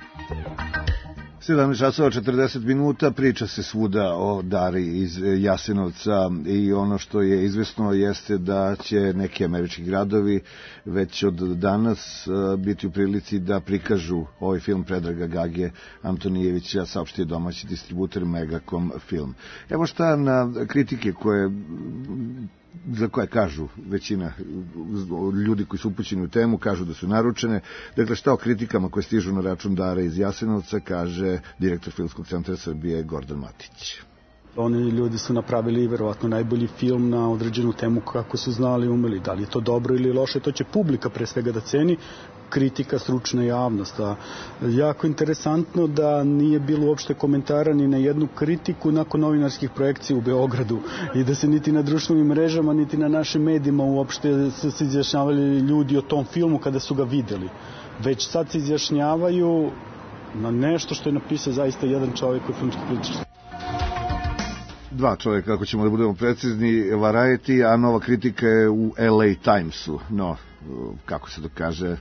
Speaker 4: sedamnaest časova četrdeset minuta, priča se svuda o Dari iz Jasenovca i ono što je izvesno jeste da će neki američki gradovi već od danas biti u prilici da prikažu ovaj film Predraga Gage Antonijevića, saopštio domaći distributer Megacom Film. Evo šta na kritike koje za koje kažu većina ljudi koji su upućeni u temu, kažu da su naručene. Dakle, šta o kritikama koje stižu na račun Dare iz Jasenovca kaže direktor Filmskog centra Srbije Gordan Matić.
Speaker 3: Oni ljudi su napravili verovatno najbolji film na određenu temu kako su znali i umeli. Da li je to dobro ili loše, to će publika pre svega da ceni, kritika, stručna javnost. A jako interesantno da nije bilo uopšte komentara ni na jednu kritiku nakon novinarskih projekcija u Beogradu i da se niti na društvenim mrežama, niti na našim medijima uopšte su se izjašnjavali ljudi o tom filmu kada su ga videli. Već sad se izjašnjavaju na nešto što je napisao zaista jedan čovjek koji je filmski kritičar.
Speaker 4: Dva čovjeka, ako ćemo da budemo precizni, Variety, a nova kritika je u L A Timesu. No, kako se to kaže,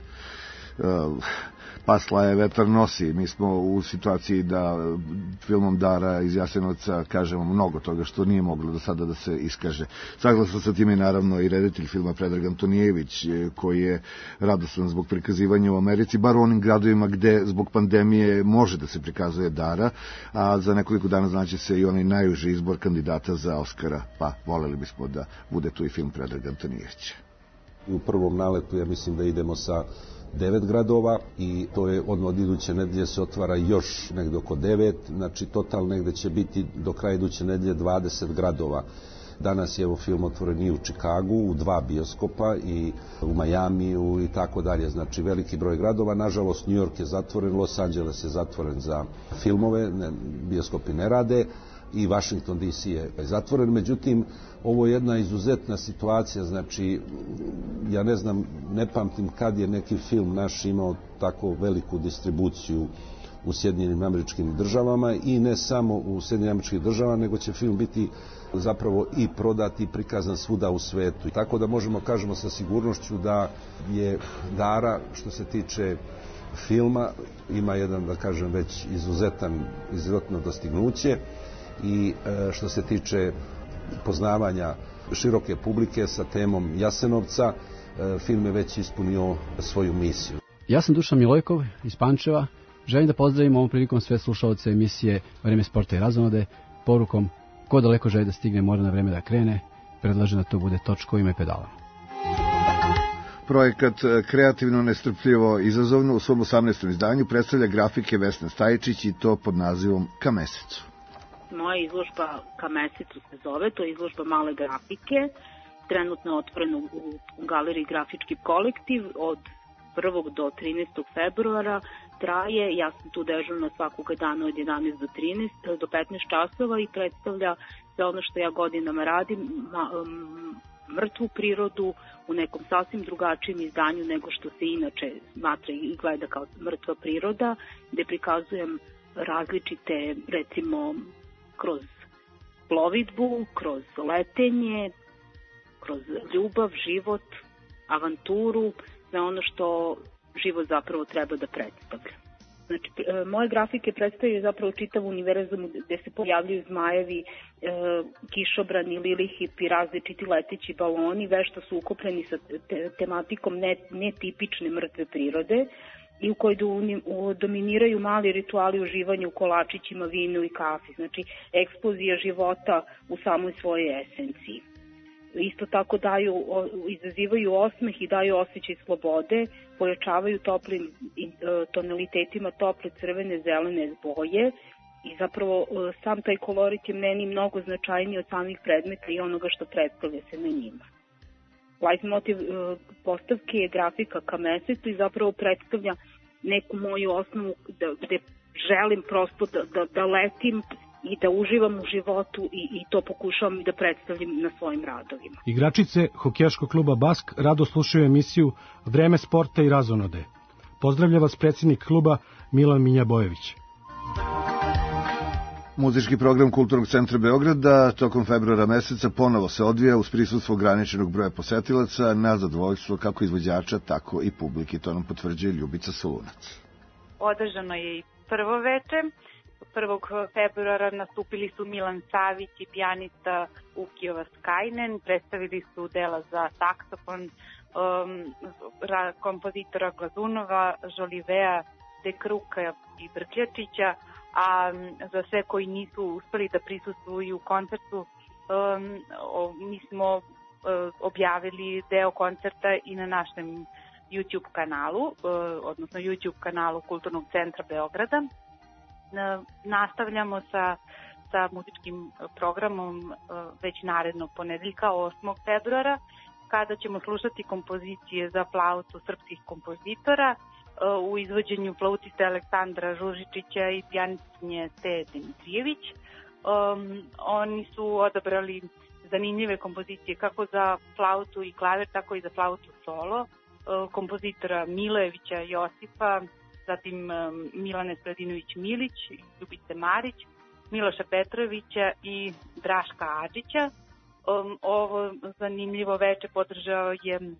Speaker 4: pasla je vetar nosi. Mi smo u situaciji da filmom Dara iz Jasenovca kažemo mnogo toga što nije moglo do sada da se iskaže. Saglasno sa time naravno i reditelj filma Predrag Antonijević, koji je radostan zbog prikazivanja u Americi, bar u onim gradovima gde zbog pandemije može da se prikazuje Dara, a za nekoliko dana znaće se i onaj najuži izbor kandidata za Oskara, pa voleli bismo da bude tu i film Predrag Antonijević.
Speaker 5: U prvom naletu ja mislim da idemo sa devet gradova i to je od, od iduće nedelje se otvara još negde oko devet, znači total negde će biti do kraja iduće nedelje dvadeset gradova. Danas je evo film otvoren i u Čikagu, u dva bioskopa i u Majamiju i tako dalje, znači veliki broj gradova. Nažalost, New York je zatvoren, Los Angeles je zatvoren za filmove, ne, bioskopi ne rade i Washington D C je zatvoren, međutim ovo je jedna izuzetna situacija, znači ja ne znam, ne pamtim kad je neki film naš imao tako veliku distribuciju u Sjedinjenim Američkim Državama i ne samo u Sjedinjenim Američkim Državama, nego će film biti zapravo i prodat i prikazan svuda u svetu. Tako da možemo kažemo sa sigurnošću da je Dara, što se tiče filma, ima jedan, da kažem, već izuzetan, izuzetno dostignuće i što se tiče poznavanja široke publike sa temom Jasenovca, film je već ispunio svoju misiju.
Speaker 6: Ja sam Dušan Milojkov iz Pančeva. Želim da pozdravim ovom prilikom sve slušaoce emisije Vreme sporta i razonode porukom ko daleko želi da stigne mora na vreme da krene. Predlažem da to bude točko ime pedala.
Speaker 4: Projekat Kreativno, nestrpljivo, izazovno u svom osamnaestom izdanju predstavlja grafike Vesna Stajičić i to pod nazivom Ka mesecu.
Speaker 13: Moja izložba Ka mesecu se zove, to je izložba male grafike, trenutno otvorena u galeriji Grafički kolektiv od prvog do trinaestog februara, traje, ja sam tu dežurna svakoga dana od jedanaest do trinaest do petnaest časova i predstavlja sve ono što ja godinama radim, mrtvu prirodu u nekom sasvim drugačijem izdanju nego što se inače smatra i gleda kao mrtva priroda, gde prikazujem različite, recimo, kroz plovidbu, kroz letenje, kroz ljubav, život, avanturu, sve ono što život zapravo treba da predstavlja. Znači, moje grafike predstavljaju zapravo čitav univerzum gde se pojavljaju zmajevi, e, kišobrani, lilihipi, različiti leteći baloni, vešto su ukopljeni sa te, tematikom netipične mrtve prirode i u kojoj dominiraju mali rituali uživanja u kolačićima, vinu i kafi. Znači, eksplozija života u samoj svojoj esenciji. Isto tako daju, izazivaju osmeh i daju osjećaj slobode, pojačavaju toplim tonalitetima tople crvene, zelene boje i zapravo sam taj kolorit je meni mnogo značajniji od samih predmeta i onoga što predstavlja se na njima. Leitmotiv postavke je grafika Ka mesecu i zapravo predstavlja neku moju osnovu da, gde želim prosto da, da, da letim i da uživam u životu i, i to pokušavam da predstavljam na svojim radovima.
Speaker 24: Igračice hokejaškog kluba Bask rado slušaju emisiju Vreme sporta i razonode. Pozdravlja vas predsjednik kluba Milan Minja-Bojević.
Speaker 4: Muzički program Kulturnog centra Beograda tokom februara meseca ponovo se odvija uz prisustvo ograničenog broja posetilaca na zadovoljstvo kako izvođača, tako i publike. To nam potvrđuje Ljubica Solunac.
Speaker 25: Održano je i prvo veče. prvog februara nastupili su Milan Savić i pijanista Ukijova Skajnen, predstavili su dela za saksofon um, kompozitora Glazunova, Žolivea, De Kruka i Brkljačića, a za sve koji nisu uspeli da prisustvuju koncertu, um, mi smo objavili deo koncerta i na našem YouTube kanalu, odnosno YouTube kanalu Kulturnog centra Beograda. Nastavljamo sa, sa muzičkim programom već narednog ponedeljka, osmog februara, kada ćemo slušati kompozicije za flautu srpskih kompozitora u izvođenju flautiste Aleksandra Žužičića i pijanistkinje Steje Dimitrijević. Um, oni su odabrali zanimljive kompozicije kako za flautu i klavir, tako i za flautu solo, uh, kompozitora Milojevića Josipa, zatim um, Milane Sredinović-Milić, Ljubice Marić, Miloša Petrovića i Draška Adžića. Um, ovo zanimljivo veče podržao je uh,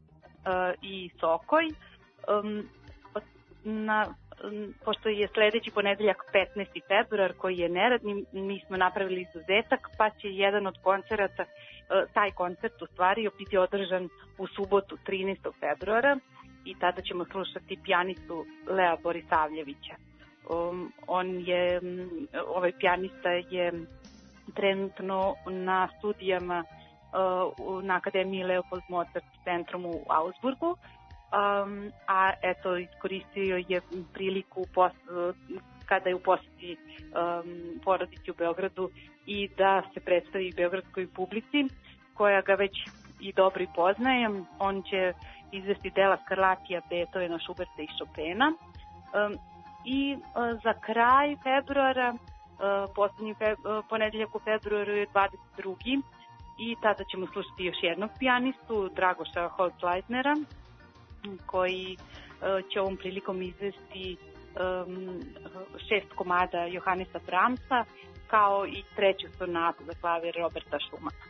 Speaker 25: i Sokoj. Um, na, um, pošto je sledeći ponedeljak petnaesti februar koji je neradni, mi smo napravili izuzetak, pa će jedan od koncerata, uh, taj koncert u stvari biti održan u subotu trinaestog februara i tada ćemo slušati pijanistu Lea Borisavljevića. Um, on je, um, ovaj pijanista je trenutno na studijama uh, na Akademiji Leopold Mozart centrum u Augsburgu, um, a eto iskoristio je priliku pos, kada je u poseti um, porodici u Beogradu i da se predstavi beogradskoj publici koja ga već i dobro i poznaje. On će izvesti dela Skarlatija, Beethovena, Schuberta i Chopina. Um, I uh, za kraj februara, Uh, poslednji fe, uh, ponedeljak u februaru je dvadeset drugi i tada ćemo slušati još jednog pijanistu, Dragoša Holzleitnera, koji uh, će ovom prilikom izvesti um, šest komada Johannesa Brahmsa, kao i treću sonatu za klavir Roberta Schumana.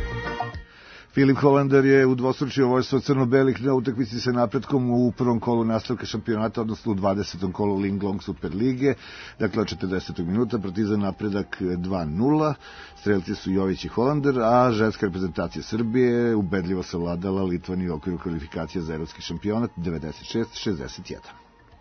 Speaker 4: Filip Hollander je udvostručio vojstvo crno-belih na utakmici sa Napretkom u prvom kolu nastavka šampionata, odnosno u dvadesetom kolu Linglong Superlige. Dakle, od četrdesetog minuta Partizan Napredak dva nula. Strelci su Jović i Hollander, a ženska reprezentacija Srbije ubedljivo savladala Litvaniju u okviru kvalifikacija za evropski šampionat devedeset šest šezdeset jedan.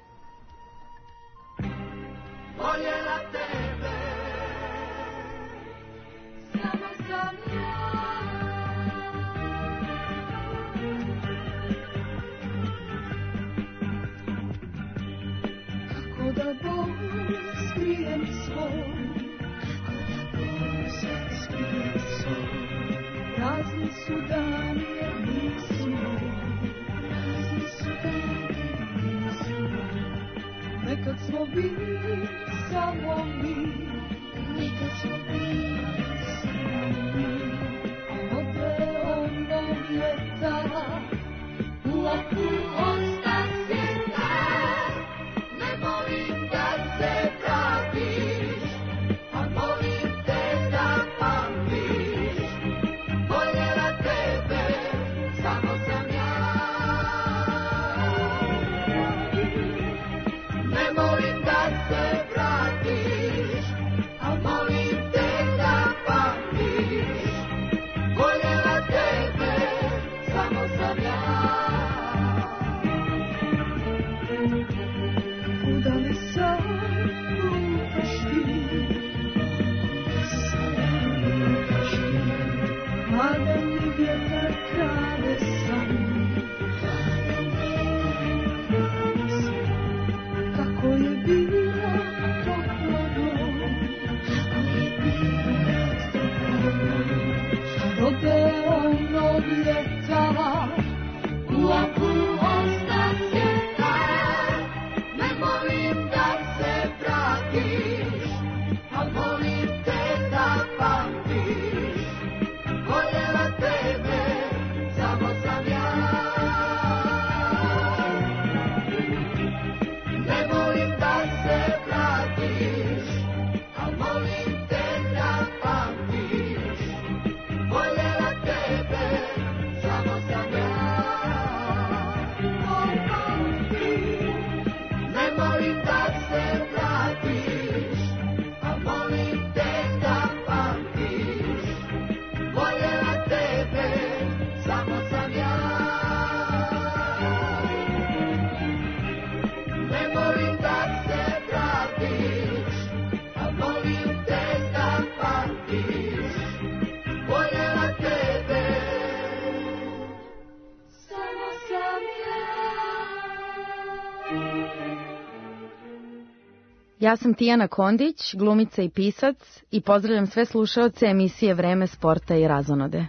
Speaker 1: Da Bog skrijem svoj, kako da Bog skrijem svoj. Razni su dani jer nisi moj, razni su dani jer nisi moj. Nekad smo bili samo mi, nekad smo bili samo mi. A ode onog ljeta, laku osta svijeta. Ne molim da se vratiš, a molim te da pamtiš. Voljela tebe, samo sam ja. Ne molim da se vratiš, a molim te da pamtiš. Voljela tebe, samo sam ja. Da li sad lutaš ti, sad lutaš ti, hladan mi vjetar krade san, hladan vjetar krade san. Kako je bilo toplo noć, kako je bilo toplo noć, kad ode onog ljeta, u oku osta svijeta. Ne molim da se vratiš, a molim te da pamtiš. Voljela tebe, samo sam ja. Ne molim da se vratiš, a molim te da pamtiš. Voljela tebe, samo sam ja.
Speaker 7: Ja sam Tijana Kondić, glumica i pisac i pozdravljam sve slušaoce emisije Vreme sporta i razonode.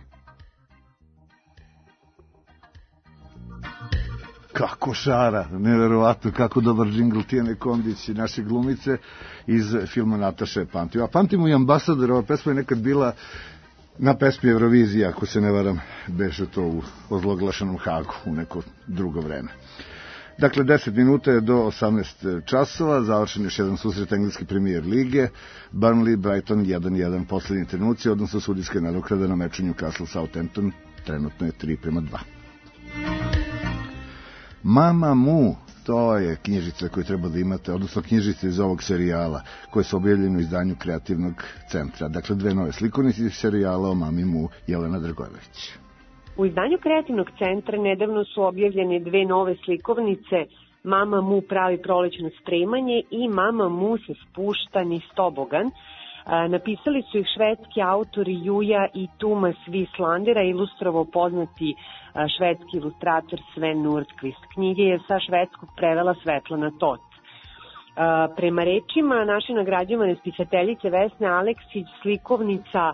Speaker 4: Kako šara, neverovatno, kako dobar džingl Tijane Kondić i naše glumice iz filma Nataša je pamtio. A pamtimo i Ambasador, ova pesma je nekad bila na pesmi Eurovizije, ako se ne varam, beše to u ozloglašenom Hagu u neko drugo vreme. Dakle, deset minuta je do osamnaest časova, završen još jedan susret engleske premijer lige, Burnley, Brighton jedan jedan, poslednji trenuci, odnosno sudijska nadoknada na meču Newcastle Southampton, trenutno je tri prema dva. Mama Mu, to je knjižica koju treba da imate, odnosno knjižice iz ovog serijala, koje su objavljene u izdanju Kreativnog centra. Dakle, dve nove slikovnice iz serijala o Mami Mu, Jelena Dragojević.
Speaker 8: U izdanju Kreativnog centra nedavno su objavljene dve nove slikovnice, Mama Mu pravi prolećno spremanje i Mama Mu se spušta niz tobogan. Napisali su ih švedski autori Juja i Tumas Vislandera, ilustrovao poznati švedski ilustrator Sven Nordqvist. Knjige je sa švedskog prevela Svetlana Tot. Prema rečima naše nagrađivane spisateljice Vesne Aleksić, slikovnica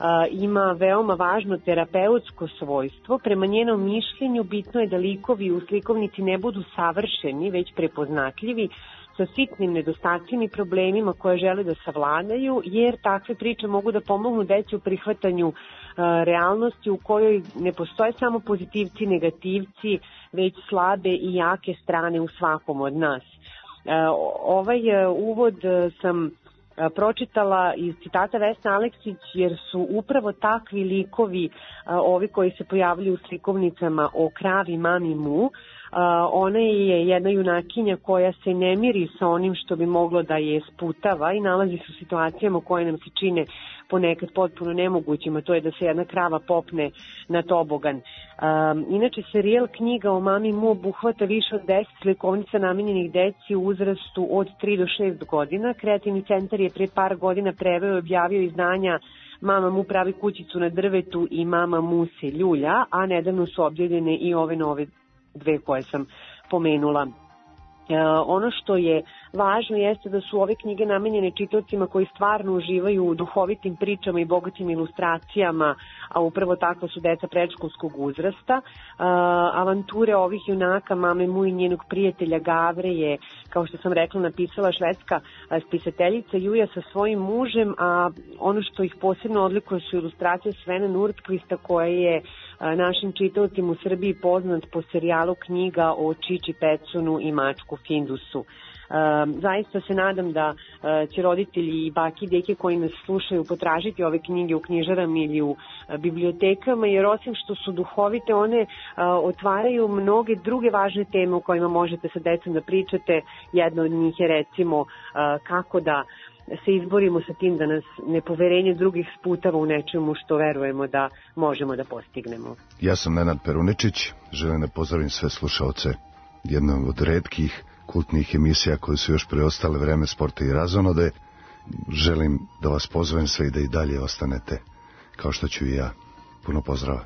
Speaker 8: ima veoma važno terapeutsko svojstvo. Prema njenom mišljenju bitno je da likovi u slikovnici ne budu savršeni, već prepoznatljivi, sa sitnim nedostacima i problemima koje žele da savladaju, jer takve priče mogu da pomognu deci u prihvatanju uh, realnosti u kojoj ne postoje samo pozitivci i negativci, već slabe i jake strane u svakom od nas. Uh, ovaj uh, uvod uh, sam uh, pročitala iz citata Vesne Aleksić, jer su upravo takvi likovi, uh, ovi koji se pojavljaju u slikovnicama o kravi Mami Mu. Uh, ona je jedna junakinja koja se ne miri sa onim što bi moglo da je sputava i nalazi se u situacijama koje nam se čine ponekad potpuno nemogućima, to je da se jedna krava popne na tobogan. Um, inače, serijal knjiga o Mami Mu obuhvata više od deset slikovnica namenjenih deci u uzrastu od tri do šest godina. Kreativni centar je pre par godina preveo i objavio izdanja Mama Mu pravi kućicu na drvetu i Mama Mu se ljulja, a nedavno su objavljene i ove nove dve koje sam pomenula. E, ono što je važno jeste da su ove knjige namenjene čitaocima koji stvarno uživaju u duhovitim pričama i bogatim ilustracijama, a upravo takva su deca predškolskog uzrasta. E, avanture ovih junaka, Mame Mu i njenog prijatelja Gavre je, kao što sam rekla, napisala švedska spisateljica Juja sa svojim mužem, a ono što ih posebno odlikuje su ilustracije Svena Nordqvista, koja je našim čitaocima u Srbiji poznat po serijalu knjiga o Čiči Pecunu i mačku Findusu. Zaista se nadam da će roditelji i baki i deke koji nas slušaju potražiti ove knjige u knjižarama ili u bibliotekama, jer osim što su duhovite, one otvaraju mnoge druge važne teme o kojima možete sa decom da pričate. Jedna od njih je recimo kako da se izborimo sa tim da nas nepoverenje drugih sputava u nečemu što verujemo da možemo da postignemo.
Speaker 14: Ja sam Nenad Peruničić, želim da pozdravim sve slušaoce jednog od retkih kultnih emisija koje su još preostale Vreme sporta i razonode. Želim da vas pozovem sve i da i dalje ostanete, kao što ću i ja. Puno pozdrava.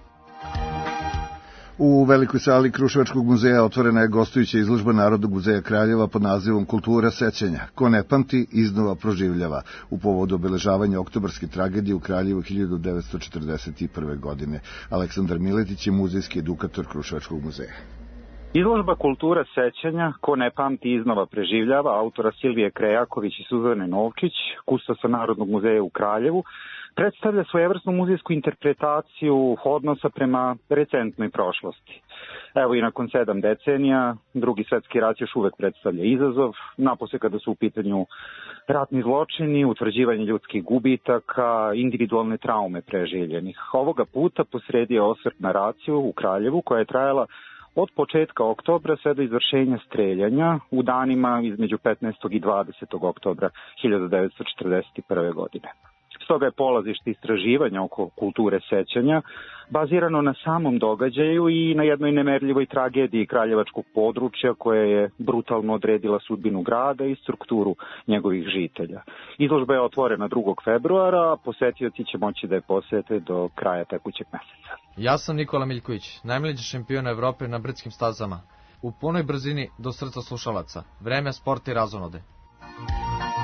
Speaker 4: U velikoj sali Kruševačkog muzeja otvorena je gostujuća izložba Narodnog muzeja Kraljeva pod nazivom Kultura sećanja. Ko ne pamti, iznova proživljava, u povodu obeležavanja oktobarske tragedije u Kraljevu hiljadu devetsto četrdeset prve. godine. Aleksandar Miletić je muzejski edukator Kruševačkog muzeja.
Speaker 15: Izložba Kultura sećanja, Ko ne pamti, iznova preživljava, autora Silvije Krejaković i Suzane Novčić, kustosa Narodnog muzeja u Kraljevu, predstavlja svojevrsnu muzejsku interpretaciju odnosa prema recentnoj prošlosti. Evo i nakon sedam decenija, Drugi svetski rat još uvek predstavlja izazov, napose kada su u pitanju ratni zločini, utvrđivanje ljudskih gubitaka, individualne traume preživljenih. Ovoga puta posredi je osvrt na raciju u Kraljevu koja je trajala od početka oktobra sve do izvršenja streljanja u danima između petnaestog i dvadesetog oktobra hiljadu devetsto četrdeset prve. godine. Stoga je polazište istraživanja oko kulture sećanja bazirano na samom događaju i na jednoj nemerljivoj tragediji kraljevačkog područja koja je brutalno odredila sudbinu grada i strukturu njegovih žitelja. Izložba je otvorena drugog februara, a posetioci će moći da je posete do kraja tekućeg meseca.
Speaker 16: Ja sam Nikola Miljković, najmlađi šampion Evrope na brdskim stazama. U punoj brzini do srca slušalaca. Vreme sporta i razonode.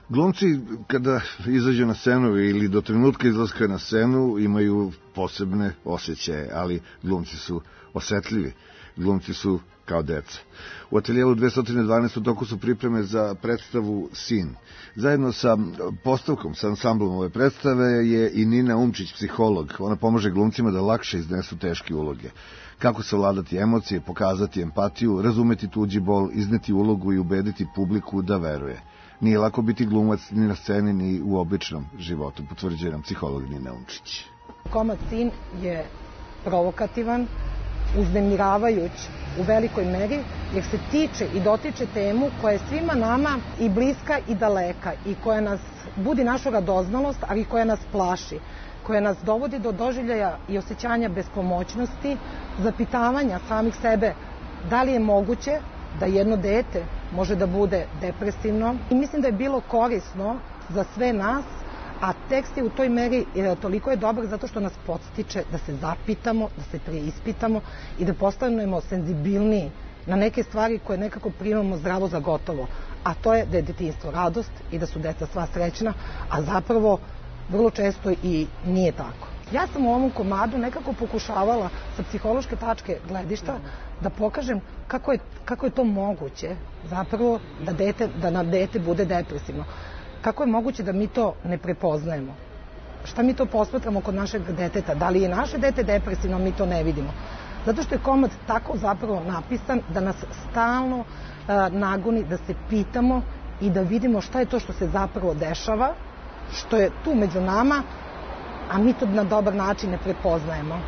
Speaker 4: Glumci kada izađu na scenu ili do trenutka izlaska na scenu imaju posebne osjećaje, ali glumci su osetljivi, glumci su kao deca. U ateljelu dvesta dvanaest u toku su pripreme za predstavu Sin. Zajedno sa postavkom, sa ansamblom ove predstave je i Nina Umčić, psiholog. Ona pomaže glumcima da lakše iznesu teške uloge. Kako savladati emocije, pokazati empatiju, razumeti tuđi bol, izneti ulogu i ubediti publiku da veruje. Nije lako biti glumac ni na sceni, ni u običnom životu, potvrđuje nam psiholog Nina Umčić.
Speaker 9: Komad Sin je provokativan, uznemiravajuć u velikoj meri, jer se tiče i dotiče temu koja je svima nama i bliska i daleka i koja nas budi našu radoznalost, ali koja nas plaši, koja nas dovodi do doživljaja i osjećanja bespomoćnosti, zapitavanja samih sebe da li je moguće da jedno dete može da bude depresivno. I mislim da je bilo korisno za sve nas, a tekst je u toj meri e, toliko je dobar zato što nas podstiče da se zapitamo, da se preispitamo i da postanemo senzibilniji na neke stvari koje nekako primamo zdravo za gotovo. A to je da je detinjstvo radost i da su deca sva srećna, a zapravo vrlo često i nije tako. Ja sam u ovom komadu nekako pokušavala sa psihološke tačke gledišta da pokažem kako je, kako je to moguće zapravo da, dete, da nam dete bude depresivno. Kako je moguće da mi to ne prepoznajemo? Šta mi to posmatramo kod našeg deteta? Da li je naše dete depresivno, mi to ne vidimo. Zato što je komad tako zapravo napisan da nas stalno uh, nagoni da se pitamo i da vidimo šta je to što se zapravo dešava, što je tu među nama, a mi to na dobar način ne prepoznajemo.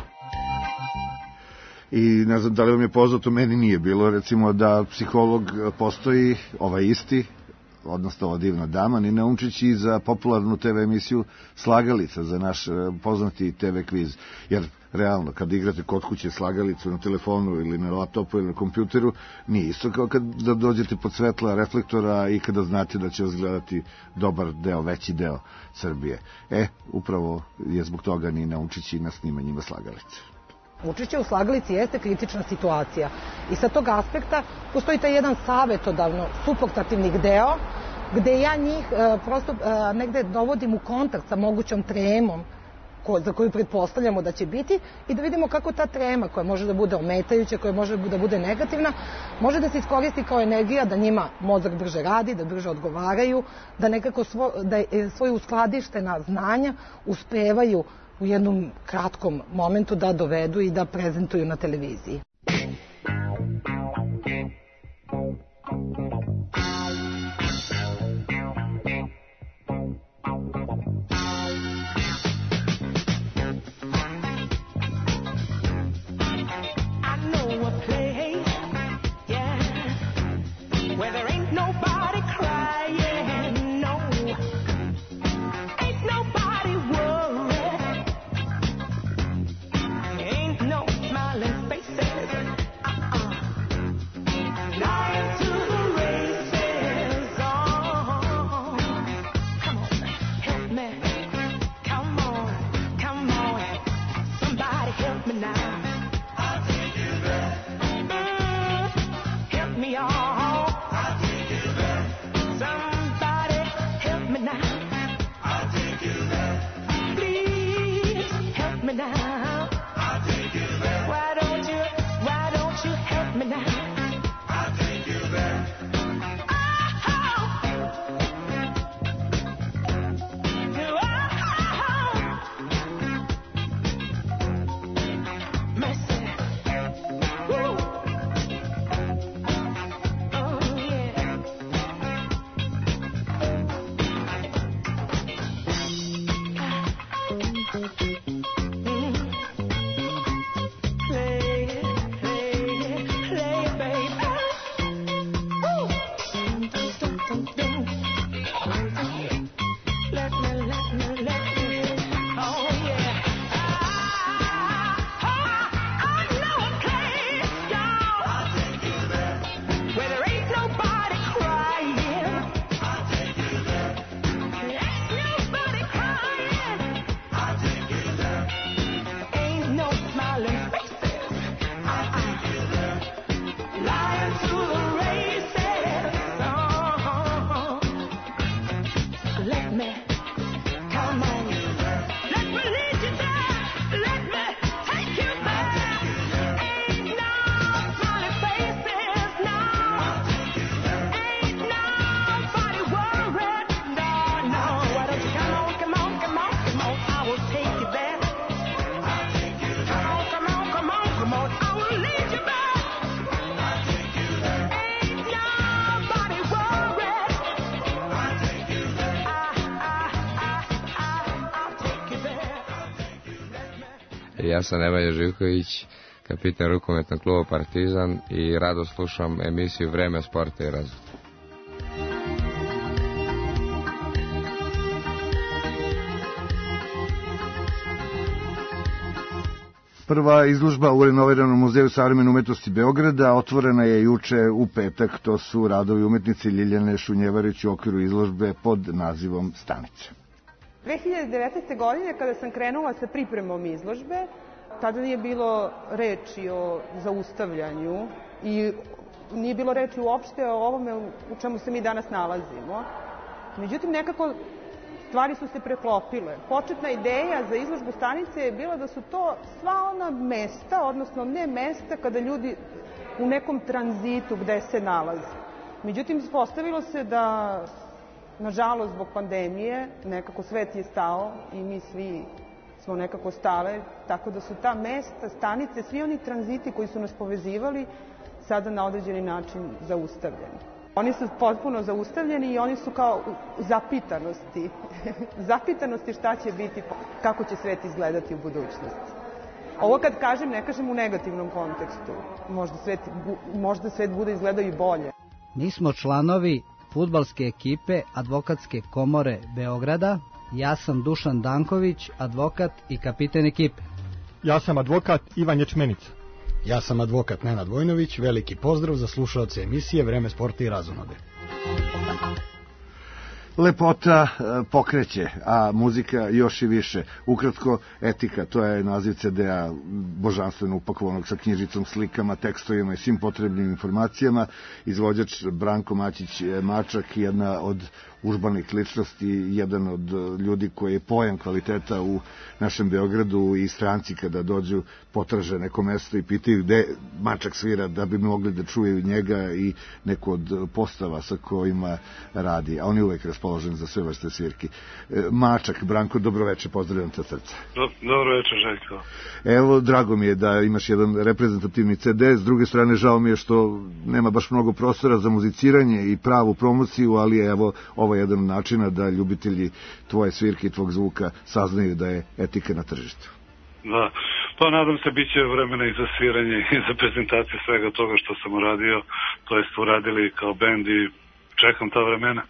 Speaker 4: I ne znam da li vam je poznato, meni nije bilo, recimo da psiholog postoji, ovaj isti, odnosno ova divna dama, Nina Umčić, i za popularnu te ve emisiju Slagalica, za naš poznati te ve kviz. Jer, realno, kad igrate kod kuće slagalicu na telefonu ili na laptopu ili na kompjuteru, nije isto kao kad da dođete pod svetla reflektora i kada znate da će vas gledati dobar deo, veći deo Srbije. E, upravo je zbog toga Nina Umčić i na snimanjima Slagalice.
Speaker 9: Učešće u slagalici jeste kritična situacija i sa tog aspekta postoji taj jedan savetodavno suportativni deo gde ja njih e, prosto e, negde dovodim u kontakt sa mogućom tremom ko, za koju pretpostavljamo da će biti i da vidimo kako ta trema koja može da bude ometajuća, koja može da bude negativna, može da se iskoristi kao energija da njima mozak brže radi, da brže odgovaraju, da nekako svo, da svoje uskladištena znanja uspevaju u jednom kratkom momentu da dovedu i da prezentuju na televiziji.
Speaker 1: Faces
Speaker 17: Ja sam Nemanja Živković, kapitan rukometnog kluba Partizan i rado slušam emisiju Vreme sporta i razvoda.
Speaker 4: Prva izložba u renoviranom muzeju savremene umetnosti Beograda otvorena je juče u petak. To su radovi umetnice Ljiljane Šunjevarić u okviru izložbe pod nazivom Stanice.
Speaker 18: dve hiljade devetnaeste. godine kada sam krenula sa pripremom izložbe, tada nije bilo reči o zaustavljanju i nije bilo reči uopšte o ovome u čemu se mi danas nalazimo. Međutim, nekako stvari su se preklopile. Početna ideja za izložbu Stanice je bila da su to sva ona mesta, odnosno ne mesta kada ljudi u nekom tranzitu gde se nalaze. Međutim, ispostavilo se da, nažalost, zbog pandemije, nekako svet je stao i mi svi smo nekako stale, tako da su ta mesta, stanice, svi oni tranziti koji su nas povezivali, sada na određeni način zaustavljeni. Oni su potpuno zaustavljeni i oni su kao u zapitanosti. Zapitanosti šta će biti, kako će svet izgledati u budućnosti. Ovo kad kažem, ne kažem u negativnom kontekstu. Možda svet, možda svet bude izgledao i bolje.
Speaker 19: Mi smo članovi fudbalske ekipe Advokatske komore Beograda. Ja sam Dušan Danković, advokat i kapiten ekipe.
Speaker 20: Ja sam advokat Ivan Ječmenica.
Speaker 21: Ja sam advokat Nenad Vojnović, veliki pozdrav za slušaoce emisije Vreme sporta i razonode.
Speaker 4: Lepota pokreće, a muzika još i više. Ukratko, Etika, to je naziv ce de a božanstveno upakovanog sa knjižicom, slikama, tekstovima i svim potrebnim informacijama. Izvođač Branko Maćić Mačak, jedna od urbanih ličnosti, jedan od ljudi koji je pojam kvaliteta u našem Beogradu i stranci kada dođu potraže neko mesto i pitaju gde Mačak svira da bi mogli da čuju njega i neku od postava sa kojima radi. A on je uvek raspoložen za sve vrste svirki. Mačak, Branko, dobroveče, pozdravljam te srce.
Speaker 26: Dobro večer, Željko.
Speaker 4: Evo, drago mi je da imaš jedan reprezentativni ce de, s druge strane žao mi je što nema baš mnogo prostora za muziciranje i pravu promociju, ali je evo ovo jedan od načina da ljubitelji tvoje svirke i tvog zvuka saznaju da je Etika na tržištu.
Speaker 26: Da, pa nadam se bit će vremena i za sviranje i za prezentaciju svega toga što sam uradio, to jest uradili kao bend i čekam ta vremena.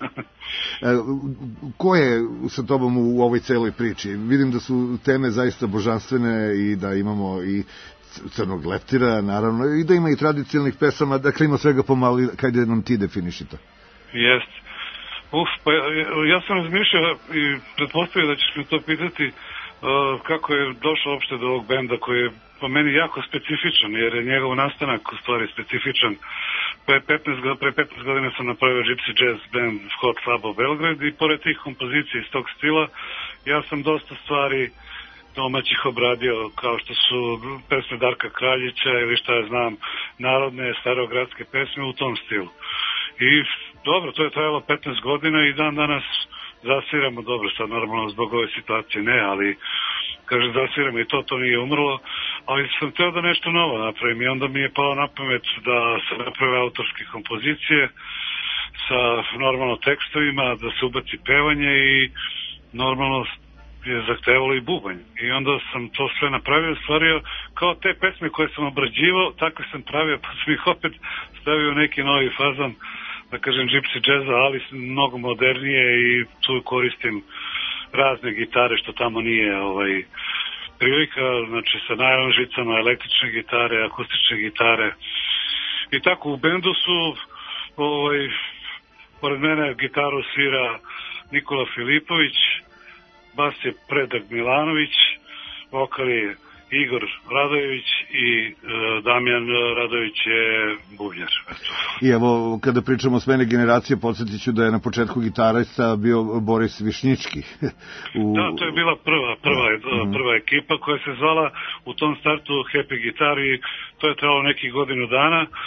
Speaker 4: Ko je sa tobom u ovoj celoj priči? Vidim da su teme zaista božanstvene i da imamo i Crnog leptira, naravno, i da ima i tradicionalnih pesama, dakle ima svega pomalo, kajde nam ti definiši to?
Speaker 26: Jest. Uf, pa ja, ja sam razmišljao i pretpostavio da ćeš me to pitati uh, kako je došlo uopšte do ovog benda koji je po meni jako specifičan, jer je njegov nastanak u stvari specifičan. Pre petnaest, pre petnaest godina sam napravio Gypsy Jazz Band Hot Club u Beograd i pored tih kompozicija iz tog stila ja sam dosta stvari domaćih obradio, kao što su pesme Darka Kraljića ili šta ja znam, narodne starogradske pesme u tom stilu. I dobro, to je trajalo petnaest godina i dan danas zasviramo, dobro, sad normalno zbog ove situacije ne, ali kaže zasviramo i to, to nije umrlo, ali sam teo da nešto novo napravim i onda mi je palo na pamet da se naprave autorske kompozicije sa normalno tekstovima, da se ubaci pevanje i normalno je zahtevalo i bubanj. I onda sam to sve napravio, stvario kao te pesme koje sam obrađivao, takve sam pravio, pa sam ih opet stavio u neki novi fazan, da kažem, gypsy jazza, ali mnogo modernije i tu koristim razne gitare, što tamo nije ovaj, prilika, znači sa najlon žicama, električne gitare, akustične gitare. I tako u bendu su, ovaj, pored mene gitaru svira Nikola Filipović, bas je Predrag Milanović, vokal je Igor Radojević i e, Damjan Radojević je bubnjar.
Speaker 4: I evo, kada pričamo o smene generacije, podsjetit ću da je na početku gitarista bio Boris Višnjički. U...
Speaker 26: Da, to je bila prva, prva, mm. prva ekipa koja se zvala u tom startu Happy Guitar i to je trebalo nekih godinu dana.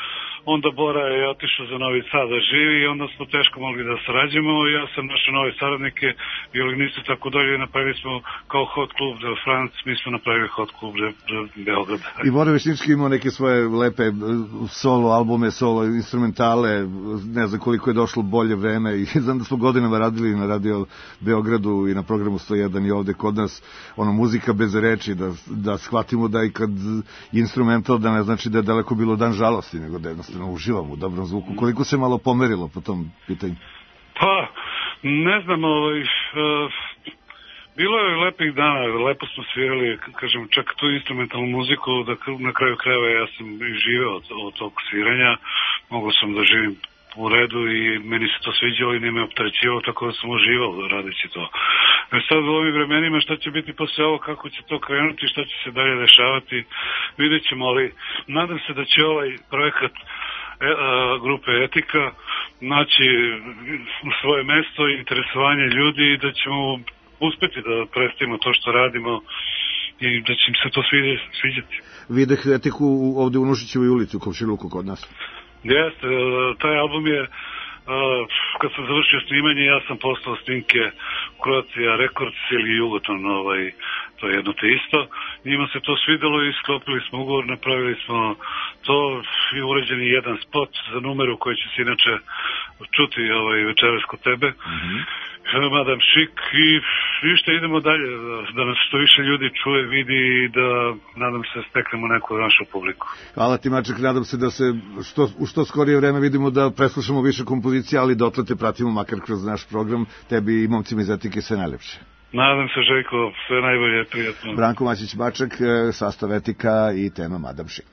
Speaker 26: onda Bora je otišao za Novi Sad da živi i onda smo teško mogli da sarađujemo. Ja sam našao nove saradnike, violinistu i tako dalje, napravili smo kao Hot Club de France, mi smo napravili Hot Club de, de Beograd.
Speaker 4: I Bora Višnjički imao neke svoje lepe solo albume, solo instrumentale, ne znam koliko je došlo bolje vreme i znam da smo godinama radili na Radio Beogradu i na programu sto jedan i ovde kod nas, ono, muzika bez reči, da, da shvatimo da i kad instrumental, da ne znači da je daleko bilo dan žalosti, nego da jednostavno uživamo u dobrom zvuku. Koliko se malo pomerilo po tom pitanju?
Speaker 26: Pa, ne znam, ovaj, uh, bilo je lepih dana, lepo smo svirali, kažem, čak tu instrumentalnu muziku, da na kraju krajeva ja sam i živeo od, od tog sviranja, mogao sam da živim u redu i meni se to sviđalo i nije me opterećivalo, tako da sam uživao radeći to. E sad u ovim vremenima šta će biti posle ovo, kako će to krenuti, šta će se dalje dešavati, vidjet ćemo, ali nadam se da će ovaj projekat e, a, grupe Etika naći svoje mesto i interesovanje ljudi i da ćemo uspeti da predstavimo to što radimo i da će im se to sviđati.
Speaker 4: Videh Etiku ovde u Nušićevoj ulici u Komšiluku kod nas.
Speaker 26: Jeste, taj album je, kad sam završio snimanje, ja sam poslao snimke Croatia Records ili Jugoton, ovaj, to je jedno te isto. Njima se to svidelo i sklopili smo ugovor, napravili smo to i uređen je jedan spot za numeru koji će se inače čuti ovaj, večeras kod tebe. Mm-hmm. Madam Chic i ništa, idemo dalje, da nas što više ljudi čuje, vidi i da, nadam se, steknemo neku našu publiku.
Speaker 4: Hvala ti, Maček, nadam se da se što, u što skorije vreme vidimo da preslušamo više kompozicija, ali dotle te pratimo makar kroz naš program, tebi i momcima iz Etike sve najlepše.
Speaker 26: Nadam se, Željko, sve najbolje, prijatno.
Speaker 4: Branko Maćić-Maček, sastav Etika i tema Madam Chic.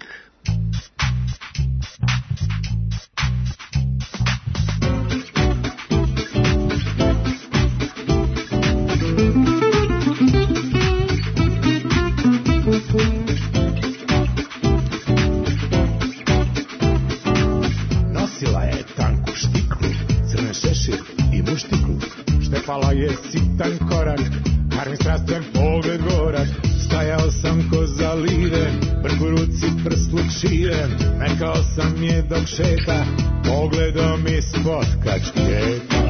Speaker 2: Nosila je tanku štiklu, crne šešir i muštiku, štepala je sitan korak, harmi strastven pogled gorak. Stajao sam ko zaliven, brk u ruci prst lukširen, mekao sam je dok šeta, pogledom ispod kačketa.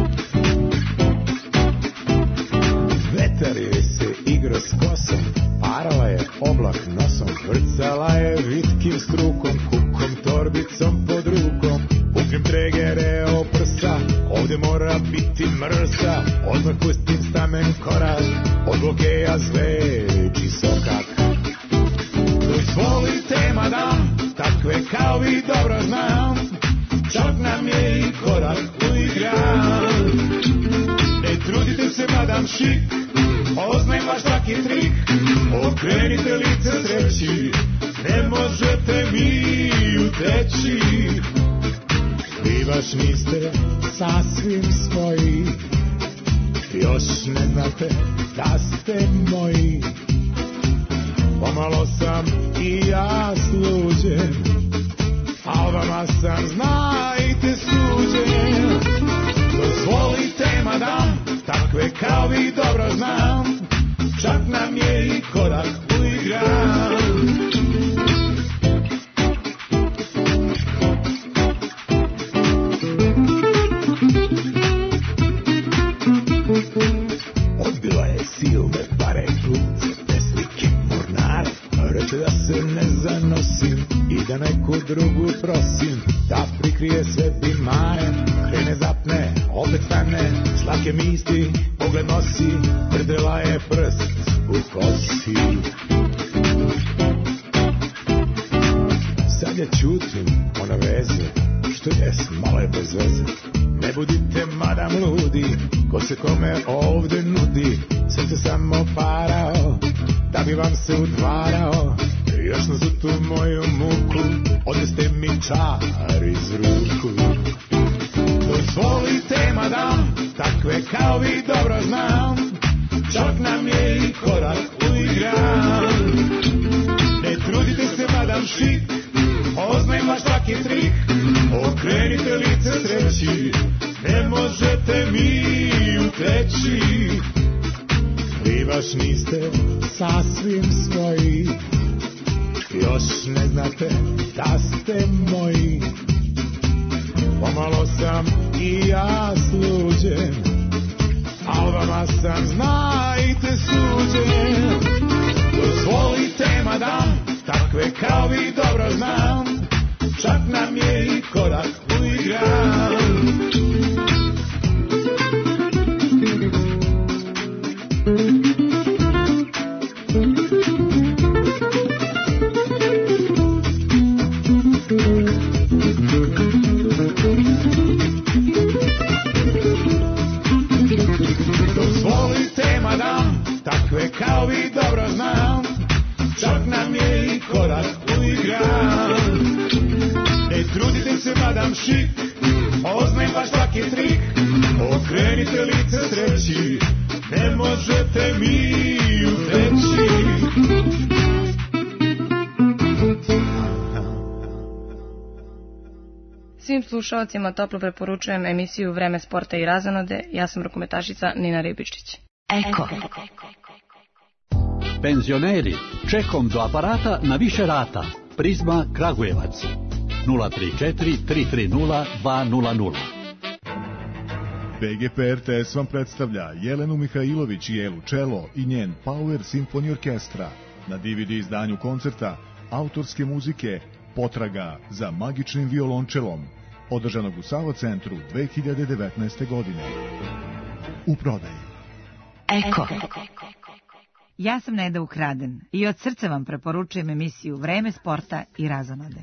Speaker 2: Vetar joj se igrao s kosom, parala je oblak nosom, vrcala je vitkim strukom, kukom torbicom pod rukom, puknem tregere o prsa, ovde mora biti mrsa, odmah pustim stamen korak, od blokeja zveči sokak. Dozvolite, madam, takve kao vi dobro znam, čak nam je i korak uigran. Ne trudite se, madam Chic, poznajem vaš svaki trik, okrenite lice sreći, ne možete mi uteći. Vi baš niste sasvim svoji, još ne znate da ste moji. Pomalo sam i ja sluđen, al vama sam, znajte, suđen. Dozvolite, madam, takve kao vi dobro znam, čak nam je i korak uigran. Odbila je silne pare, klupce, teslike, mornare, reče da se ne zanosim i da neku drugu prosim, da prikrije sebi mane, krene zapne, opet stane, slake misli, pogled nosi, prdela je prst u kosi. Sad ja čutim, ona veze, što jes, malo je bez veze. Ne budite, madam, ludi, ko se kome ovde nudi, sve se samo parao, da bi vam se udvarao. Još na tu moju muku, odneste mi čar iz ruku. Dozvolite, madam, takve kao vi dobro znam, čak nam je i korak uigran. Ne trudite se, madam Chic, poznajem vaš svaki trik, okrenite lice sreći, ne možete mi uteći. Vi baš niste sasvim svoji, još ne znate da ste moji. Pomalo sam i ja sluđen, al vama sam, znajte, suđen. Dozvolite, madam, takve kao vi dobro znam, čak nam je i korak uigran. Dozvolite, madam, takve kao vi dobro znam, čak nam je i korak uigran. Ne trudite se, madam šik, poznajem vaš svaki trik, okrenite lice sreći, ne možete mi uteći.
Speaker 3: Svim slušalcima toplo preporučujem emisiju Vreme sporta i razonode. Ja sam rukometašica Nina Ribičić.
Speaker 10: Eko. Penzioneri, čekom do aparata na više rata. Prizma Kragujevac. nula tri četiri tri tri nula dva nula nula.
Speaker 11: B G P R T S vam predstavlja Jelenu Mihajlović i Elu Čelo i njen Power Symphony Orkestra na D V D izdanju koncerta autorske muzike Potraga za magičnim violončelom, održanog u Savo centru dve hiljade devetnaeste. godine. U prodaji.
Speaker 10: Eko.
Speaker 12: Ja sam Neda Ukraden i od srca vam preporučujem emisiju Vreme sporta i razonode.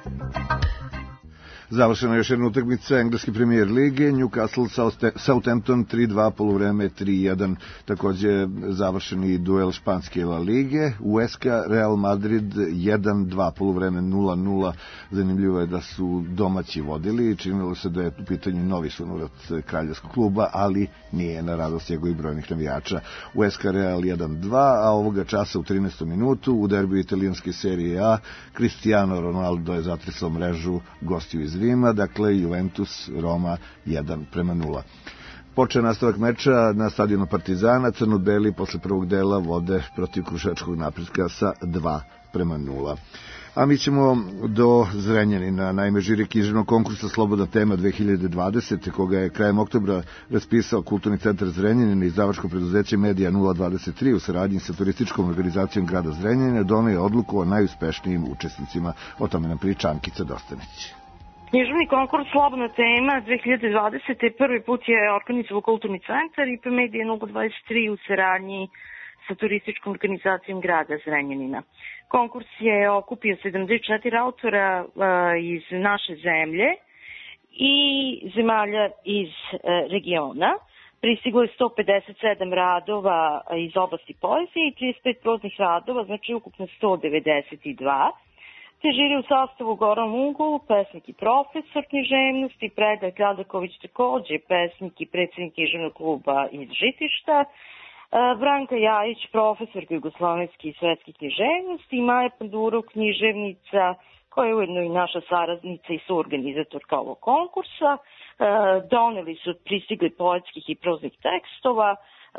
Speaker 4: Završena još jedna utakmica engleske premier lige, Newcastle Southampton tri dva, poluvreme tri jedan, takođe završeni duel španske La Lige, Huesca Real Madrid jedan dva, poluvreme nula nula, zanimljivo je da su domaći vodili, činilo se da je u pitanju novi sunorac kraljevskog kluba, ali nije, na radost njegovih brojnih navijača. Huesca Real jedan dva, a ovoga časa u trinaestom minutu u derbiju italijanske serije A, Cristiano Ronaldo je zatresao mrežu gostiju iz Rima, dakle Juventus Roma jedan prema nula. Počeo nastavak meča na stadionu Partizana, crno-beli posle prvog dela vode protiv Kruševačkog Napretka sa dva prema nula. A mi ćemo do Zrenjanina. Naime, žiri književnog konkursa Slobodna tema dve hiljade dvadesete, koga je krajem oktobra raspisao Kulturni centar Zrenjanin i izdavačko preduzeće Medija nula dvadeset tri u saradnji sa turističkom organizacijom grada Zrenjanina, doneo je odluku o najuspešnijim učesnicima. O tome nam priča Ankica Dostanić.
Speaker 22: Književni konkurs Slobodna tema dve hiljade dvadesete prvi put je organizovao Kulturni centar i Medija nula dvadeset tri u saradnji sa turističkom organizacijom grada Zrenjanina. Konkurs je okupio sedamdeset četiri autora uh, iz naše zemlje i zemalja iz uh, regiona. Pristiglo je sto pedeset sedam radova iz oblasti poezije i trideset pet proznih radova, znači ukupno sto devedeset dva. Te žiri u sastavu Goran Ungul, pesnik i profesor književnosti, Predrag Radaković takođe, pesnik i predsjednik književnog kluba iz Žitišta, Branka Jajić, profesor jugoslovenske i svetske književnosti, i Maja Pandurov, književnica, koja je ujedno i naša saradnica i suorganizatorka ovog konkursa. Doneli su pristigli poetskih i proznih tekstova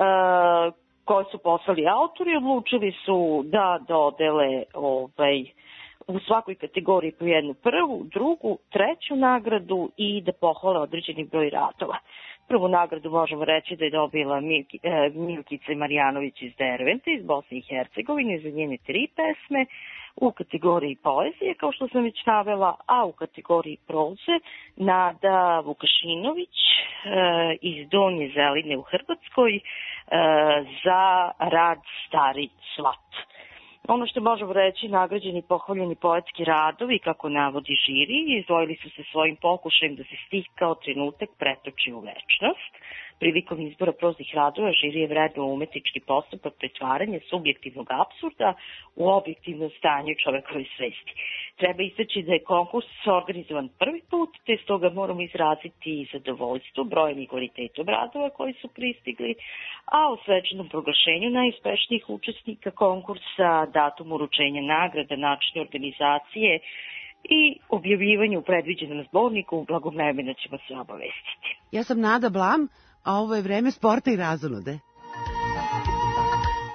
Speaker 22: koje su poslali autori, odlučili su da dodele ovaj, u svakoj kategoriji po jednu prvu, drugu, treću nagradu i da pohvale određeni broj radova. Prvu nagradu možemo reći da je dobila Milki, eh, Milkica Marjanović iz Derventa, iz Bosne i Hercegovine, za njene tri pesme, u kategoriji poezije, kao što sam već navela, a u kategoriji proze Nada Vukašinović eh, iz Donje Zeline u Hrvatskoj eh, za rad Stari svat. Ono što možemo reći, nagrađeni pohvaljeni poetski radovi, kako navodi žiri, izdvojili su se svojim pokušajem da se stih kao trenutak pretoči u večnost. Prilikom izbora proznih radova žiri je vrednovao umetnički postupak pretvaranja subjektivnog apsurda u objektivno stanje čovekove svesti. Treba istaći da je konkurs organizovan prvi put, te stoga moramo izraziti zadovoljstvo brojem i kvalitetom radova koji su pristigli, a o svečanom proglašenju najuspešnijih učesnika konkursa, datum uručenja nagrada, način organizacije i objavljivanju u predviđenom zborniku blagovremeno ćemo se obavestiti.
Speaker 23: Ja sam Nada Blam, a ovo je Vreme sporta i razonode.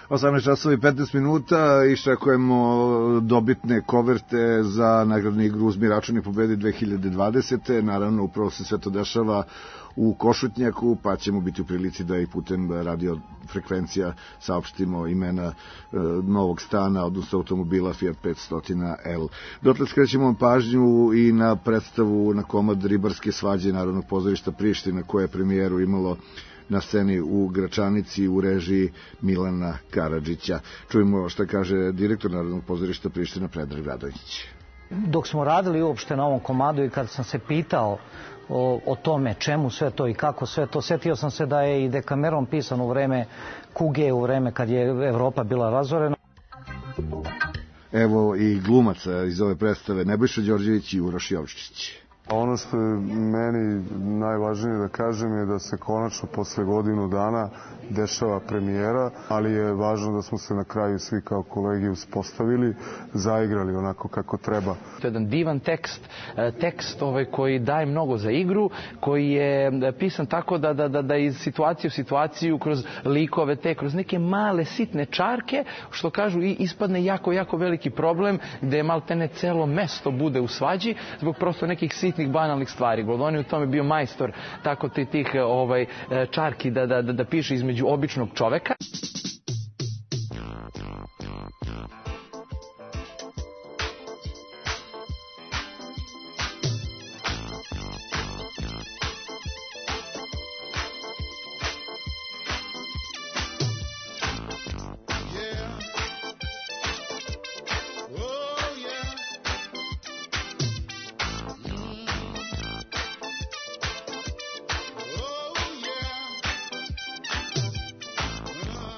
Speaker 4: osamnaest časova i petnaest minuta, iščekujemo dobitne koverte za nagradnu igru Uzmi račun i pobedi dve hiljade dvadesete. Naravno, upravo se sve to dešava u Košutnjaku, pa ćemo biti u prilici da i putem radio frekvencija saopštimo imena e, novog stana, odnosno automobila Fiat petsto L. Dotle skrećemo pažnju i na predstavu na komad Ribarske svađe Narodnog pozorišta Priština, koje je premijeru imalo na sceni u Gračanici u režiji Milana Karadžića. Čujemo šta kaže direktor Narodnog pozorišta Priština Predrag Radojić.
Speaker 5: Dok smo radili uopšte na ovom komadu i kad sam se pitao o, o tome čemu sve to i kako sve to, setio sam se da je i Dekameron pisan u vreme kuge, u vreme kad je Evropa bila razorena.
Speaker 4: Evo i glumaca iz ove predstave, Nebojša Đorđević i Uroš Jovčić.
Speaker 6: Ono što je meni najvažnije da kažem je da se konačno posle godinu dana dešava premijera, ali je važno da smo se na kraju svi kao kolegi uspostavili, zaigrali onako kako treba.
Speaker 13: To je jedan divan tekst, tekst ovaj koji daje mnogo za igru, koji je pisan tako da, da, da, da iz situacije u situaciju, kroz likove te, kroz neke male sitne čarke, što kažu, ispadne jako, jako veliki problem, gde je maltene celo mesto bude u svađi, zbog prosto nekih sitnih banalnih stvari. Goldoni u tome bio majstor tako tih, tih ovaj, čarki da, da, da, da piše između običnog čoveka.
Speaker 1: Oh, yeah.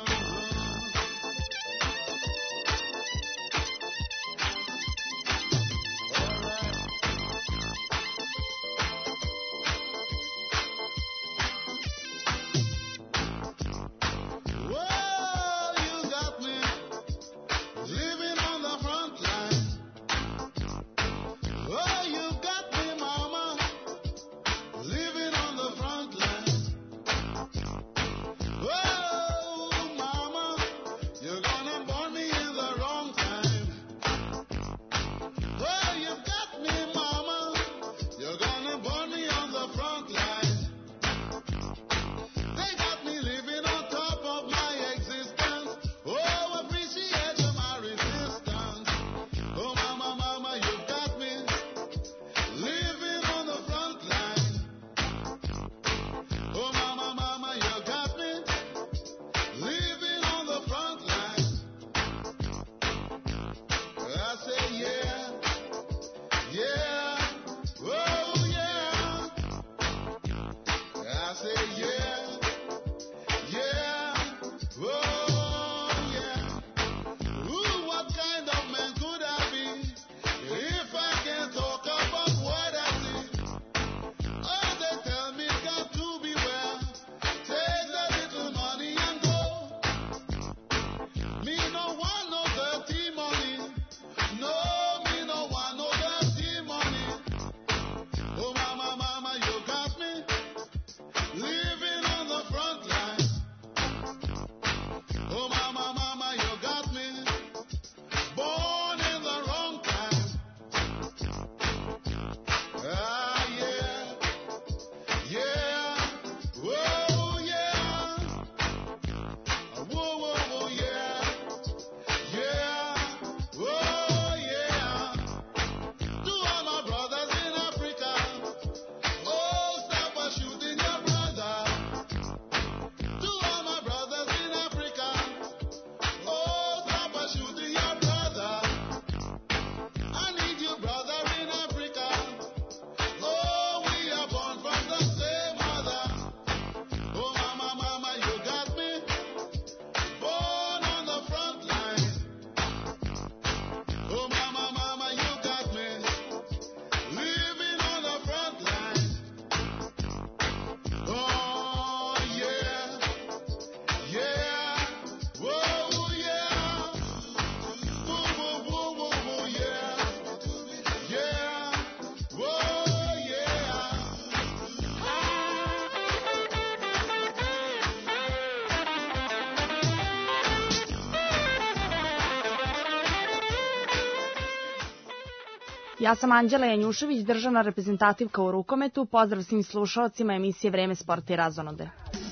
Speaker 7: Ja sam Anđela Janjušević, državna reprezentativka u rukometu. Pozdrav svim slušalcima emisije Vreme sporta i razonode.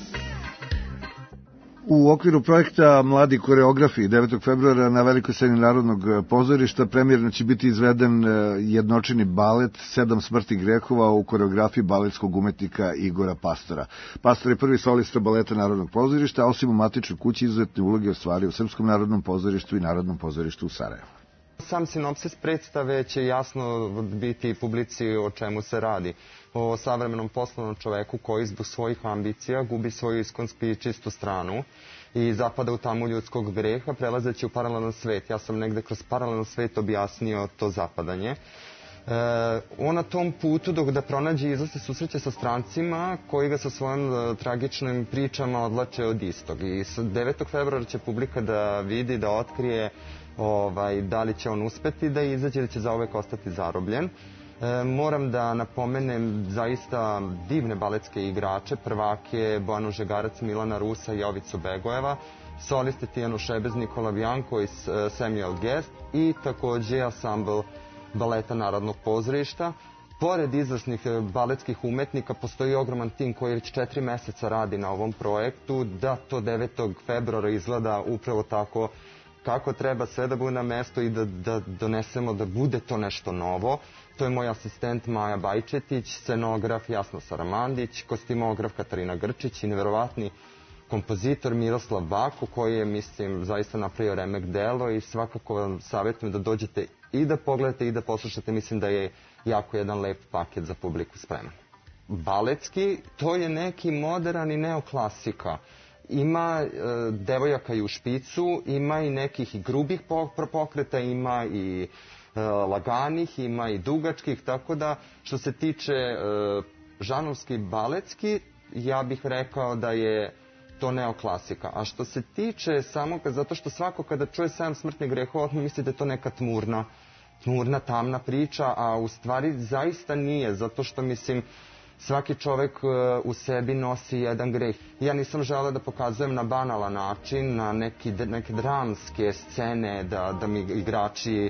Speaker 4: U okviru projekta Mladi koreografi devetog februara na velikoj sceni Narodnog pozorišta premijerno će biti izveden jednočini balet Sedam smrtnih grehova u koreografiji baletskog umetnika Igora Pastora. Pastor je prvi solista baleta Narodnog pozorišta, a osim u matičnoj kući izuzetne uloge ostvario u Srpskom narodnom pozorištu i Narodnom pozorištu u Sarajevu.
Speaker 8: Sam sinopsis predstave će jasno biti publici o čemu se radi. O savremenom poslovnom čoveku koji zbog svojih ambicija gubi svoju iskonski i čistu stranu i zapada u tamu ljudskog greha, prelazeći u paralelan svet. Ja sam negde kroz paralelan svet objasnio to zapadanje. E, on na tom putu dok da pronađe izlaz se susreće sa strancima koji ga sa svojim uh, tragičnim pričama odlače od istog. I devetog februara će publika da vidi, da otkrije ovaj, da li će on uspeti da izađe ili će zauvek ostati zarobljen. E, moram da napomenem zaista divne baletske igrače, prvake Bojanu Žegarac, Milana Rusa i Jovicu Begojeva, soliste Tijanu Šebez, Nikola Bjanko i Samuel Guest i takođe ansambl baleta Narodnog pozorišta. Pored izvrsnih baletskih umetnika postoji ogroman tim koji već četiri meseca radi na ovom projektu, da to devetog februara izgleda upravo tako kako treba, sve da bude na mesto i da, da donesemo da bude to nešto novo. To je moj asistent Maja Bajčetić, scenograf Jasna Saramandić, kostimograf Katarina Grčić i neverovatni kompozitor Miroslav Bako koji je, mislim, zaista napravio remek delo i svakako vam savjetujem da dođete i da pogledate i da poslušate. Mislim da je jako jedan lep paket za publiku spreman. Baletski, to je neki modern i neoklasika. Ima e, devojaka i u špicu, ima i nekih i grubih pokreta, ima i e, laganih, ima i dugačkih, tako da što se tiče e, žanovski baletski, ja bih rekao da je to neoklasika. A što se tiče samog, zato što svako kada čuje Sedam smrtnih grehova, misli da je to neka tmurna, tmurna, tamna priča, a u stvari zaista nije, zato što mislim svaki čovek u sebi nosi jedan greh. Ja nisam želeo da pokazujem na banalan način, na neki, neke dramske scene, da, da mi igrači e,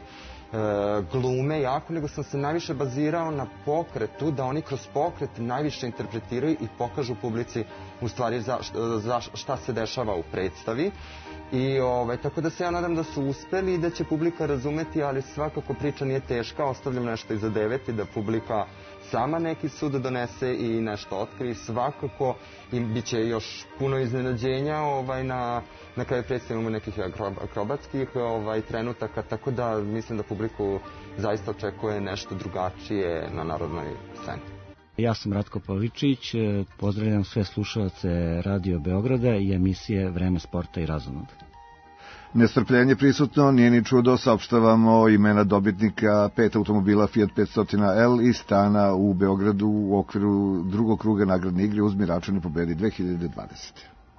Speaker 8: glume jako, nego sam se najviše bazirao na pokretu, da oni kroz pokret najviše interpretiraju i pokažu publici u stvari za, za šta se dešava u predstavi. I ovaj, tako da se ja nadam da su uspeli i da će publika razumeti, ali svakako priča nije teška, ostavljam nešto iza devet i da publika sama neki sud donese i nešto otkri. Svakako i bit će još puno iznenađenja, ovaj, na, na kraju predstavimo nekih akrobatskih ovaj, trenutaka, tako da mislim da publiku zaista očekuje nešto drugačije na narodnoj sceni.
Speaker 14: Ja sam Ratko Pavličić, pozdravljam sve slušalce Radio Beograda i emisije Vreme sporta i razonode.
Speaker 4: Nestrpljenje prisutno, nije ni čudo, saopštavamo imena dobitnika pet automobila Fiat petsto L i stana u Beogradu u okviru drugog kruga nagradne igre Uzmi račun i pobedi dve hiljade dvadesete.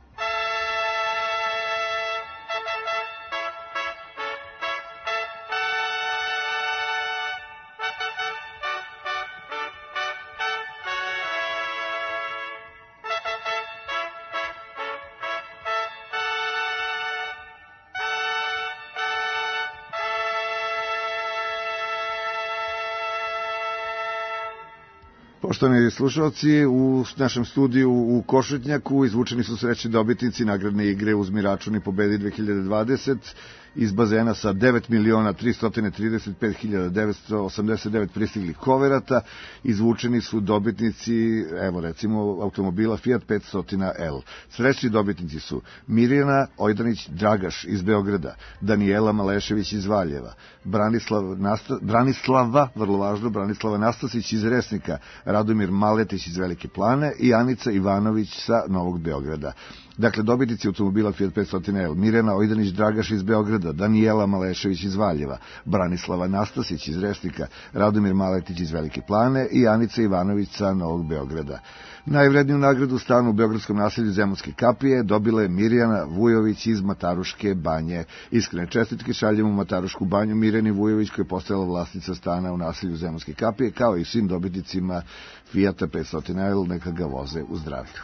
Speaker 4: Poštovani slušalci, u našem studiju u Košutnjaku izvučeni su srećni dobitnici nagradne igre Uzmi račun i pobedi dve hiljade dvadesete iz bazena sa devet miliona tristo trideset pet hiljada devetsto osamdeset devet pristiglih koverata. Izvučeni su dobitnici, evo recimo, automobila Fiat petsto L. Srećni dobitnici su Mirjana Ojdanić Dragaš iz Beograda, Danijela Malešević iz Valjeva, Branislav Nasta, Branislava, vrlo važno, Branislava Nastasić iz Resnika, Radomir Maletić iz Velike Plane i Anica Ivanović sa Novog Beograda. Dakle, dobitnici automobila Fiat petsto L, Mirjana Ojdanić Dragaš iz Beograda, Danijela Malešević iz Valjeva, Branislava Nastasić iz Resnika, Radomir Maletić iz Velike Plane i Anica Ivanović sa Novog Beograda. Najvredniju nagradu stanu u beogradskom naselju Zemunske kapije dobila je Mirjana Vujović iz Mataruške banje. Iskrene čestitke šaljemo u Matarušku banju Mirjani Vujović koja je postala vlasnica stana u naselju Zemunske kapije, kao i svim dobitnicima Fiata petsto L, neka ga voze u zdravlju.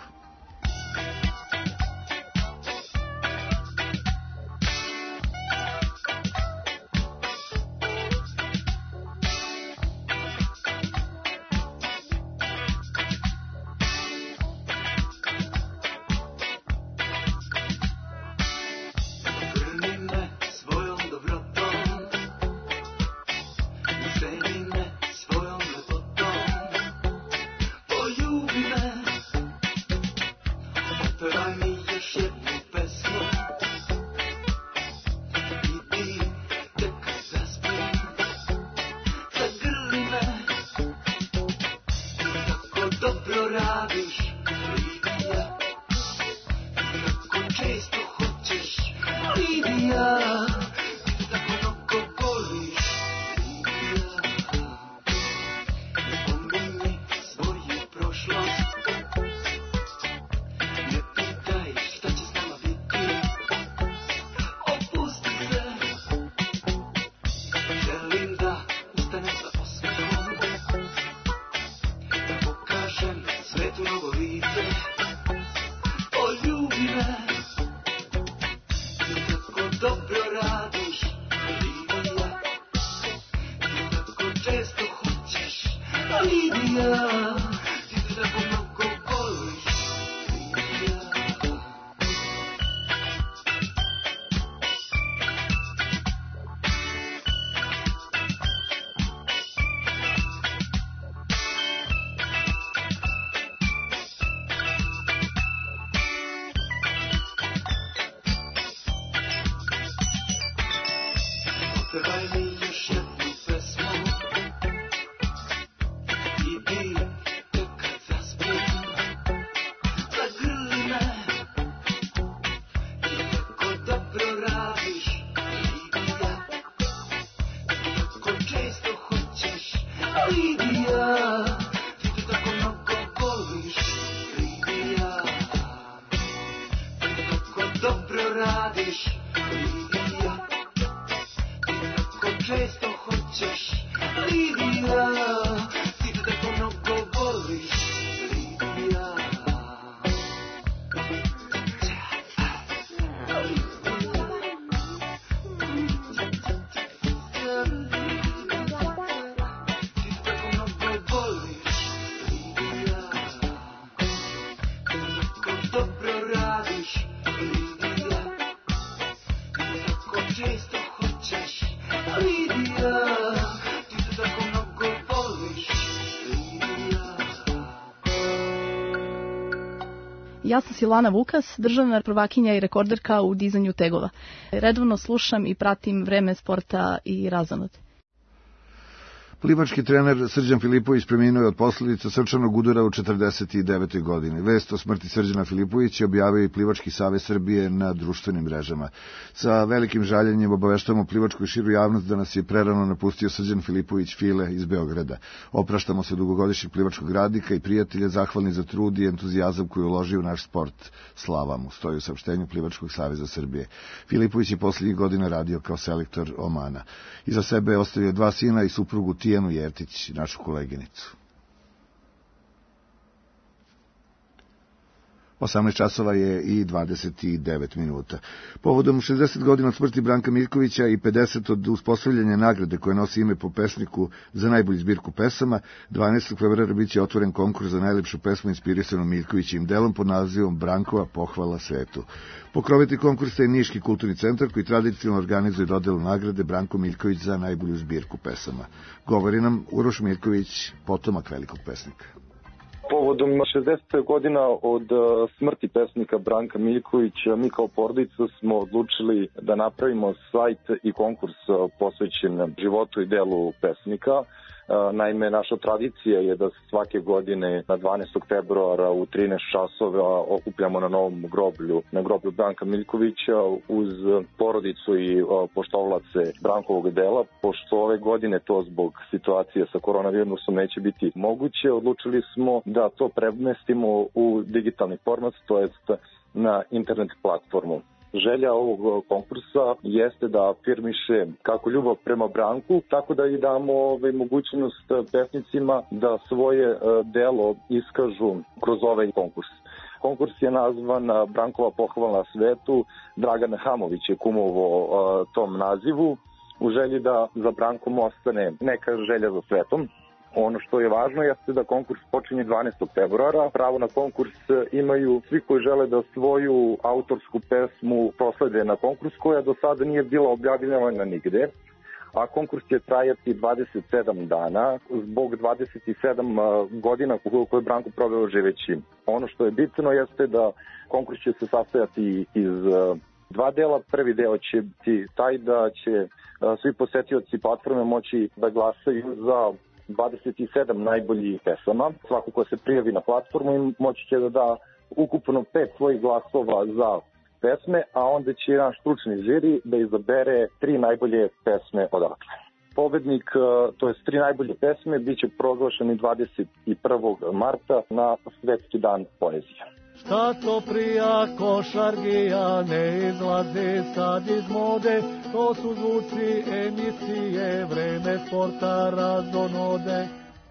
Speaker 1: Ceni me svojom lepotom, poljubi me, otpevaj mi još jednu pesmu i ti tek zaspim, zagrli me, tako dobro radiš, Lidija, tako često hoćeš, Lidija, ti tako mnogo voliš, Lidija, ne spominji svoju prošlost, ne pitaj šta će s nama biti, opusti se, želim da ustanem sa osmehom, da pokažem svetu novo lice, poljubi me, ti tako dobro radiš, Lidija, ti tako često hoćeš, Lidija, ti te tako mnogo voliš, Lidija. Otpevaj mi još jednu pesmu i ti tek kad zaspim, zagrli me, ti tako dobro radiš, Lidija, ti tako često hoćeš, Lidija, ti te tako mnogo voliš, Lidija, ti tako dobro radiš, Lidija, tako često hoćeš, Lidija, ti te tako mnogo voliš, Lidija. Ti te tako mnogo voliš, Lidija, ti tako dobro radiš, Lidija, ti tako često hoćeš, Lidija, ti te tako mnogo voliš, Lidija.
Speaker 9: Ja sam Silvana Vukas, državna prvakinja i rekorderka u dizanju tegova. Redovno slušam i pratim Vreme sporta i razonode.
Speaker 4: Plivački trener Srđan Filipović preminuo je od posljedica srčanog udara u četrdeset devetoj godini. Vest o smrti Srđana Filipovića objavio i Plivački savez Srbije na društvenim mrežama. Sa velikim žaljenjem obaveštavamo plivačku i širu javnost da nas je prerano napustio Srđan Filipović File iz Beograda. Opraštamo se dugogodišnjeg plivačkog radnika i prijatelja, zahvalni za trud i entuzijazam koji je uložio u naš sport. Slava mu, stoji u saopštenju Plivačkog saveza Srbije. Filipović je posljednjih godina radio kao selektor Omana. Iza sebe je ostavio dva sina i suprugu Tijenu Jertić, našu koleginicu. osamnaest časova je i dvadeset devet minuta. Povodom šezdeset godina od smrti Branka Miljkovića i pedeset od uspostavljanja nagrade koje nosi ime po pesniku za najbolju zbirku pesama, dvanaestog februara biće otvoren konkurs za najlepšu pesmu inspirisanu Miljkovićim delom pod nazivom Brankova pohvala svetu. Pokrovitelj konkursa je Niški kulturni centar koji tradicionalno organizuje dodelu nagrade Branko Miljković za najbolju zbirku pesama. Govori nam Uroš Miljković, potomak velikog pesnika.
Speaker 15: Povodom šezdeset godina od smrti pesnika Branka Miljkovića, mi kao porodica smo odlučili da napravimo sajt i konkurs posvećen životu i delu pesnika. Naime, naša tradicija je da svake godine na dvanaestog februara u trinaest časova okupljamo na novom groblju, na groblju Branka Miljkovića uz porodicu i poštovalace Brankovog dela. Pošto ove godine to zbog situacije sa koronavirusom neće biti moguće, odlučili smo da to premestimo u digitalni format, to jest na internet platformu. Želja ovog konkursa jeste da afirmiše kako ljubav prema Branku, tako da i damo ovaj, mogućnost pesnicima da svoje delo iskažu kroz ovaj konkurs. Konkurs je nazvan Brankova pohvala svetu. Dragan Hamović je kumovo tom nazivu u želji da za Brankom ostane neka želja za svetom. Ono što je važno jeste da konkurs počinje dvanaestog februara. Pravo na konkurs imaju svi koji žele da svoju autorsku pesmu proslede na konkurs koja do sada nije bila objavljena nigde. a konkurs će trajati dvadeset sedam dana zbog dvadeset sedam godina koje Branko proveo živeći. Ono što je bitno jeste da konkurs će se sastojati iz dva dela. Prvi deo će biti taj da će svi posetioci platforme moći da glasaju za dvadeset sedam najboljih pesama. Svako ko se prijavi na platformu moći će da da ukupno pet svojih glasova za pesme, a onda će naš stručni žiri da izabere tri najbolje pesme odakle. Pobednik, to je tri najbolje pesme, bit će proglašeni dvadeset prvog marta na Svetski dan poezije.
Speaker 1: Šta to prija košargija, ne izlazi sad iz mode, to su zvuci emisije, vreme sporta razonode.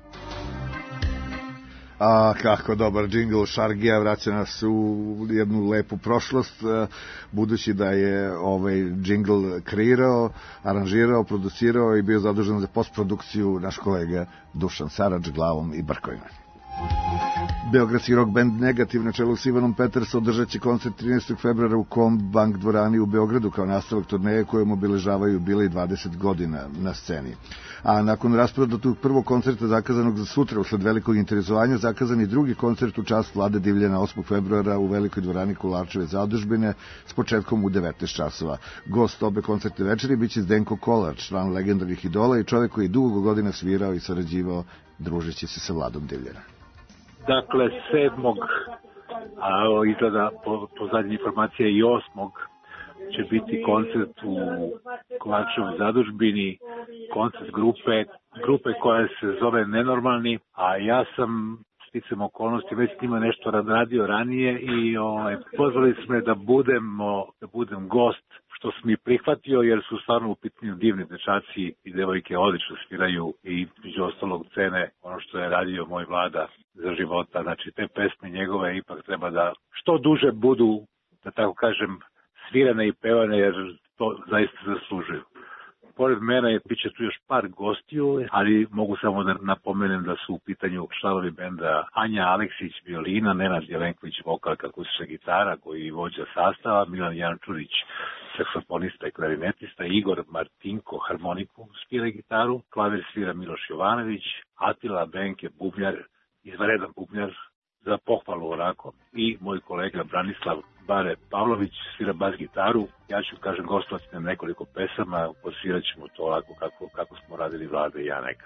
Speaker 4: A kako dobar džingl Šargija vraća nas u jednu lepu prošlost, budući da je ovaj džingl kreirao, aranžirao, producirao i bio zadužen za postprodukciju naš kolega Dušan Sarač glavom i brkovima. Beogradski rock band Negativ na čelu s Ivanom Peters održat će koncert trinaestog februara u Combank dvorani u Beogradu kao nastavak turneje kojom obilježavaju bile i dvadeset godina na sceni. A nakon rasprodatog prvog koncerta zakazanog za sutra usled velikog interesovanja, zakazan i drugi koncert u čast Vlade Divljana osmog februara u velikoj dvorani Kolarčeve zadužbine s početkom u devetnaest časova. Gost obe koncerte večeri biće Zdenko Kolar, član legendarnih Idola i čovjek koji je dugo godina svirao i sarađivao družeći se sa Vladom Divljana.
Speaker 16: Dakle, sedmog, a izgleda po, po zadnje informacije i osmog će biti koncert u Kolarčevoj zadužbini, koncert grupe, grupe koja se zove Nenormalni, a ja sam sticam okolnosti već s njima nešto radio ranije i ovaj, pozvali su me da budem, da budem gost, što sam i prihvatio jer su stvarno u pitanju divni dečaci i devojke odlično sviraju i među ostalog cene ono što je radio moj Vlada za života. Znači te pesme njegove ipak treba da što duže budu, da tako kažem, svirane i pevane jer to zaista zaslužuju. Pored mene bit će tu još par gostiju, ali mogu samo da napomenem da su u pitanju članovi benda Anja Aleksić violina, Nenad Jelenković vokal, akustična gitara koji je vođa sastava, Milan Jančurić saksofonista i klarinetista, Igor Martinko harmoniku svira gitaru, klavir svira Miloš Jovanović, Atila Benke bubnjar, izvanredan bubnjar za pohvalu onako, i moj kolega Branislav Bare Pavlović svira bas gitaru. Ja ću, kažem, gostovati na nekoliko pesama, posvirat ćemo to ovako kako, kako smo radili Vlade i ja nekad.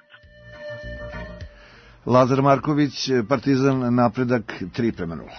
Speaker 4: Lazar Marković, Partizan, napredak tri prema nula.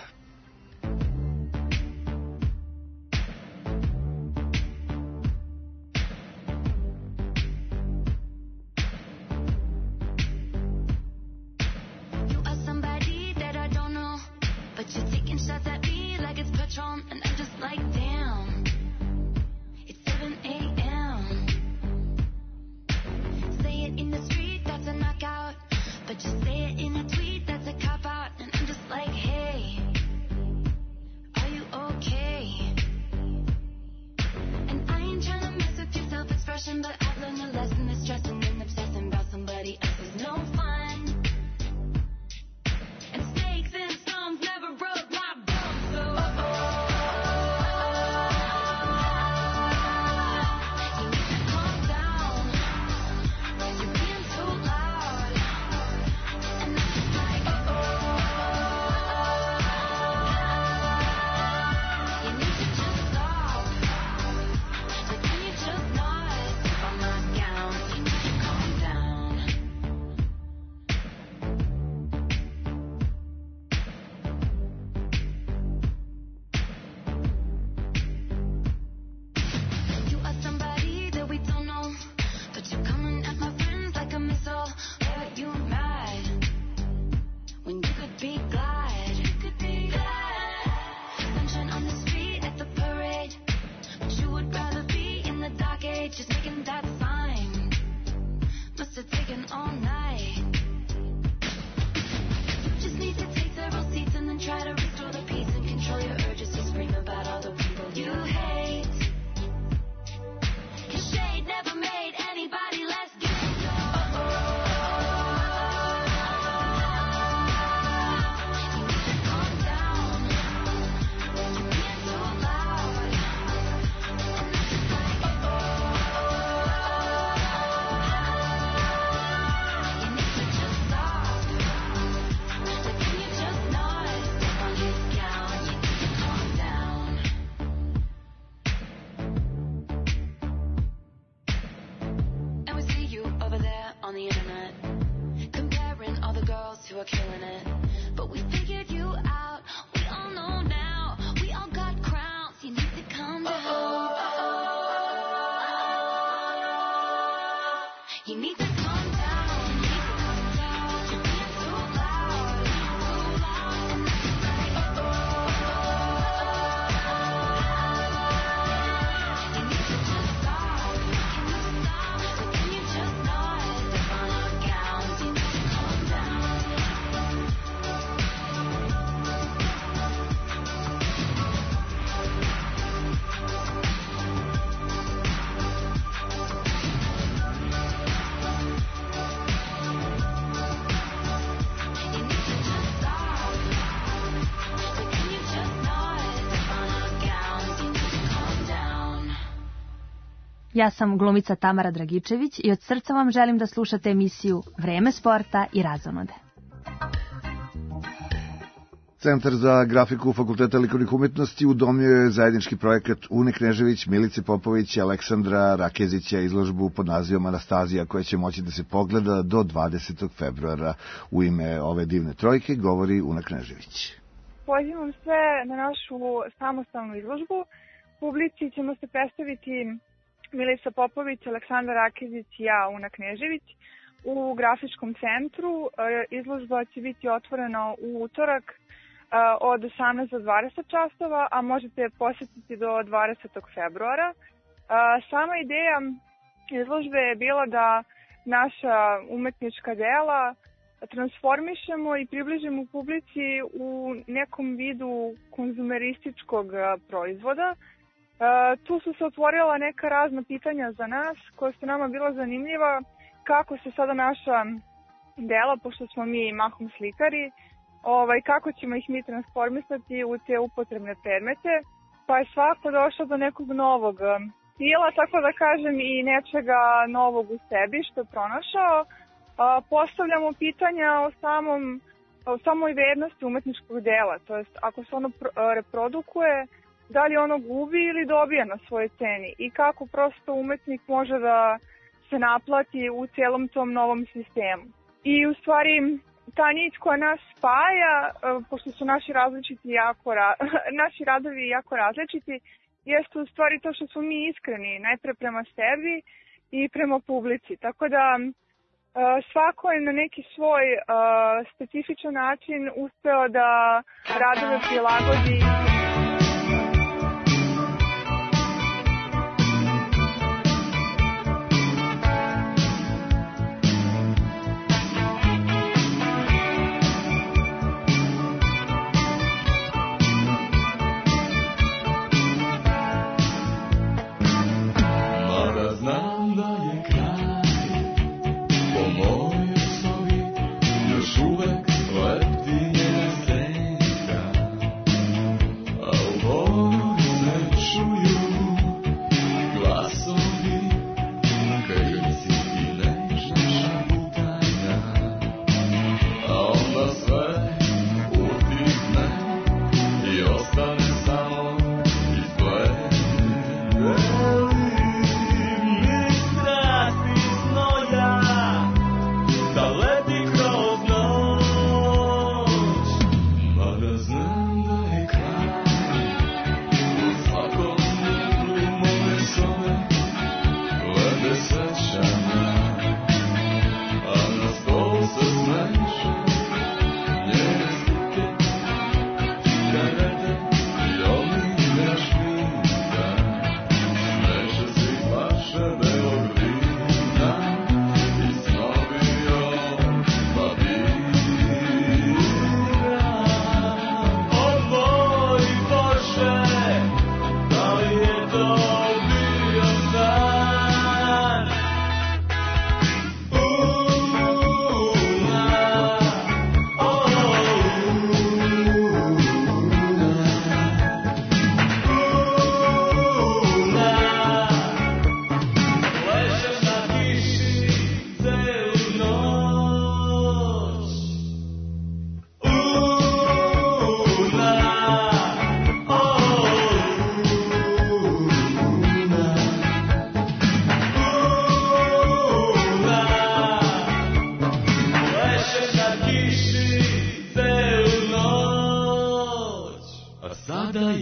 Speaker 1: killing it. But we figured you out. We all know now. We all got crowns. You need to calm down. You need to calm down. You need to calm down. You're being too loud, too loud, and that's right. You need to just stop. Can you stop? Or can you just not step on our gowns? You need to calm down.
Speaker 17: Ja sam glumica Tamara Dragičević i od srca vam želim da slušate emisiju Vreme sporta i razonode.
Speaker 4: Centar za grafiku Fakulteta likovnih umetnosti udomio je zajednički projekat Une Knežević, Milice Popović i Aleksandra Rakezića izložbu pod nazivom Anastazija, koja će moći da se pogleda do dvadesetog februara. U ime ove divne trojke govori Una Knežević.
Speaker 18: Pozivam sve na našu samostalnu izložbu. Publici ćemo se predstaviti Milica Popović, Aleksandar Rakezić i ja, Una Knežević, u grafičkom centru. Izložba će biti otvorena u utorak od osamnaest do dvadeset časova, a možete je posjetiti do dvadesetog februara. Sama ideja izložbe je bila da naša umetnička dela transformišemo i približimo publici u nekom vidu konzumerističkog proizvoda. Tu su se otvorila neka razna pitanja za nas koja su nama bila zanimljiva, kako se sada naša dela, pošto smo mi mahom slikari, ovaj, kako ćemo ih mi transformisati u te upotrebne predmete, pa je svako došao do nekog novog stila, tako da kažem, i nečega novog u sebi što je pronašao. Postavljamo pitanja o samom, o samoj vrednosti umetničkog dela, to jest ako se ono reprodukuje, da li ono gubi ili dobija na svojoj ceni i kako prosto umetnik može da se naplati u cijelom tom novom sistemu. I u stvari ta nit koja nas spaja, pošto su naši različiti jako ra... naši radovi jako različiti, jeste u stvari to što smo mi iskreni, najpre prema sebi i prema publici. Tako da svako je na neki svoj specifičan način uspeo da radove prilagodi.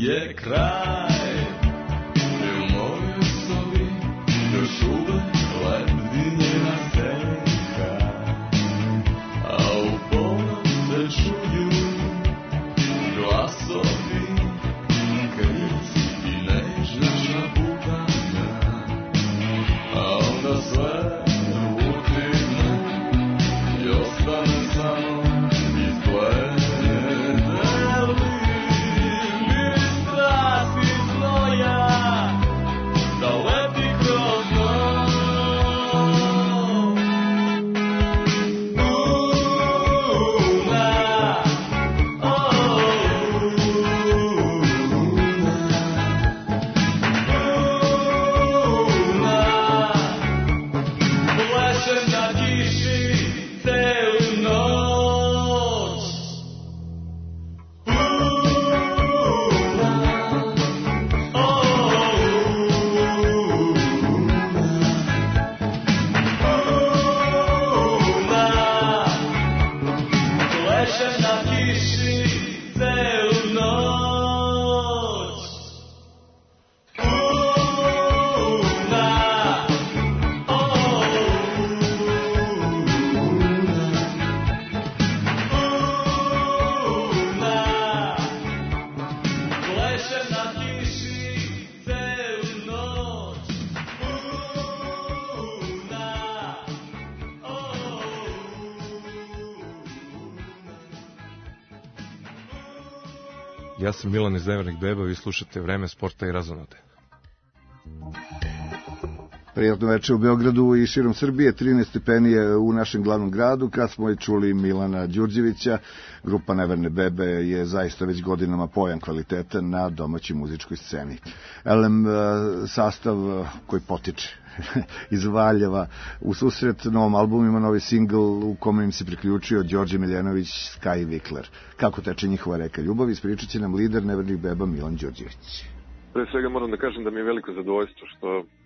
Speaker 1: je kraj i u mojoj sobi još uvek lebdi njena senka, a u ponoć se čuju glasovi krici i nežna šaputanja, a onda sve utigne i ostane samo izgled.
Speaker 19: Ja sam Milan iz Nevernih beba, vi slušate Vreme sporta i razonode.
Speaker 4: Prijatno večer u Beogradu i širom Srbije, trinaest stepeni je u našem glavnom gradu, kad smo i čuli Milana Đurđevića. Grupa Neverne bebe je zaista već godinama pojam kvaliteta na domaćoj muzičkoj sceni. Elem, sastav koji potiče iz Valjeva, u susret novom albumu ima novi singl u kome im se priključio Đorđe Miljanović, Sky Vikler. Kako teče njihova reka ljubavi, ispričat će nam lider Nevernih beba Milan Đurđević.
Speaker 20: Pre svega moram da kažem da mi je veliko zadovoljstvo što uh,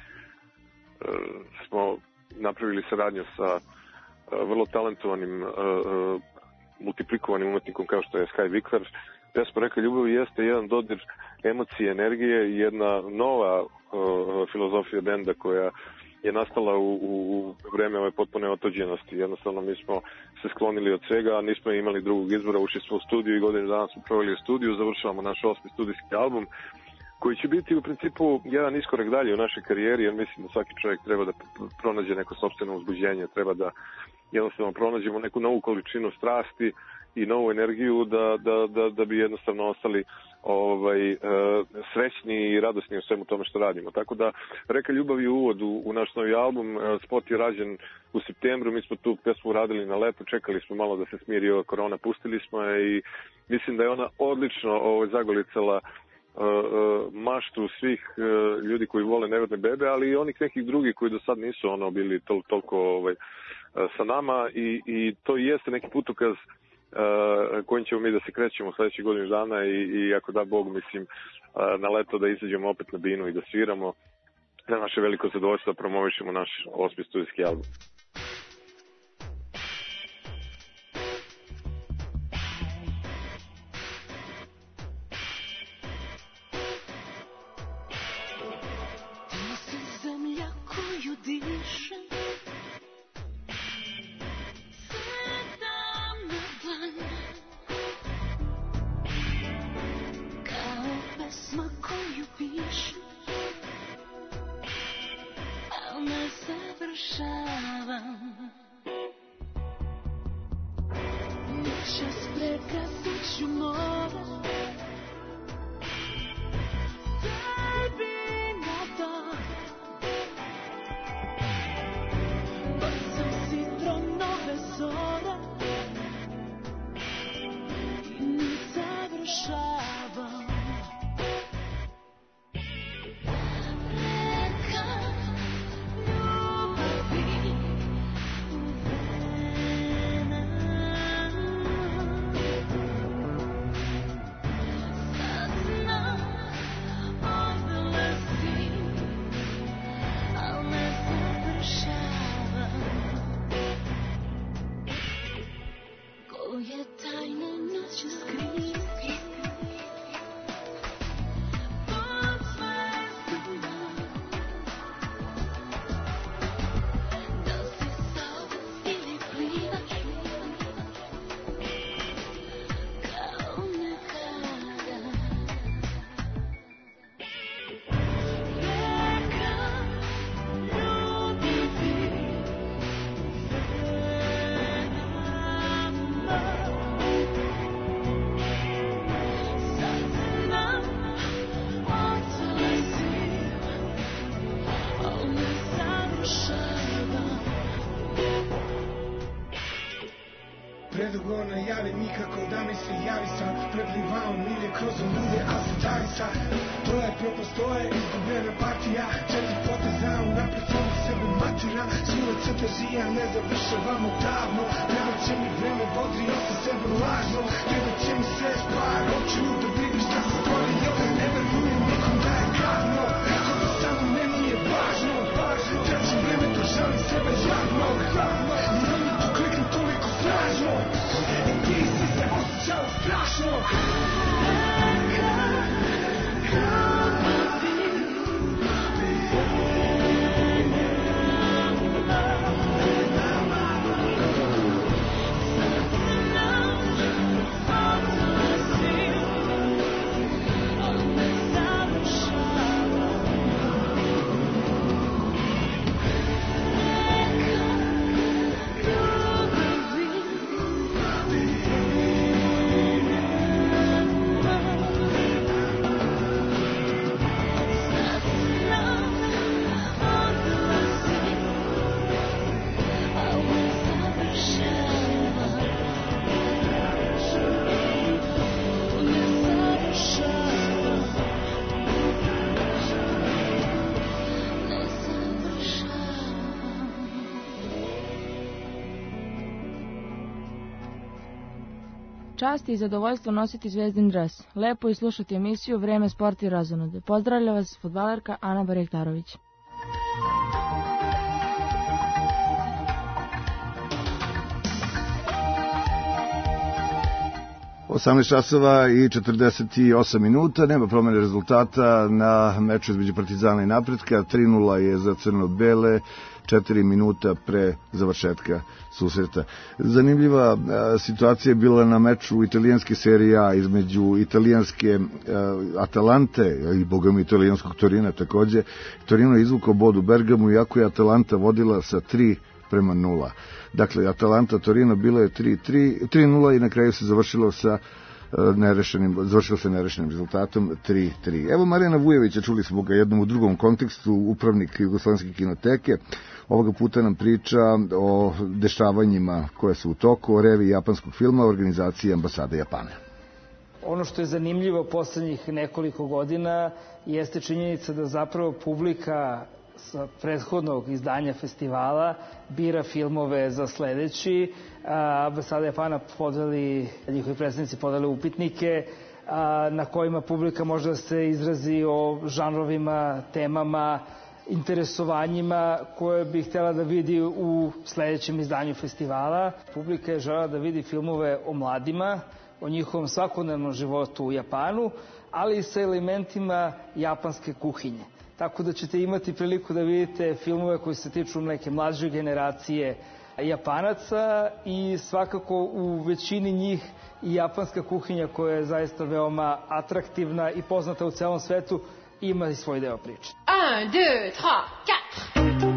Speaker 20: smo napravili saradnju sa uh, vrlo talentovanim uh, uh, multiplikovanim umetnikom kao što je Sky Vikler. Pesma Reka ljubavi jeste jedan dodir emocije, energije i jedna nova uh, filozofija benda koja je nastala u, u, u vreme ove potpune otuđenosti. Jednostavno mi smo se sklonili od svega, a nismo imali drugog izbora, ušli smo u studiju i godinu dana smo proveli u studiju, završavamo naš osmi studijski album koji će biti u principu jedan iskorak dalje u našoj karijeri, jer mislim da svaki čovjek treba da pronađe neko sopstveno uzbuđenje, treba da jednostavno pronađemo neku novu količinu strasti i novu energiju da, da, da, da bi jednostavno ostali ovaj, e, srećni i radosni u svemu tome što radimo. Tako da Reka ljubavi je uvod u, u naš novi album, spot je rađen u septembru, mi smo tu pesmu radili na leto, čekali smo malo da se smiri ova korona, pustili smo je i mislim da je ona odlično ovaj, zagolicala Uh, uh, maštu svih uh, ljudi koji vole Neverne bebe, ali i onih nekih drugih koji do sad nisu ono bili tol, toliko ovaj, uh, sa nama i, i to jeste neki putokaz uh, kojim ćemo mi da se krećemo sledećih godinu dana i, i ako da Bog, mislim, uh, na leto da izađemo opet na binu i da sviramo. Na naše veliko zadovoljstvo da promovišemo naš osmi studijski album.
Speaker 1: predugo najavi, nikako da mi se javi sam. Preplivao milje kroz olude, a se davi sad. To je propast, to je izgubljena partija. Četiri poteza unapred sami sebe matira. Silaca težija ne završavamo davno. Treba će mi vreme vodri, osta sebe lažno. Treba će mi sve spar očiju da vidim šta se stvorio. Ne verujem nikom da je gadno. Kako da samo meni je važno. Treće vreme to žalim sebe jadno. I onda tu kliknem toliko snažno. I ti si se osjećala strašno.
Speaker 2: Čast i zadovoljstvo nositi zvezdin dres. Lepo je slušati emisiju Vreme, sport i razonode. Pozdravlja vas fudbalerka Ana Barektarović.
Speaker 4: osamnaest časova i četrdeset osam minuta, nema promjene rezultata na meču između Partizana i Napretka, tri nula je za crno-bele, četiri minuta pre završetka susreta. Zanimljiva a, situacija je bila na meču italijanske serije A između italijanske a, Atalante i bogami italijanskog Torina takođe. Torino je izvukao bod u Bergamu, iako je Atalanta vodila sa tri prema nula. Dakle, Atalanta Torino bila je tri nula i na kraju se završilo sa nerešenim, završilo se nerešenim rezultatom tri tri. Evo Marijana Vujevića, čuli smo ga jednom u drugom kontekstu, upravnik Jugoslovenske kinoteke. Ovoga puta nam priča o dešavanjima koje su u toku, o reviji japanskog filma, organizaciji Ambasade Japana.
Speaker 21: Ono što je zanimljivo poslednjih nekoliko godina jeste činjenica da zapravo publika sa prethodnog izdanja festivala bira filmove za sledeći. Ambasada Japana podeli, njihovi predstavnici podeli upitnike na kojima publika može da se izrazi o žanrovima, temama, interesovanjima koje bi htjela da vidi u sledećem izdanju festivala. Publika je želela da vidi filmove o mladima, o njihovom svakodnevnom životu u Japanu, ali i sa elementima japanske kuhinje. Tako da ćete imati priliku da vidite filmove koji se tiču neke mlađe generacije Japanaca i svakako u većini njih i japanska kuhinja koja je zaista veoma atraktivna i poznata u celom svetu ima i svoj deo priče.
Speaker 23: un, deux, trois, quatre.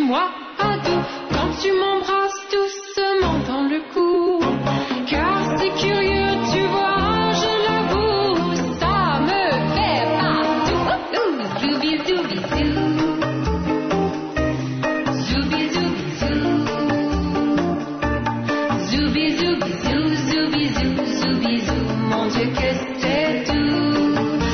Speaker 23: moi à tout quand tu m'embrasses doucement dans le cou. Car c'est curieux, tu vois, je l'avoue, ça me fait partout. Zoubi zoubi zou, zoubi zoubi zou, zoubi zoubi zou, zoubi zou, zoubi zou, mon Dieu que c'est doux.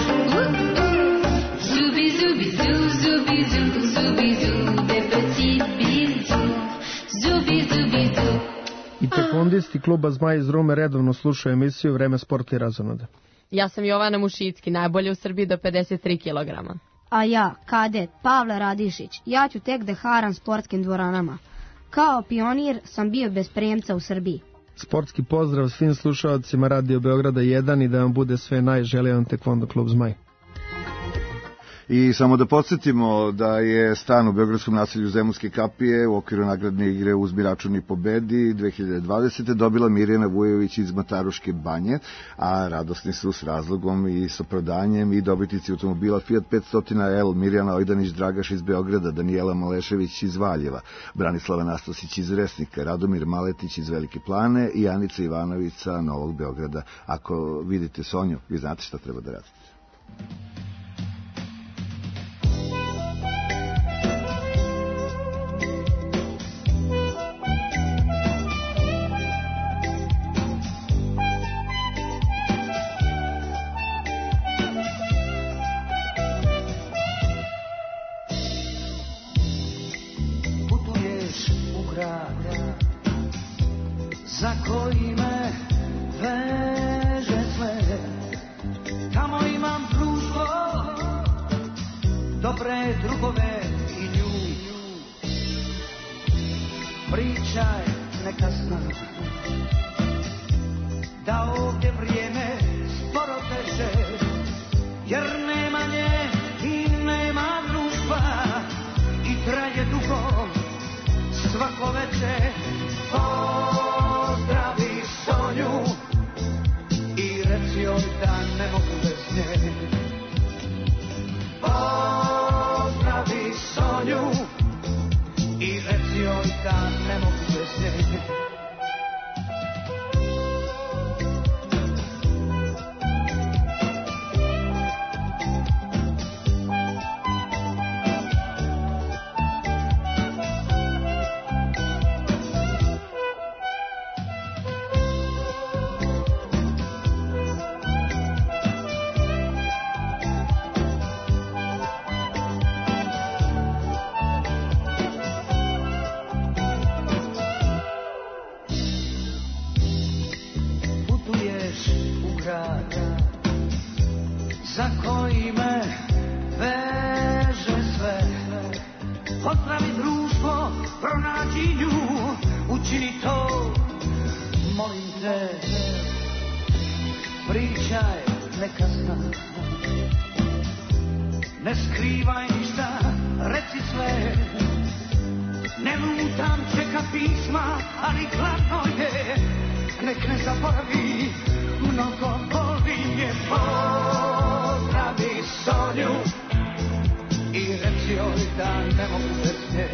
Speaker 23: Zoubi zoubi zou, zoubi zou, zoubi zou, des petits bisous, zoubi zoubi zou.
Speaker 3: I taekwondisti kluba Zmaj iz Rume redovno slušaju emisiju Vreme sporta i razonode.
Speaker 10: Ja sam Jovana Mušicki, najbolja u Srbiji do pedeset tri kilograma.
Speaker 11: A ja, kadet Pavle Radišić, ja ću tek da haram sportskim dvoranama. Kao pionir sam bio bez premca u Srbiji.
Speaker 3: Sportski pozdrav svim slušalcima Radio Beograda jedan i da vam bude sve najželije vam taekwondo klub Zmaj.
Speaker 4: I samo da podsjetimo da je stan u beogradskom naselju Zemunske kapije u okviru nagradne igre Uzmi račun i pobedi dve hiljade dvadesete dobila Mirjana Vujović iz Mataruške banje, a radosni su s razlogom i s opravdanjem i dobitnici automobila Fiat petsto L, Mirjana Ojdanić Dragaš iz Beograda, Danijela Malešević iz Valjeva, Branislava Nastasić iz Resnika, Radomir Maletić iz Velike Plane i Anica Ivanović sa Novog Beograda. Ako vidite Sonju, vi znate šta treba da radite.
Speaker 1: Za koji me veže sve, tamo imam društvo, dobre drugove i nju. Pričaj neka zna da ovdje vrijeme sporo teže, jer nema nje i nema društva i traje dugo svako veče. Pozdravi Sonju i reci joj da ne mogu bez nje. Pozdravi Sonju i reci joj da ne mogu bez nje. Za koji me veže sve, pozdravi društvo, pronađi nju, učini to, molim te. Pričaj neka zna, ne skrivaj ništa, reci sve. Ne lutam, čeka pisma, ali hladno je, nek ne zaboravi, mnogo boli je. Pozdravi Sonju i reci joj da ne mogu bez nje.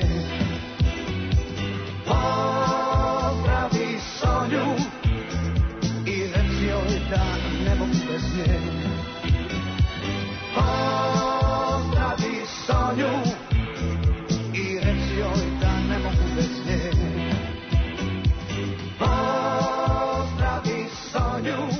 Speaker 1: Pozdravi Sonju i reci joj da ne mogu bez nje. Pozdravi Sonju i reci joj da ne mogu bez nje. Pozdravi Sonju.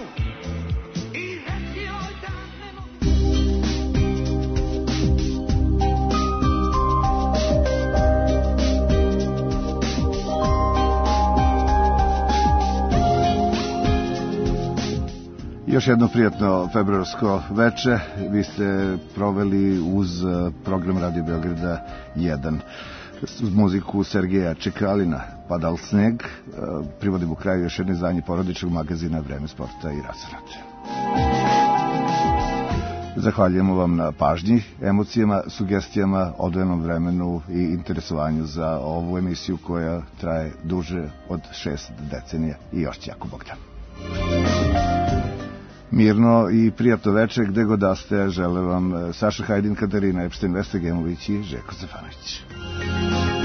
Speaker 4: Još jedno prijatno februarsko veče. Vi ste proveli uz program Radio Beograda jedan. Uz muziku Sergeja Čekalina, Padal sneg. Privodimo u kraju još jedno izdanje porodičnog magazina Vreme sporta i razonode. Zahvaljujemo vam na pažnji, emocijama, sugestijama, odvojenom vremenu i interesovanju za ovu emisiju koja traje duže od šest decenija i još će jako Bog da. Mirno i prijatno veče gde god da ste, žele vam Saša Hajdin, Katarina Epšten, Vesta Gemović i Željko Stefanović.